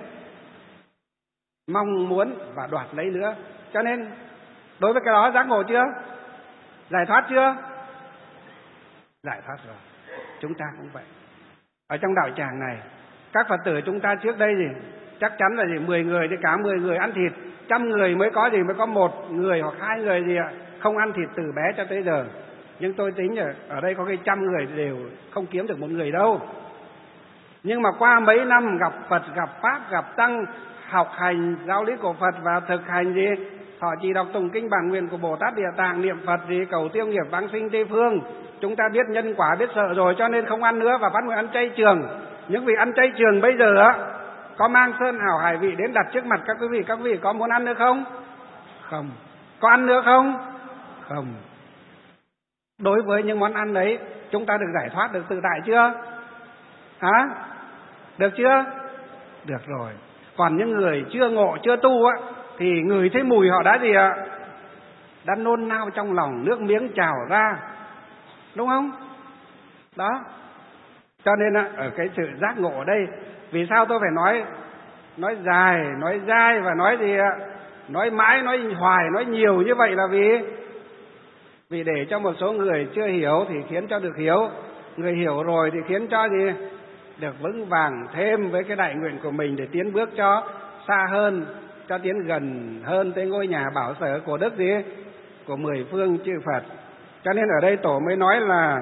mong muốn và đoạt lấy nữa. Cho nên đối với cái đó giác ngộ chưa? Giải thoát chưa? Giải thoát rồi. Chúng ta cũng vậy. Ở trong đạo tràng này, các Phật tử chúng ta trước đây gì chắc chắn là gì 10 người thì cả 10 người ăn thịt, 100 người mới có 1 người hoặc 2 người gì ạ không ăn thịt từ bé cho tới giờ. Nhưng tôi tính ở đây có cái 100 người đều không kiếm được 1 người đâu. Nhưng mà qua mấy năm gặp Phật, gặp Pháp, gặp Tăng, học hành giáo lý của Phật và thực hành gì, họ chỉ đọc tụng kinh bản nguyện của Bồ Tát Địa Tạng, niệm Phật gì, cầu tiêu nghiệp vãng sinh Tây Phương. Chúng ta biết nhân quả, biết sợ rồi, cho nên không ăn nữa và phát nguyện ăn chay trường. Những vị ăn chay trường bây giờ có mang sơn hào hải vị đến đặt trước mặt các quý vị có muốn ăn nữa không? Không. Có ăn nữa không? Không. Đối với những món ăn đấy, chúng ta được giải thoát, được tự tại chưa? Hả? Được chưa? Được rồi. Còn những người chưa ngộ, chưa tu thì người thấy mùi họ đã gì ạ? Đã nôn nao trong lòng, nước miếng trào ra. Đúng không? Đó. Cho nên ở cái sự giác ngộ ở đây, vì sao tôi phải nói dài, nói dai và nói gì ạ? Nói mãi, nói hoài, nói nhiều như vậy là vì để cho một số người chưa hiểu thì khiến cho được hiểu, người hiểu rồi thì khiến cho gì được vững vàng thêm với cái đại nguyện của mình để tiến bước cho xa hơn, cho tiến gần hơn tới ngôi nhà bảo sở của Đức gì của 10 phương chư Phật. Cho nên ở đây Tổ mới nói là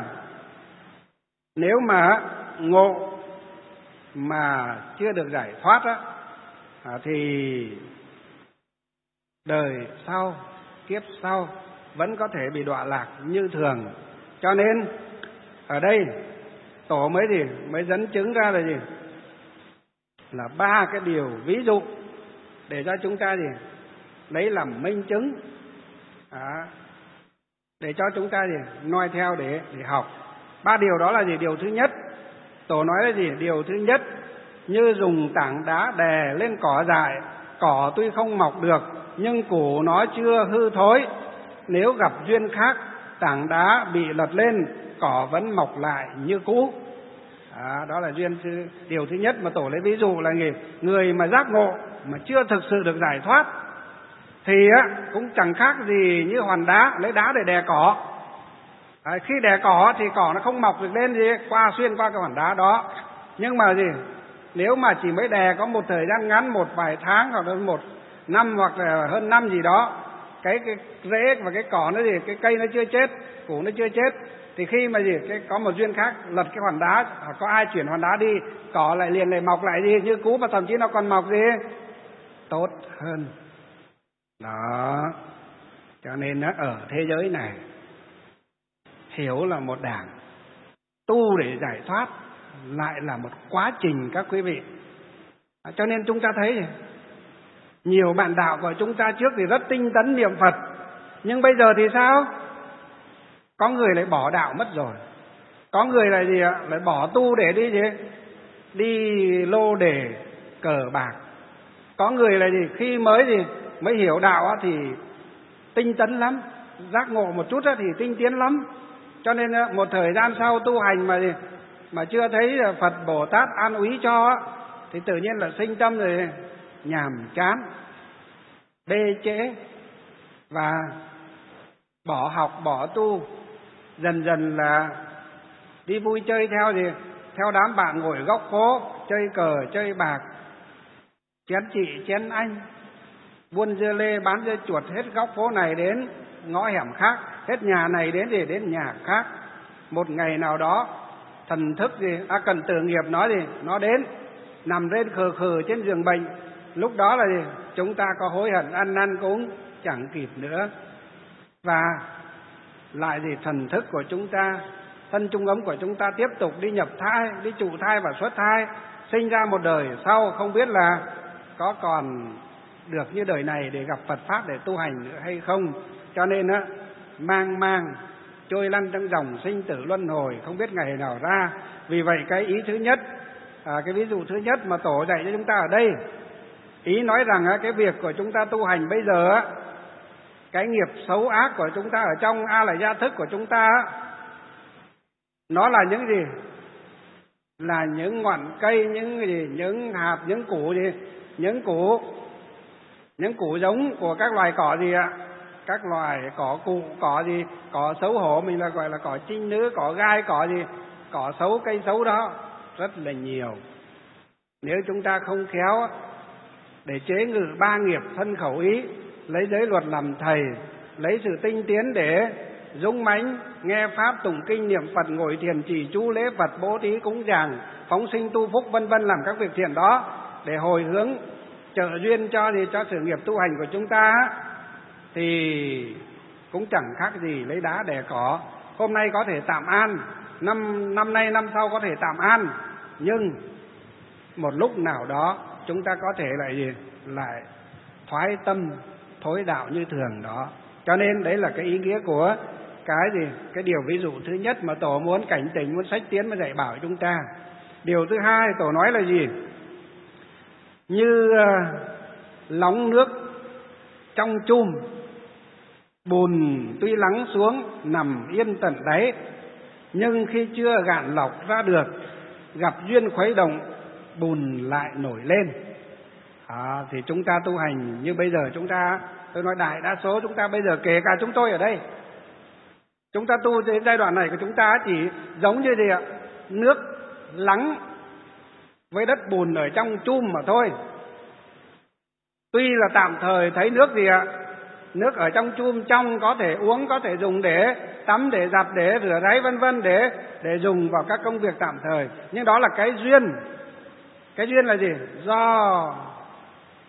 nếu mà ngộ mà chưa được giải thoát thì đời sau, kiếp sau vẫn có thể bị đọa lạc như thường. Cho nên ở đây Tổ mới dẫn chứng ra là gì? Là 3 cái điều ví dụ để cho chúng ta lấy làm minh chứng, để cho chúng ta noi theo để học. 3 điều đó là gì? Điều thứ nhất, Tổ nói là gì? Điều thứ nhất, như dùng tảng đá đè lên cỏ dại, cỏ tuy không mọc được nhưng củ nó chưa hư thối. Nếu gặp duyên khác, tảng đá bị lật lên, cỏ vẫn mọc lại như cũ. Đó là điều thứ nhất mà Tổ lấy ví dụ là người mà giác ngộ mà chưa thực sự được giải thoát thì cũng chẳng khác gì như hòn đá, lấy đá để đè cỏ. Khi đè cỏ thì cỏ nó không mọc được lên xuyên qua cái hòn đá đó. Nhưng mà nếu mà chỉ mới đè có một thời gian ngắn, một vài tháng hoặc là 1 năm hoặc là hơn năm gì đó, cái rễ và cái cỏ nó cái cây nó chưa chết, củ nó chưa chết, thì khi mà có một duyên khác lật cái hòn đá, hoặc có ai chuyển hòn đá đi, cỏ lại mọc lại như cũ, và thậm chí nó còn mọc tốt hơn. Đó, cho nên ở thế giới này hiểu là một đảng, tu để giải thoát lại là một quá trình các quý vị. Cho nên chúng ta thấy nhiều bạn đạo của chúng ta trước thì rất tinh tấn niệm Phật, nhưng bây giờ thì sao? Có người lại bỏ đạo mất rồi, có người lại lại bỏ tu để đi lô đề cờ bạc, có người là khi mới hiểu đạo thì tinh tấn lắm, giác ngộ một chút thì tinh tiến lắm. Cho nên một thời gian sau tu hành mà chưa thấy Phật Bồ Tát an úy cho thì tự nhiên là sinh tâm rồi nhàm chán, bê trễ và bỏ học bỏ tu, dần dần là đi vui chơi theo đám bạn ngồi góc phố, chơi cờ chơi bạc, chén chị chén anh, buôn dưa lê bán dưa chuột, hết góc phố này đến ngõ hẻm khác, hết nhà này đến nhà khác. Một ngày nào đó thần thức cần tử nghiệp nó đến nằm rên khờ khờ trên giường bệnh. Lúc đó là chúng ta có hối hận ăn năn cũng chẳng kịp nữa. Và lại thần thức của chúng ta, thân trung ấm của chúng ta tiếp tục đi nhập thai, đi trụ thai và xuất thai, sinh ra một đời sau không biết là có còn được như đời này để gặp Phật Pháp để tu hành nữa hay không. Cho nên mang trôi lăn trong dòng sinh tử luân hồi, không biết ngày nào ra. Vì vậy cái ý thứ nhất, cái ví dụ thứ nhất mà Tổ dạy cho chúng ta ở đây, ý nói rằng cái việc của chúng ta tu hành bây giờ, cái nghiệp xấu ác của chúng ta ở trong A Lại Gia thức của chúng ta, nó là những gì? Là những ngọn cây, những hạt, những củ giống của các loài cỏ các loài cỏ cụ, cỏ xấu hổ, mình là gọi là cỏ trinh nữ, cỏ gai, cỏ xấu, cây xấu đó rất là nhiều. Nếu chúng ta không khéo để chế ngự 3 nghiệp thân khẩu ý, lấy giới luật làm thầy, lấy sự tinh tiến để dũng mãnh nghe pháp tụng kinh niệm Phật, ngồi thiền trì chú lễ Phật, bố thí cúng dường, phóng sinh tu phúc vân vân, làm các việc thiện đó để hồi hướng trợ duyên cho sự nghiệp tu hành của chúng ta, thì cũng chẳng khác gì lấy đá đè cỏ. Hôm nay có thể tạm an, năm nay năm sau có thể tạm an, nhưng một lúc nào đó chúng ta có thể lại thoái tâm thối đạo như thường đó. Cho nên đấy là cái ý nghĩa của cái điều ví dụ thứ nhất mà Tổ muốn cảnh tỉnh, muốn sách tiến mà dạy bảo chúng ta. Điều thứ hai Tổ nói là gì? Như lóng nước trong chum, bùn tuy lắng xuống nằm yên tận đáy, nhưng khi chưa gạn lọc ra được, gặp duyên khuấy động, bùn lại nổi lên. Thì chúng ta tu hành như bây giờ chúng ta, tôi nói đại đa số chúng ta bây giờ, kể cả chúng tôi ở đây, chúng ta tu đến giai đoạn này của chúng ta chỉ giống như nước lắng với đất bùn ở trong chum mà thôi. Tuy là tạm thời thấy nước nước ở trong chum trong, có thể uống, có thể dùng để tắm, để giặt, để rửa ráy vân vân, để dùng vào các công việc tạm thời, nhưng đó là cái duyên. Cái duyên là gì? Do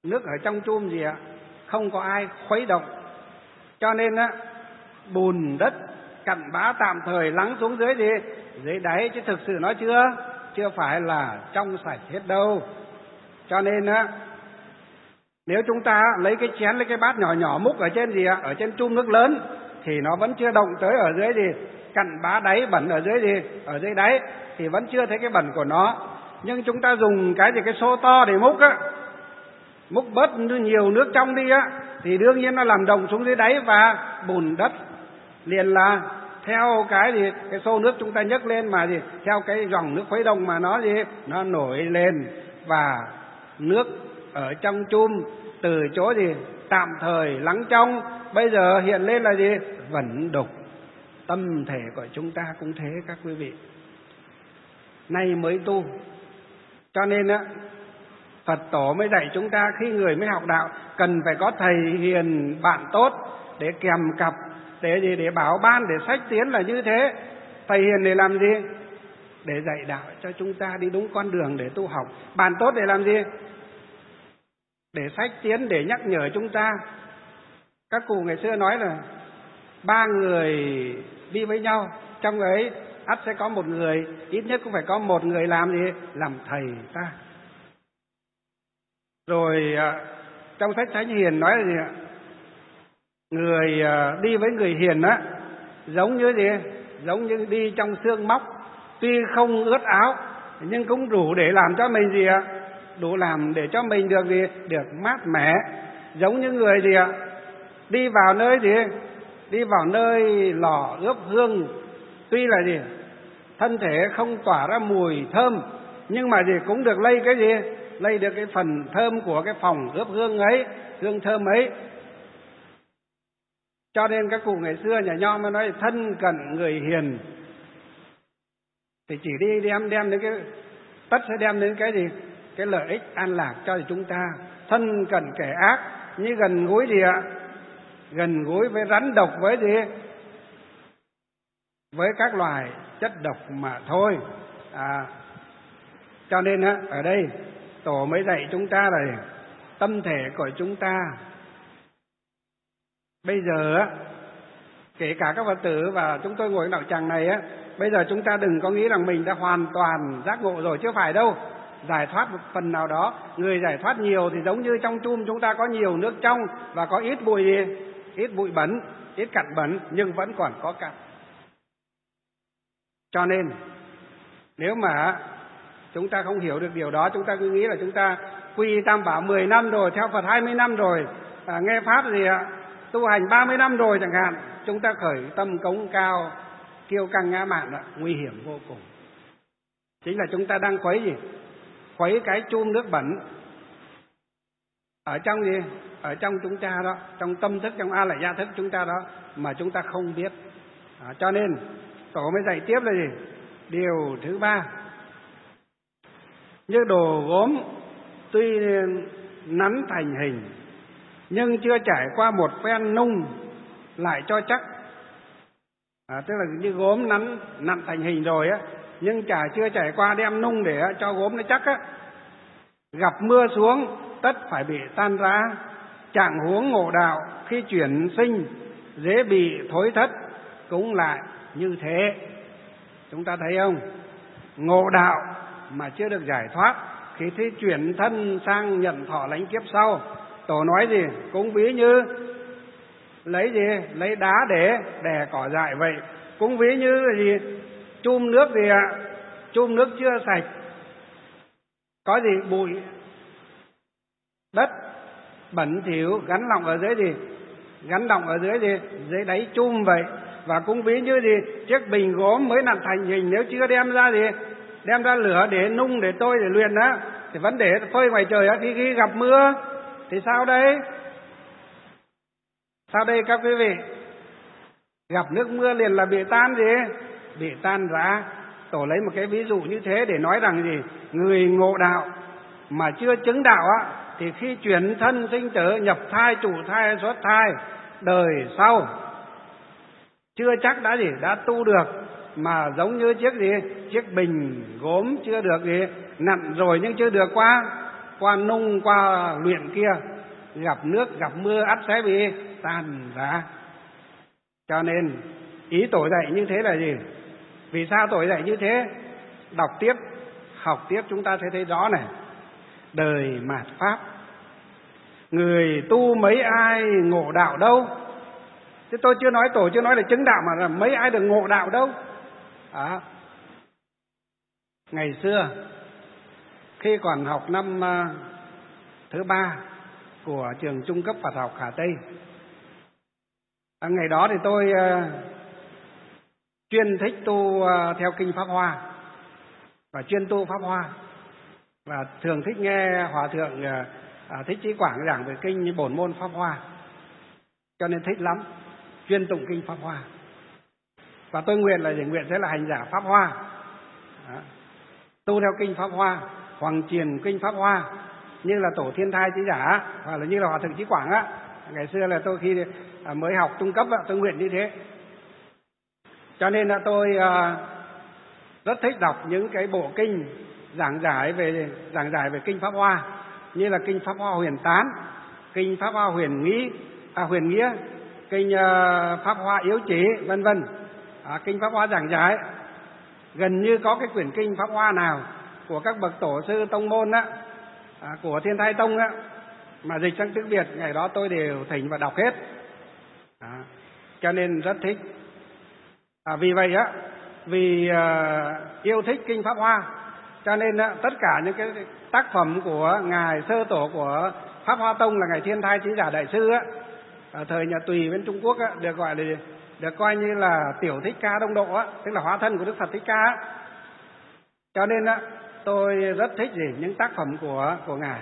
nước ở trong chum gì ạ, không có ai khuấy động. Cho nên á, bùn đất cặn bã tạm thời lắng xuống dưới gì, dưới đáy, chứ thực sự nó chưa phải là trong sạch hết đâu. Cho nên á, nếu chúng ta lấy cái chén, lấy cái bát nhỏ nhỏ múc ở trên gì ạ, ở trên chum nước lớn, thì nó vẫn chưa động tới ở dưới gì, cặn bã đáy bẩn ở dưới gì, ở dưới đáy, thì vẫn chưa thấy cái bẩn của nó. Nhưng chúng ta dùng cái gì, cái xô to để múc á, múc bớt nhiều nước trong đi á, thì đương nhiên nó làm đồng xuống dưới đáy, và bùn đất liền là theo cái gì, cái xô nước chúng ta nhấc lên mà gì, theo cái dòng nước khuấy động mà nó gì, nó nổi lên, và nước ở trong chum từ chỗ gì tạm thời lắng trong, bây giờ hiện lên là gì, vẫn đục. Tâm thể của chúng ta cũng thế các quý vị, nay mới tu. Cho nên á, Phật tổ mới dạy chúng ta khi người mới học đạo cần phải có thầy hiền bạn tốt để kèm cặp, để gì, để bảo ban, để sách tiến là như thế. Thầy hiền để làm gì? Để dạy đạo cho chúng ta đi đúng con đường để tu học. Bạn tốt để làm gì? Để sách tiến, để nhắc nhở chúng ta. Các cụ ngày xưa nói là 3 người đi với nhau, trong ấy ắt sẽ có một người, ít nhất cũng phải có một người làm gì? Làm thầy ta. Rồi trong sách Thánh Hiền nói là gì ạ? Người đi với người hiền á, giống như gì? Giống như đi trong xương móc, tuy không ướt áo nhưng cũng đủ để làm cho mình gì ạ? Đủ làm để cho mình được gì? Được mát mẻ. Giống như người gì ạ? Đi vào nơi gì? Đi vào nơi lò ướp hương, tuy là gì? Thân thể không tỏa ra mùi thơm, nhưng mà gì cũng được lây cái gì? Lây được cái phần thơm của cái phòng ướp hương ấy, hương thơm ấy. Cho nên các cụ ngày xưa nhà Nho mới nói thân cận người hiền thì chỉ đi đem đến cái tất sẽ đem đến cái gì? Cái lợi ích an lạc cho chúng ta. Thân cận kẻ ác như gần gũi gì ạ? Gần gũi với rắn độc, với gì? Với các loài chất độc mà thôi. Cho nên á, ở đây Tổ mới dạy chúng ta là tâm thể của chúng ta bây giờ á, kể cả các Phật tử và chúng tôi ngồi đạo tràng này á, bây giờ chúng ta đừng có nghĩ rằng mình đã hoàn toàn giác ngộ rồi, chứ phải đâu. Giải thoát một phần nào đó. Người giải thoát nhiều thì giống như trong chum chúng ta có nhiều nước trong và có ít bụi gì? Ít bụi bẩn, ít cặn bẩn, nhưng vẫn còn có cặn. Cho nên nếu mà chúng ta không hiểu được điều đó, chúng ta cứ nghĩ là chúng ta quy Tam Bảo 10 năm rồi, theo Phật 20 năm rồi, nghe Pháp gì ạ, tu hành 30 năm rồi chẳng hạn, chúng ta khởi tâm cống cao, kiêu căng ngã mạn, nguy hiểm vô cùng. Chính là chúng ta đang khuấy gì? Khuấy cái chum nước bẩn ở trong gì? Ở trong chúng ta đó, trong tâm thức, trong a la gia thức chúng ta đó, mà chúng ta không biết. Cho nên Tổ mới dạy tiếp là gì? Điều thứ 3, như đồ gốm tuy nắn thành hình nhưng chưa trải qua một phen nung lại cho chắc. Tức là như gốm nặn thành hình rồi á, nhưng chưa trải qua đem nung để cho gốm nó chắc á, gặp mưa xuống tất phải bị tan rã. Trạng huống ngộ đạo khi chuyển sinh dễ bị thối thất cũng lại như thế. Chúng ta thấy không? Ngộ đạo mà chưa được giải thoát, khi thi chuyển thân sang nhận thọ lãnh kiếp sau, Tổ nói gì? Cũng ví như lấy gì? Lấy đá để đè cỏ dại vậy. Cũng ví như gì? Chum nước gì ạ? Chum nước chưa sạch, có gì? Bụi đất bẩn thỉu gắn lỏng ở dưới gì? Gắn lỏng ở dưới gì? Dưới đáy chum vậy. Và cũng ví như gì? Chiếc bình gốm mới nặn thành hình, nếu chưa đem ra gì? Đem ra lửa để nung, để tôi, để luyện á, thì vẫn để phơi ngoài trời á, khi gặp mưa thì sao đây? Sao đây các quý vị? Gặp nước mưa liền là bị tan gì? Bị tan rã. Tổ lấy một cái ví dụ như thế để nói rằng gì? Người ngộ đạo mà chưa chứng đạo á, thì khi chuyển thân sinh tử, nhập thai, trụ thai, xuất thai, đời sau chưa chắc đã gì? Đã tu được, mà giống như chiếc gì? Chiếc bình gốm chưa được gì? Nặn rồi nhưng chưa được qua qua nung qua luyện kia, gặp nước gặp mưa ắt sẽ bị tàn ra. Cho nên ý Tổ dạy như thế là gì? Vì sao Tổ dạy như thế? Đọc tiếp, học tiếp chúng ta sẽ thấy rõ này. Đời mạt Pháp, người tu mấy ai ngộ đạo đâu. Chứ tôi chưa nói, Tổ chưa nói là chứng đạo, mà là mấy ai được ngộ đạo đâu. Ngày xưa khi còn học năm thứ 3 của trường trung cấp Phật học Hà Tây, ngày đó thì tôi chuyên thích tu theo kinh Pháp Hoa và chuyên tu Pháp Hoa, và thường thích nghe Hòa thượng Thích Chí Quảng giảng về kinh bổn môn Pháp Hoa, cho nên thích lắm, chuyên tụng kinh Pháp Hoa. Và tôi nguyện sẽ là hành giả Pháp Hoa. Tu theo kinh Pháp Hoa, hoàng truyền kinh Pháp Hoa, như là Tổ Thiên Thai Chí Giả, hoặc là như là Hòa thượng Chí Quảng á. Ngày xưa là tôi khi mới học trung cấp tôi nguyện như thế. Cho nên là tôi rất thích đọc những cái bộ kinh giảng giải về kinh Pháp Hoa, như là kinh Pháp Hoa Huyền Tán, kinh Pháp Hoa Huyền Nghĩa, kinh Pháp Hoa Yếu Chỉ, vân vân. Kinh Pháp Hoa giảng giải, gần như có cái quyển kinh Pháp Hoa nào của các bậc tổ sư tông môn á, của Thiên Thai Tông á, mà dịch sang tiếng Việt, ngày đó tôi đều thỉnh và đọc hết. Cho nên rất thích. Vì vậy á, vì yêu thích kinh Pháp Hoa, cho nên tất cả những cái tác phẩm của ngài sơ tổ của Pháp Hoa Tông là ngài Thiên Thai Chí Giả Đại Sư á, ở thời nhà Tùy bên Trung Quốc á, được coi như là tiểu Thích Ca Đông Độ á, tức là hóa thân của Đức Phật Thích Ca á. Cho nên á, tôi rất thích những tác phẩm của ngài,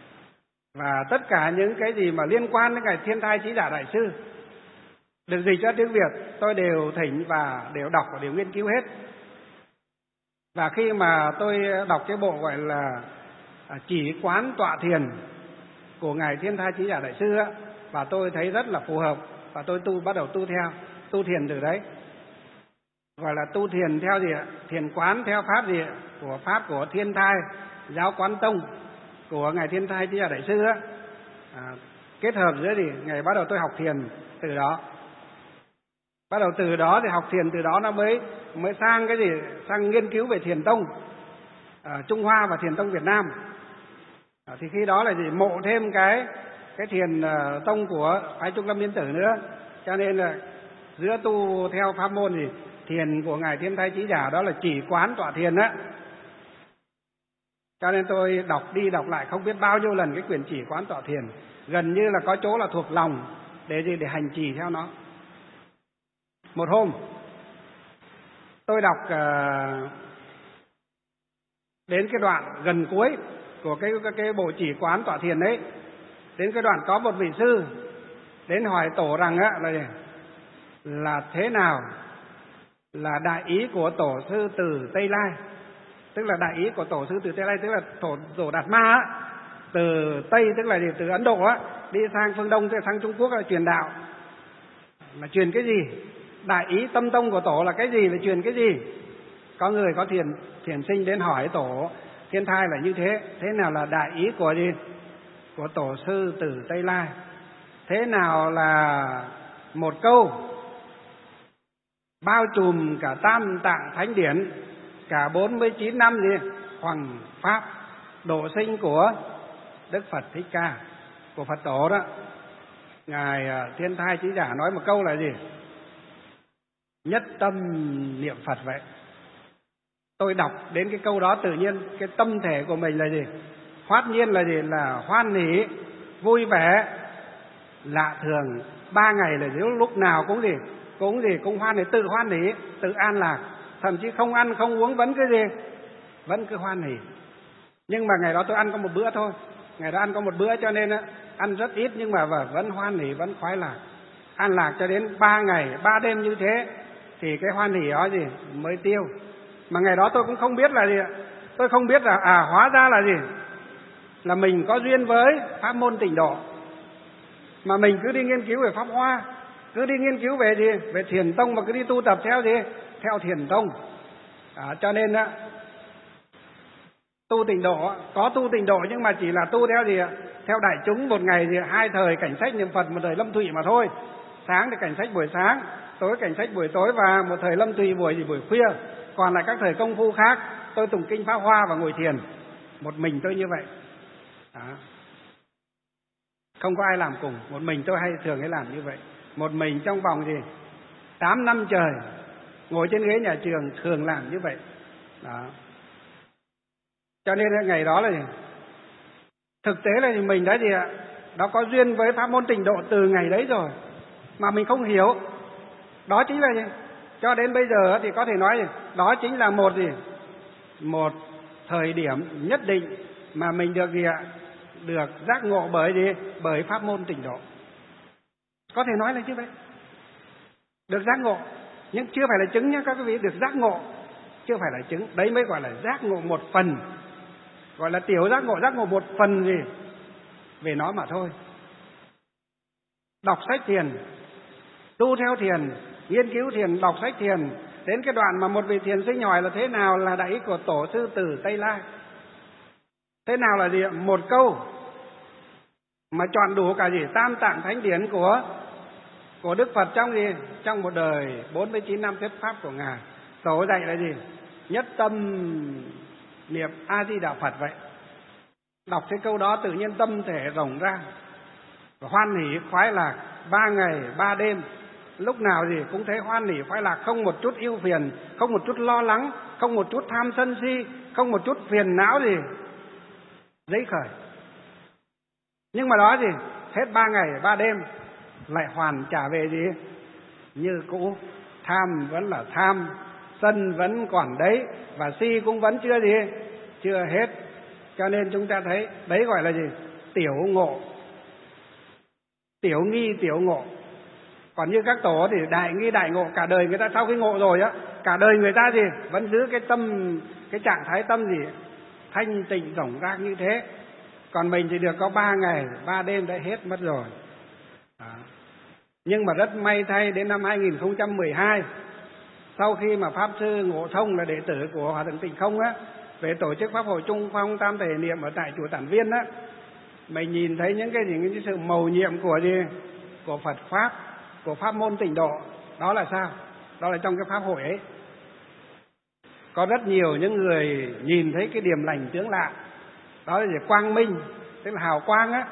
và tất cả những cái gì mà liên quan đến ngài Thiên Thai Chí Giả Đại Sư được dịch ra tiếng Việt, tôi đều thỉnh và đều đọc và đều nghiên cứu hết. Và khi mà tôi đọc cái bộ gọi là Chỉ Quán Tọa Thiền của ngài Thiên Thai Chí Giả Đại Sư á, và tôi thấy rất là phù hợp, và tôi bắt đầu tu thiền từ đấy. Gọi là tu thiền theo gì ạ? Thiền quán theo pháp gì ạ? Pháp của Thiên Thai Giáo Quán Tông của ngài Thiên Thai Chí Giả Đại Sư á. Kết hợp giữa ngày bắt đầu tôi học thiền từ đó. Bắt đầu từ đó thì học thiền, từ đó nó mới sang sang nghiên cứu về thiền tông Trung Hoa và thiền tông Việt Nam. Thì khi đó là mộ thêm cái thiền tông của phái Trung Lâm Yên Tử nữa. Cho nên là giữa tu theo pháp môn thì thiền của ngài Thiên Thai Chí Giả đó là Chỉ Quán Tọa Thiền á. Cho nên tôi đọc đi đọc lại không biết bao nhiêu lần cái quyển Chỉ Quán Tọa Thiền, gần như là có chỗ là thuộc lòng để hành trì theo nó. Một hôm tôi đọc đến cái đoạn gần cuối của cái bộ Chỉ Quán Tọa Thiền ấy, đến cái đoạn có một vị sư đến hỏi Tổ rằng á là thế nào là đại ý của Tổ sư từ Tây Lai, tức là đại ý của Tổ sư từ Tây Lai, tức là Tổ Đạt Ma á, từ Tây tức là từ Ấn Độ á đi sang phương Đông, sang Trung Quốc là truyền đạo, là truyền cái gì? Đại ý tâm tông của Tổ là cái gì, là truyền cái gì? Có người có thiền sinh đến hỏi Tổ Thiên Thai là như thế. Thế nào là đại ý của gì? Của Tổ sư từ Tây Lai? Thế nào là một câu bao trùm cả Tam Tạng Thánh Điển, cả 49 năm hoằng pháp độ sinh của Đức Phật Thích Ca, của Phật Tổ đó. Ngài Thiên Thai Chí Giả nói một câu là gì? Nhất tâm niệm Phật vậy. Tôi đọc đến cái câu đó, tự nhiên cái tâm thể của mình là gì? Hoát nhiên là gì? Là hoan hỉ, vui vẻ, lạ thường. 3 ngày là lúc nào cũng hoan hỉ, tự hoan hỉ, tự an lạc, thậm chí không ăn không uống vẫn cứ vẫn cứ hoan hỉ. Nhưng mà ngày đó tôi ăn có một bữa thôi, ngày đó ăn có một bữa cho nên ăn rất ít, nhưng mà vẫn hoan hỉ, vẫn khoái lạc, an lạc cho đến 3 ngày 3 đêm như thế thì cái hoan hỉ đó mới tiêu. Mà ngày đó tôi cũng không biết là gì ạ. Tôi không biết là hóa ra là gì? Là mình có duyên với pháp môn Tịnh Độ. Mà mình cứ đi nghiên cứu về Pháp Hoa, cứ đi nghiên cứu về về Thiền Tông, mà cứ đi tu tập theo Thiền Tông. Cho nên Tu Tịnh Độ có tu Tịnh Độ nhưng mà chỉ là tu theo gì ạ? Theo đại chúng, một ngày thì 2 thời cảnh sách niệm Phật, một thời lâm thụy mà thôi. Sáng thì cảnh sách buổi sáng, tối cảnh sách buổi tối, và một thời lâm thụy buổi khuya. Còn lại các thời công phu khác, tôi tụng kinh Pháp Hoa và ngồi thiền. Một mình tôi như vậy. Đó. Không có ai làm cùng, một mình tôi thường hay làm như vậy. Một mình trong vòng 8 năm trời, ngồi trên ghế nhà trường, thường làm như vậy. Đó. Cho nên ngày đó là thực tế là mình đã đó có duyên với pháp môn Tịnh Độ từ ngày đấy rồi, mà mình không hiểu. Đó chính là cho đến bây giờ thì có thể nói đó chính là một thời điểm nhất định mà mình được giác ngộ bởi pháp môn Tịnh Độ. Có thể nói là như vậy. Được giác ngộ, nhưng chưa phải là chứng nhé các quý vị. Được giác ngộ chưa phải là chứng, đấy mới gọi là giác ngộ một phần, gọi là tiểu giác ngộ một phần về nó mà thôi. Đọc sách thiền, tu theo thiền, nghiên cứu thiền, đọc sách thiền, đến cái đoạn mà một vị thiền sinh hỏi là thế nào là đại ý của Tổ sư Từ Tây Lai, thế nào là một câu mà chọn đủ cả tam tạng thánh điển của Đức Phật trong một đời 49 năm thuyết pháp của ngài. Tổ dạy là nhất tâm niệm A Di Đà Phật vậy. Đọc cái câu đó tự nhiên tâm thể rộng ra, hoan hỷ khoái lạc 3 ngày 3 đêm, lúc nào cũng thấy hoan hỷ khoái lạc, không một chút ưu phiền, không một chút lo lắng, không một chút tham sân si, không một chút phiền não dấy khởi. Nhưng mà đó hết 3 ngày 3 đêm lại hoàn trả về như cũ. Tham vẫn là tham, sân vẫn còn đấy, và si cũng vẫn chưa hết. Cho nên chúng ta thấy đấy gọi là tiểu ngộ, tiểu nghi tiểu ngộ. Còn như các tổ thì đại nghi đại ngộ. Cả đời người ta sau khi ngộ rồi cả đời người ta vẫn giữ cái trạng thái tâm thanh tịnh rộng rãi như thế. Còn mình thì được có 3 ngày 3 đêm đã hết mất rồi. Đó. Nhưng mà rất may thay, đến năm 2012, sau khi mà Pháp Sư Ngộ Thông là đệ tử của Hòa Thượng Tịnh Không về tổ chức Pháp hội Trung Phong Tam Thể Niệm ở tại chùa Tản Viên mình nhìn thấy những cái sự mầu nhiệm của Phật Pháp, của pháp môn Tịnh Độ. Đó là sao? Đó là trong cái Pháp hội ấy có rất nhiều những người nhìn thấy cái điềm lành tướng lạ. Đó là quang minh, tức là hào quang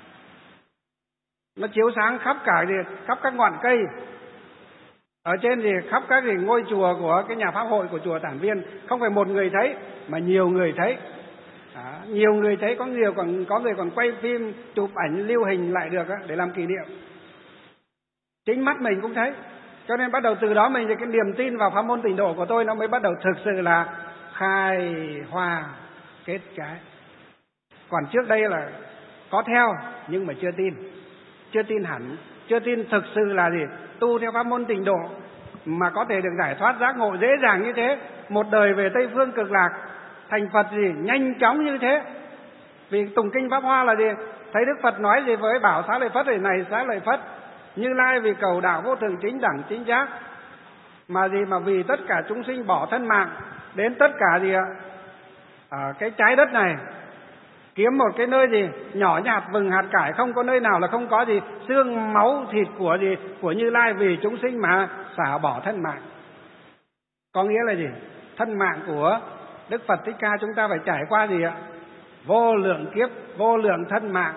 nó chiếu sáng khắp các ngọn cây, ở trên khắp các ngôi chùa của cái nhà Pháp hội của chùa Tản Viên. Không phải một người thấy mà nhiều người thấy. Đó, nhiều người thấy, có người còn quay phim chụp ảnh lưu hình lại được để làm kỷ niệm. Chính mắt mình cũng thấy. Cho nên bắt đầu từ đó cái niềm tin vào pháp môn Tịnh Độ của tôi nó mới bắt đầu thực sự là khai hoa kết trái. Còn trước đây là có theo nhưng mà chưa tin hẳn, chưa tin thực sự là tu theo pháp môn Tịnh Độ mà có thể được giải thoát giác ngộ dễ dàng như thế, một đời về Tây Phương Cực Lạc thành Phật nhanh chóng như thế. Vì tụng kinh Pháp Hoa là thấy Đức Phật nói với bảo Xá Lợi Phất này Xá Lợi Phất, Như Lai vì cầu đạo vô thượng chính đẳng chính giác mà vì tất cả chúng sinh bỏ thân mạng đến tất cả ở cái trái đất này, kiếm một cái nơi nhỏ như hạt vừng hạt cải, không có nơi nào là không có xương máu thịt của Như Lai vì chúng sinh mà xả bỏ thân mạng. Có nghĩa là thân mạng của Đức Phật Thích Ca chúng ta phải trải qua vô lượng kiếp, vô lượng thân mạng,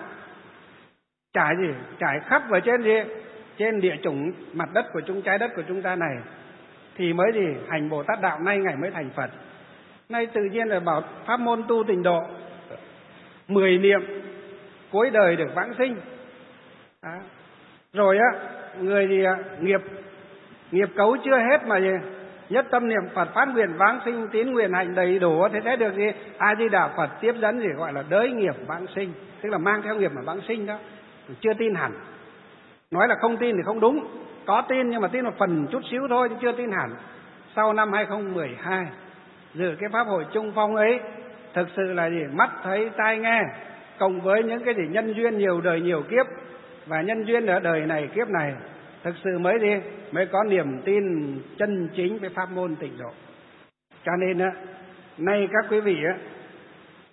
trải khắp ở trên địa chủng mặt đất của trái đất của chúng ta này, thì mới hành Bồ Tát đạo, nay ngài mới thành Phật. Nay tự nhiên là bảo pháp môn tu Tịnh Độ 10 niệm cuối đời được vãng sinh. Đó. Rồi người nghiệp cấu chưa hết mà nhất tâm niệm Phật phát nguyện vãng sinh, tín nguyện hành đầy đủ, thế sẽ được A Di Đà Phật tiếp dẫn gọi là đới nghiệp vãng sinh, tức là mang theo nghiệp mà vãng sinh đó. Chưa tin hẳn. Nói là không tin thì không đúng, có tin nhưng mà tin một phần chút xíu thôi chứ chưa tin hẳn. Sau năm 2012 dự cái pháp hội Trung Phong ấy, thực sự là mắt thấy tai nghe, cộng với những cái nhân duyên nhiều đời nhiều kiếp, và nhân duyên ở đời này kiếp này, thực sự mới có niềm tin chân chính với pháp môn Tịnh Độ. Cho nên nay các quý vị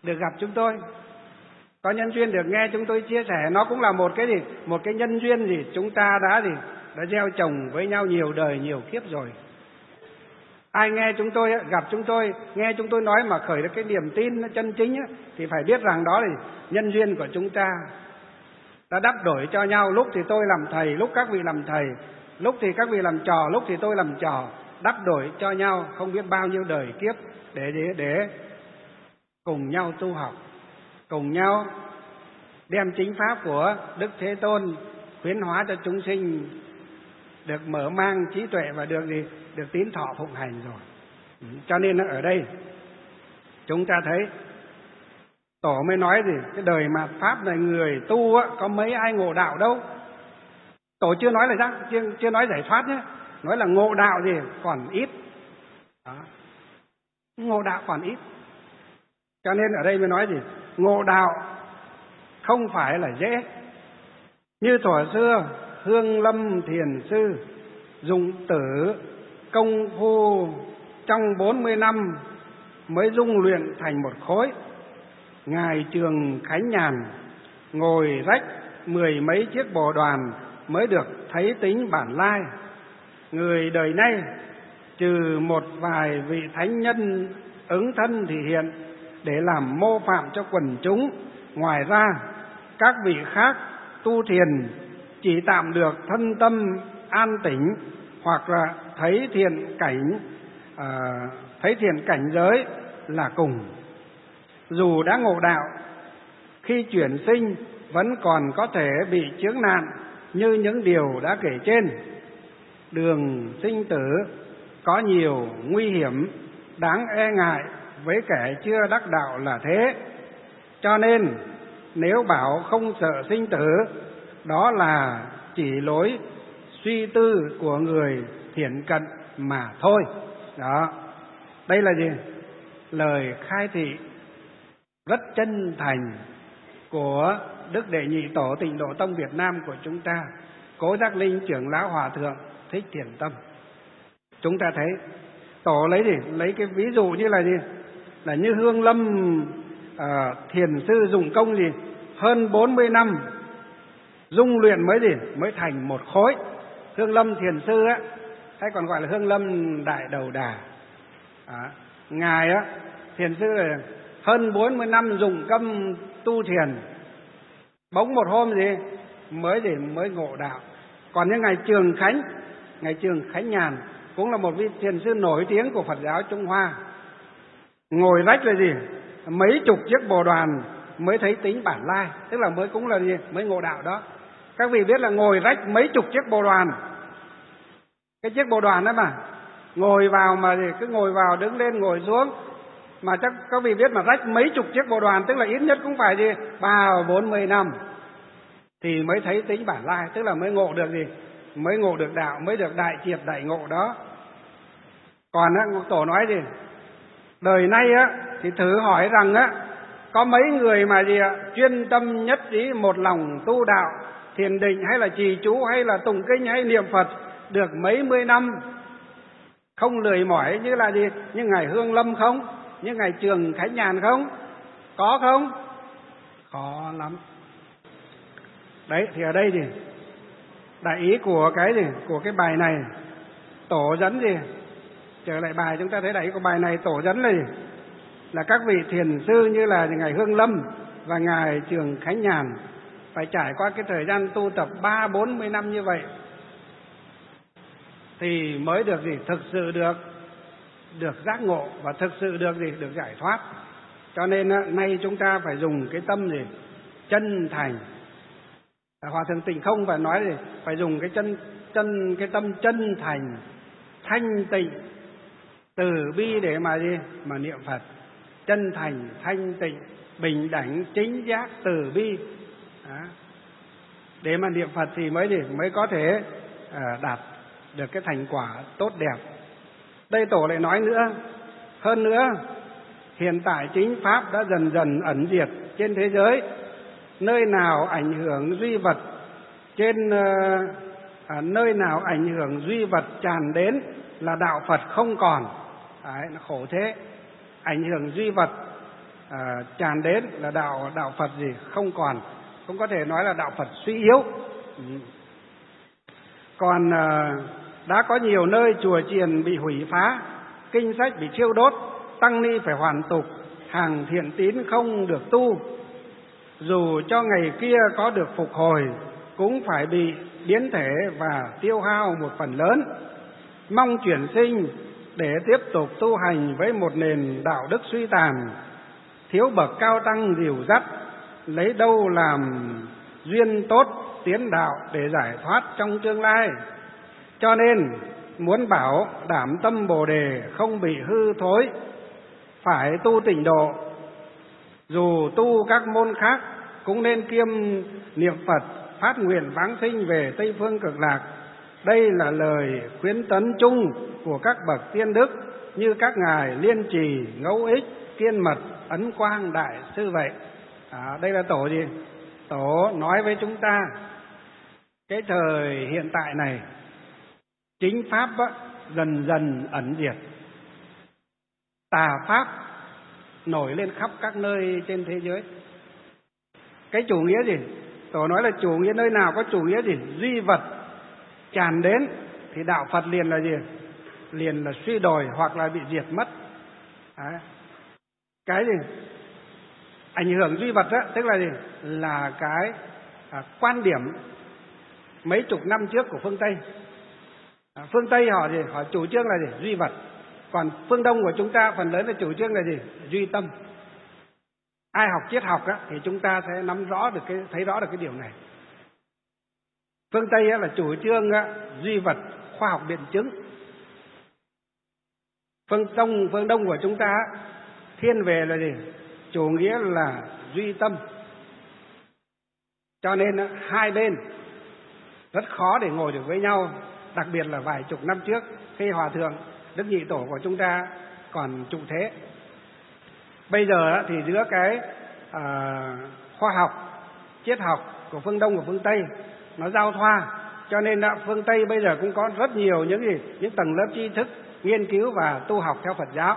được gặp chúng tôi, có nhân duyên được nghe chúng tôi chia sẻ. Nó cũng là một cái gì, một cái nhân duyên gì chúng ta đã gieo trồng với nhau nhiều đời nhiều kiếp rồi. Ai nghe chúng tôi, gặp chúng tôi, nghe chúng tôi nói mà khởi được cái niềm tin nó chân chính thì phải biết rằng đó là nhân duyên của chúng ta đã đắp đổi cho nhau. Lúc thì tôi làm thầy, lúc các vị làm thầy, lúc thì các vị làm trò, lúc thì tôi làm trò, đắp đổi cho nhau không biết bao nhiêu đời kiếp để cùng nhau tu học, cùng nhau đem chính pháp của Đức Thế Tôn khuyến hóa cho chúng sinh được mở mang trí tuệ và được tín thọ phụng hành rồi. Cho nên ở đây chúng ta thấy Tổ mới nói gì, cái đời mạt pháp này người tu có mấy ai ngộ đạo đâu. Tổ chưa nói là chưa nói giải thoát nhé, nói là ngộ đạo gì còn ít. Đó. Ngộ đạo còn ít. Cho nên ở đây mới nói gì, ngộ đạo không phải là dễ. Như thuở xưa Hương Lâm Thiền Sư Dụng Tử công phu trong 40 năm mới dung luyện thành một khối. Ngài Trường Khánh Nhàn ngồi rách 10 mấy chiếc bồ đoàn mới được thấy tính bản lai. Người đời nay trừ một vài vị thánh nhân ứng thân thì hiện để làm mô phạm cho quần chúng, ngoài ra các vị khác tu thiền chỉ tạm được thân tâm an tĩnh, hoặc là thấy thiền cảnh giới là cùng. Dù đã ngộ đạo, khi chuyển sinh vẫn còn có thể bị chướng nạn như những điều đã kể trên. Đường sinh tử có nhiều nguy hiểm đáng e ngại với kẻ chưa đắc đạo là thế. Cho nên nếu bảo không sợ sinh tử, đó là chỉ lối suy tư của người thiển cận mà thôi. Đó, đây là gì? Lời khai thị rất chân thành của Đức Đệ Nhị Tổ Tịnh Độ Tông Việt Nam của chúng ta, Cố Giác Linh Trưởng Lão Hòa Thượng Thích Thiền Tâm. Chúng ta thấy Tổ lấy cái ví dụ như là gì? Là như Hương Lâm Thiền Sư dụng công hơn 40 năm dung luyện mới thành một khối. Hương Lâm Thiền Sư hay còn gọi là Hương Lâm Đại Đầu Đà. Ngài Thiền Sư hơn 40 năm dụng công tu thiền, bỗng một hôm mới ngộ đạo. Còn như ngài Trường Khánh Nhàn cũng là một vị thiền sư nổi tiếng của Phật giáo Trung Hoa, ngồi rách là mấy chục chiếc bồ đoàn mới thấy tính bản lai, tức là mới ngộ đạo đó. Các vị biết là ngồi rách mấy chục chiếc bồ đoàn, cái chiếc bồ đoàn đó mà ngồi vào mà cứ ngồi vào đứng lên ngồi xuống, mà chắc các vị biết mà rách mấy chục chiếc bồ đoàn, tức là ít nhất cũng phải 30-40 năm thì mới thấy tính bản lai, tức là mới ngộ được mới ngộ được đạo, mới được đại triệt đại ngộ đó. Còn Tổ nói đời nay thì thử hỏi rằng có mấy người mà chuyên tâm nhất trí một lòng tu đạo, thiền định hay là trì chú hay là tụng kinh hay niệm Phật được mấy mươi năm không lười mỏi như là như ngài Hương Lâm không, như ngài Trường Khánh Nhàn không? Có không? Khó lắm. Đấy, thì ở đây đại ý của cái bài này, Tổ dẫn trở lại bài chúng ta thấy đại ý của bài này, Tổ dẫn là các vị thiền sư như là ngài Hương Lâm và ngài Trường Khánh Nhàn phải trải qua cái thời gian tu tập 30-40 năm như vậy thì mới được thực sự được giác ngộ và thực sự được giải thoát. Cho nên nay chúng ta phải dùng cái tâm chân thành. Hòa Thượng Tịnh Không phải nói phải dùng cái tâm chân thành, thanh tịnh, từ bi để mà niệm Phật. Chân thành, thanh tịnh, bình đẳng, chính giác, từ bi. Đó. Để mà niệm Phật thì mới có thể đạt được cái thành quả tốt đẹp. Đây Tổ lại nói hơn nữa, hiện tại chính pháp đã dần dần ẩn diệt trên thế giới. Nơi nào ảnh hưởng duy vật nơi nào ảnh hưởng duy vật tràn đến là đạo Phật không còn. Đấy, nó khổ thế. Ảnh hưởng duy vật tràn đến là đạo Phật gì không còn, cũng có thể nói là đạo Phật suy yếu. Còn đã có nhiều nơi chùa chiền bị hủy phá, kinh sách bị thiêu đốt, tăng ni phải hoàn tục, hàng thiện tín không được tu. Dù cho ngày kia có được phục hồi, cũng phải bị biến thể và tiêu hao một phần lớn. Mong chuyển sinh để tiếp tục tu hành với một nền đạo đức suy tàn, thiếu bậc cao tăng dìu dắt, lấy đâu làm duyên tốt tiến đạo để giải thoát trong tương lai. Cho nên muốn bảo đảm tâm Bồ đề không bị hư thối, phải tu tịnh độ. Dù tu các môn khác cũng nên kiêm niệm Phật, phát nguyện vãng sinh về Tây Phương Cực Lạc. Đây là lời khuyến tấn chung của các bậc tiên đức như các ngài Liên Trì, Ngẫu Ích, Kiên Mật, Ấn Quang đại sư vậy. Đây là tổ gì? Tổ nói với chúng ta cái thời hiện tại này, chính pháp dần dần ẩn diệt, tà pháp nổi lên khắp các nơi trên thế giới. Cái chủ nghĩa gì? Tổ nói là chủ nghĩa nơi nào có chủ nghĩa gì? Duy vật tràn đến thì đạo Phật liền là gì? Liền là suy đồi hoặc là bị diệt mất. Cái gì? Ảnh hưởng duy vật tức là gì? Là cái quan điểm mấy chục năm trước của phương Tây. Phương Tây họ gì? Họ chủ trương là gì? Duy vật. Còn phương Đông của chúng ta phần lớn là chủ trương là gì? Duy tâm. Ai học triết học thì chúng ta sẽ nắm rõ được thấy rõ được cái điều này. Phương Tây là chủ trương duy vật, khoa học biện chứng. Phương Đông của chúng ta thiên về là gì? Chủ nghĩa là duy tâm. Cho nên hai bên rất khó để ngồi được với nhau, đặc biệt là vài chục năm trước khi Hòa thượng Đức Nhị Tổ của chúng ta còn trụ thế. Bây giờ thì giữa cái khoa học, triết học của phương Đông và phương Tây nó giao thoa, cho nên phương Tây bây giờ cũng có rất nhiều những tầng lớp tri thức nghiên cứu và tu học theo Phật giáo.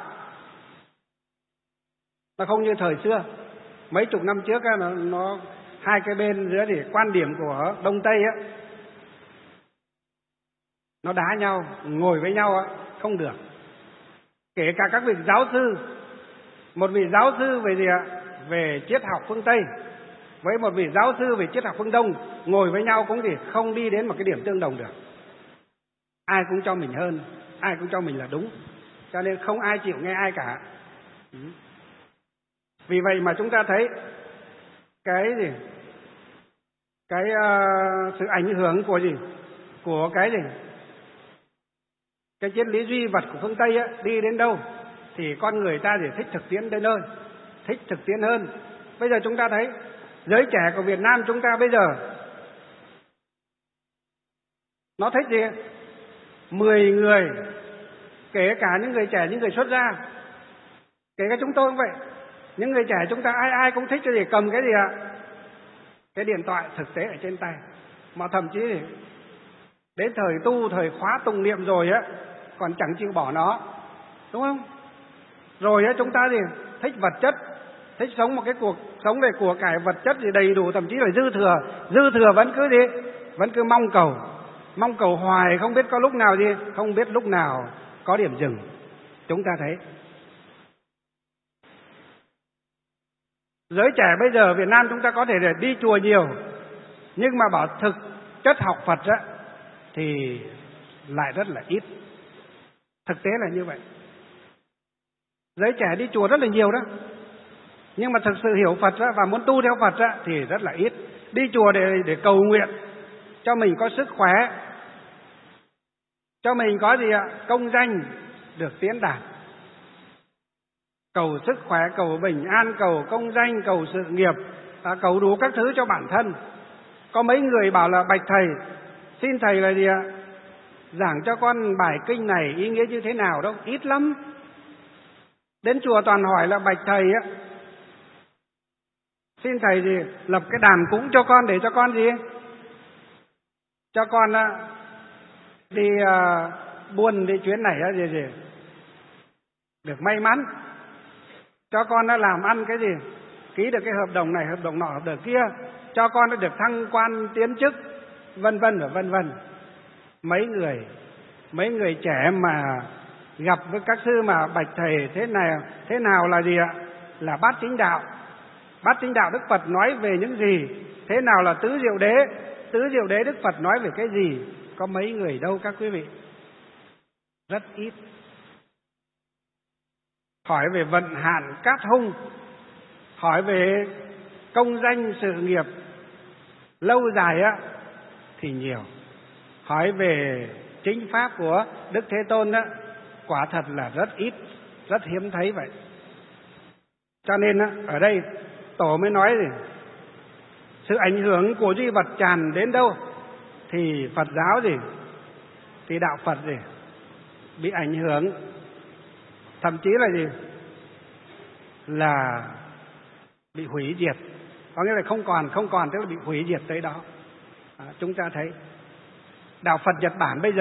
Nó không như thời xưa. Mấy chục năm trước nó hai cái bên giữa thì quan điểm của Đông Tây nó đá nhau, ngồi với nhau không được. Kể cả các vị giáo sư, một vị giáo sư về gì về triết học phương Tây với một vị giáo sư về triết học phương Đông ngồi với nhau cũng thì không đi đến một cái điểm tương đồng được. Ai cũng cho mình hơn, ai cũng cho mình là đúng, cho nên không ai chịu nghe ai cả. Vì vậy mà chúng ta thấy cái sự ảnh hưởng của của cái triết lý duy vật của phương Tây đi đến đâu thì con người ta thì thích thực tiễn đến nơi, thích thực tiễn hơn. Bây giờ chúng ta thấy giới trẻ của Việt Nam chúng ta bây giờ nó thích gì? 10 người, kể cả những người trẻ, những người xuất gia, kể cả chúng tôi cũng vậy. Những người trẻ chúng ta ai cũng thích cái gì? Cầm cái gì ạ? Cái điện thoại thực tế ở trên tay. Mà thậm chí thì đến thời tu, thời khóa tụng niệm rồi còn chẳng chịu bỏ nó, đúng không? Rồi chúng ta thì thích vật chất, thích sống một cái cuộc sống về của cải vật chất gì đầy đủ, thậm chí là dư thừa vẫn cứ mong cầu hoài, không biết có lúc nào không biết lúc nào có điểm dừng. Chúng ta thấy giới trẻ bây giờ Việt Nam chúng ta có thể để đi chùa nhiều, nhưng mà bảo thực chất học Phật thì lại rất là ít. Thực tế là như vậy. Giới trẻ đi chùa rất là nhiều đó, nhưng mà thực sự hiểu Phật và muốn tu theo Phật thì rất là ít. Đi chùa để cầu nguyện cho mình có sức khỏe, cho mình có công danh được tiến đạt, cầu sức khỏe, cầu bình an, cầu công danh, cầu sự nghiệp, cầu đủ các thứ cho bản thân. Có mấy người bảo là bạch thầy, xin thầy là giảng cho con bài kinh này ý nghĩa như thế nào đâu, ít lắm. Đến chùa toàn hỏi là bạch thầy xin thầy lập cái đàn cúng cho con để cho con cho con đi buôn đi chuyến này được may mắn. cho con nó làm ăn cái gì, ký được cái hợp đồng này, hợp đồng nọ, hợp đồng kia, cho con nó được thăng quan tiến chức, vân vân và vân vân. Mấy người trẻ mà gặp với các sư mà bạch thầy thế nào là gì ạ? Là bát chính đạo. Bát chính đạo Đức Phật nói về những gì? Thế nào là tứ diệu đế? Tứ diệu đế Đức Phật nói về cái gì? Có mấy người đâu các quý vị? Rất ít. Hỏi về vận hạn cát hung, hỏi về công danh sự nghiệp lâu dài á thì nhiều. Hỏi về chính pháp của Đức Thế Tôn á, quả thật là rất ít, rất hiếm thấy vậy. Cho nên á, ở đây Tổ mới nói gì? Sự ảnh hưởng của duy vật tràn đến đâu thì Phật giáo gì? Thì đạo Phật gì? Bị ảnh hưởng. Thậm chí là gì? Là bị hủy diệt. Có nghĩa là không còn tức là bị hủy diệt tới đó. Chúng ta thấy đạo Phật Nhật Bản bây giờ,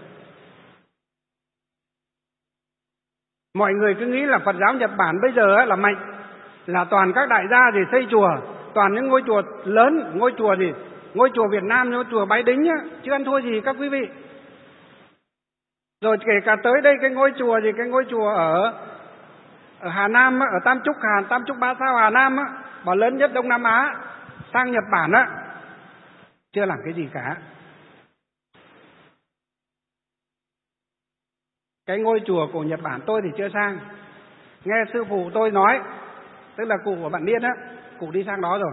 mọi người cứ nghĩ là Phật giáo Nhật Bản bây giờ là mạnh, là toàn các đại gia gì xây chùa, toàn những ngôi chùa lớn, ngôi chùa gì, ngôi chùa Việt Nam, ngôi chùa Bái Đính á, chứ ăn thua gì các quý vị. Rồi kể cả tới đây cái ngôi chùa gì, cái ngôi chùa ở Hà Nam á, ở Tam Trúc Ba Sao Hà Nam á, bảo lớn nhất Đông Nam Á, sang Nhật Bản á, chưa làm cái gì cả. Cái ngôi chùa của Nhật Bản tôi thì chưa sang. Nghe sư phụ tôi nói, tức là cụ của bạn Niên á, cụ đi sang đó rồi.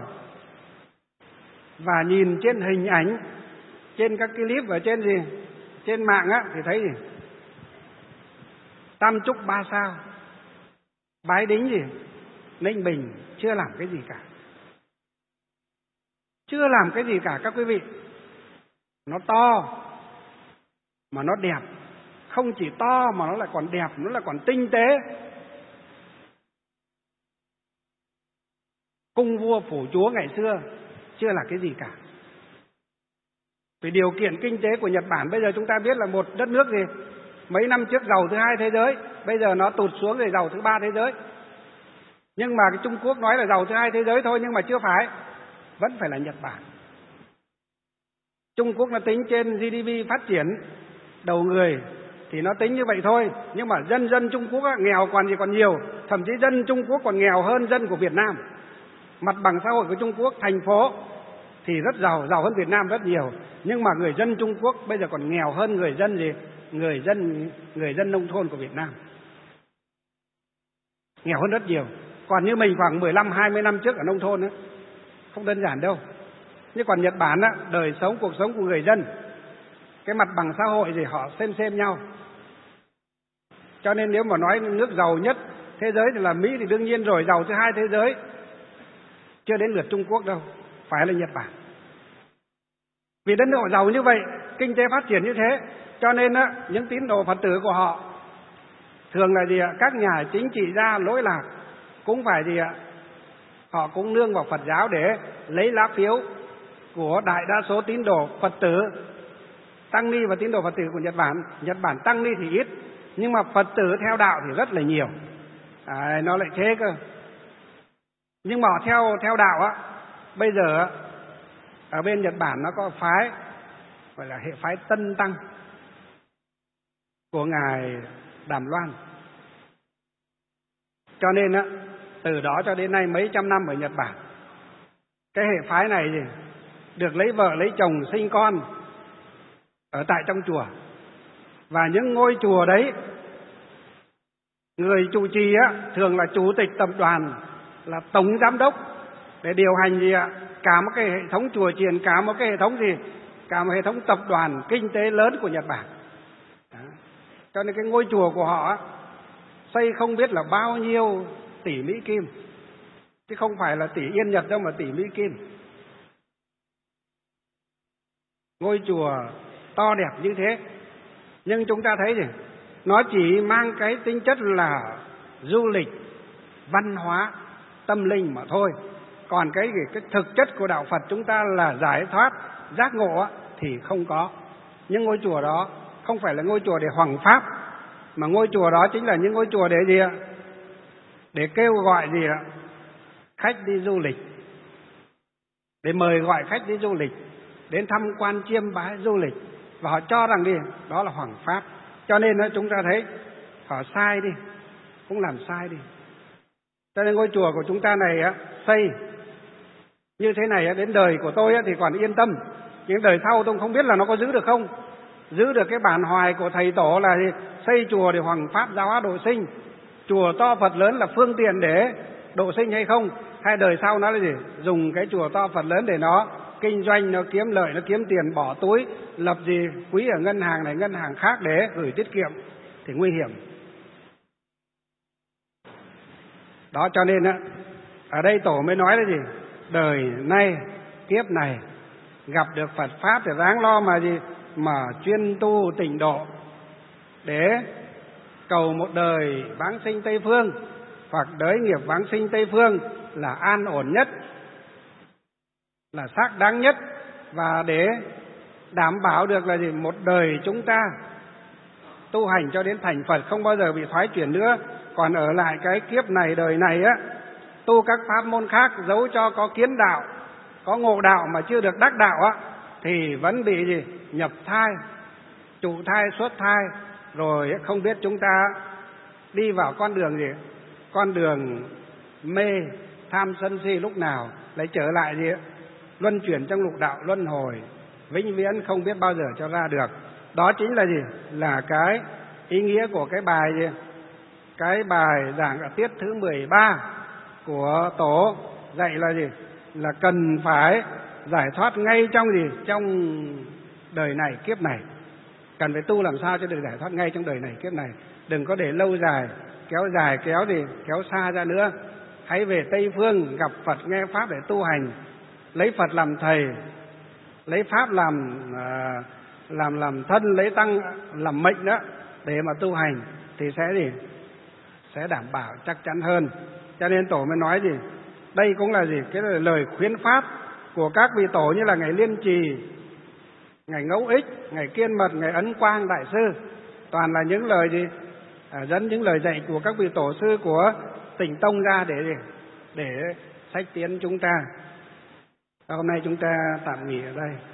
Và nhìn trên hình ảnh, trên các cái clip ở trên gì, trên mạng á, thì thấy gì? Tam Trúc Ba Sao, Bái Đính gì, Ninh Bình chưa làm cái gì cả. Chưa làm cái gì cả các quý vị. Nó to mà nó đẹp. Không chỉ to mà nó lại còn đẹp, nó lại còn tinh tế. Cung vua phủ chúa ngày xưa chưa là cái gì cả. Vì điều kiện kinh tế của Nhật Bản bây giờ chúng ta biết là một đất nước gì, mấy năm trước giàu thứ 2 thế giới, bây giờ nó tụt xuống rồi giàu thứ 3 thế giới. Nhưng mà cái Trung Quốc nói là giàu thứ 2 thế giới thôi, nhưng mà chưa phải, vẫn phải là Nhật Bản. Trung Quốc nó tính trên GDP phát triển đầu người thì nó tính như vậy thôi, nhưng mà dân Trung Quốc nghèo còn nhiều, thậm chí dân Trung Quốc còn nghèo hơn dân của Việt Nam. Mặt bằng xã hội của Trung Quốc, thành phố thì rất giàu hơn Việt Nam rất nhiều, nhưng mà người dân Trung Quốc bây giờ còn nghèo hơn người dân gì? Người dân nông thôn của Việt Nam. Nghèo hơn rất nhiều. Còn như mình khoảng 15-20 năm trước ở nông thôn á, không đơn giản đâu. Nhưng còn Nhật Bản á, đời sống, cuộc sống của người dân, cái mặt bằng xã hội thì họ xem nhau. Cho nên nếu mà nói nước giàu nhất thế giới thì là Mỹ thì đương nhiên rồi, giàu thứ 2 thế giới. Chưa đến lượt Trung Quốc đâu, phải là Nhật Bản. Vì đất nước họ giàu như vậy, kinh tế phát triển như thế, cho nên á, những tín đồ Phật tử của họ thường là gì ạ? Các nhà chính trị gia lỗi lạc cũng phải gì ạ? Họ cũng nương vào Phật giáo để lấy lá phiếu của đại đa số tín đồ Phật tử. Tăng ni và tín đồ Phật tử của Nhật Bản tăng ni thì ít, nhưng mà Phật tử theo đạo thì rất là nhiều. Nó lại thế cơ. Nhưng mà theo đạo á, bây giờ ở bên Nhật Bản nó có phái gọi là hệ phái Tân Tăng của ngài Đàm Loan. Cho nên á, từ đó cho đến nay mấy trăm năm ở Nhật Bản, cái hệ phái này gì được lấy vợ lấy chồng sinh con ở tại trong chùa. Và những ngôi chùa đấy, người chủ trì á thường là chủ tịch tập đoàn, là tổng giám đốc để điều hành gì ạ? Cả một cái hệ thống chùa chiền, cả một cái hệ thống gì? Cả một hệ thống tập đoàn kinh tế lớn của Nhật Bản. Đó. Cho nên cái ngôi chùa của họ xây không biết là bao nhiêu tỷ Mỹ Kim, chứ không phải là tỷ Yên Nhật đâu mà tỷ Mỹ Kim. Ngôi chùa to đẹp như thế, nhưng chúng ta thấy gì? Nó chỉ mang cái tính chất là du lịch, văn hóa, tâm linh mà thôi. Còn cái thực chất của đạo Phật chúng ta là giải thoát, giác ngộ thì không có. Nhưng ngôi chùa đó không phải là ngôi chùa để hoằng pháp, mà ngôi chùa đó chính là những ngôi chùa để gì ạ? để kêu gọi gì ạ? Khách đi du lịch, để mời gọi khách đi du lịch, đến tham quan chiêm bái du lịch, và họ cho rằng đi đó là hoằng pháp. Cho nên chúng ta thấy họ sai đi, cũng làm sai đi. Cho nên ngôi chùa của chúng ta này xây như thế này đến đời của tôi thì còn yên tâm, nhưng đời sau tôi không biết là nó có giữ được không, giữ được cái bản hoài của thầy tổ là xây chùa để hoằng pháp giáo hóa độ sinh, chùa to Phật lớn là phương tiện để độ sinh hay không, hay đời sau nó là gì, dùng cái chùa to Phật lớn để nó kinh doanh, nó kiếm lợi, nó kiếm tiền bỏ túi, lập gì quỹ ở ngân hàng này ngân hàng khác để gửi tiết kiệm thì nguy hiểm. Đó, cho nên ở đây tổ mới nói là gì, đời nay kiếp này gặp được Phật pháp thì ráng lo mà gì, mà chuyên tu tịnh độ để cầu một đời vãng sinh Tây Phương, hoặc đới nghiệp vãng sinh Tây Phương là an ổn nhất, là xác đáng nhất, và để đảm bảo được là gì, một đời chúng ta tu hành cho đến thành Phật, không bao giờ bị thoái chuyển nữa. Còn ở lại cái kiếp này, đời này tu các pháp môn khác, dấu cho có kiến đạo, có ngộ đạo mà chưa được đắc đạo thì vẫn bị gì, nhập thai, trụ thai, xuất thai, rồi không biết chúng ta đi vào con đường gì, con đường mê tham sân si, lúc nào lại trở lại gì, luân chuyển trong lục đạo luân hồi vĩnh viễn, không biết bao giờ cho ra được. Đó chính là gì, là cái ý nghĩa của cái bài gì, cái bài giảng ở tiết thứ 13 của tổ dạy là gì, là cần phải giải thoát ngay trong gì, trong đời này kiếp này, cần phải tu làm sao cho được giải thoát ngay trong đời này kiếp này, đừng có để lâu dài, kéo gì, kéo xa ra nữa. Hãy về Tây Phương gặp Phật, nghe pháp để tu hành, lấy Phật làm thầy, lấy pháp làm thân, lấy tăng làm mệnh đó, để mà tu hành thì sẽ gì, sẽ đảm bảo chắc chắn hơn. Cho nên tổ mới nói gì, đây cũng là gì, cái lời khuyến pháp của các vị tổ như là ngài Liên Trì, ngài Ngẫu Ích, ngài Kiên Mật, ngài Ấn Quang đại sư, toàn là những lời gì, dẫn những lời dạy của các vị tổ sư của Tịnh Tông ra để sách tiến chúng ta. Hôm nay chúng ta tạm nghỉ ở đây.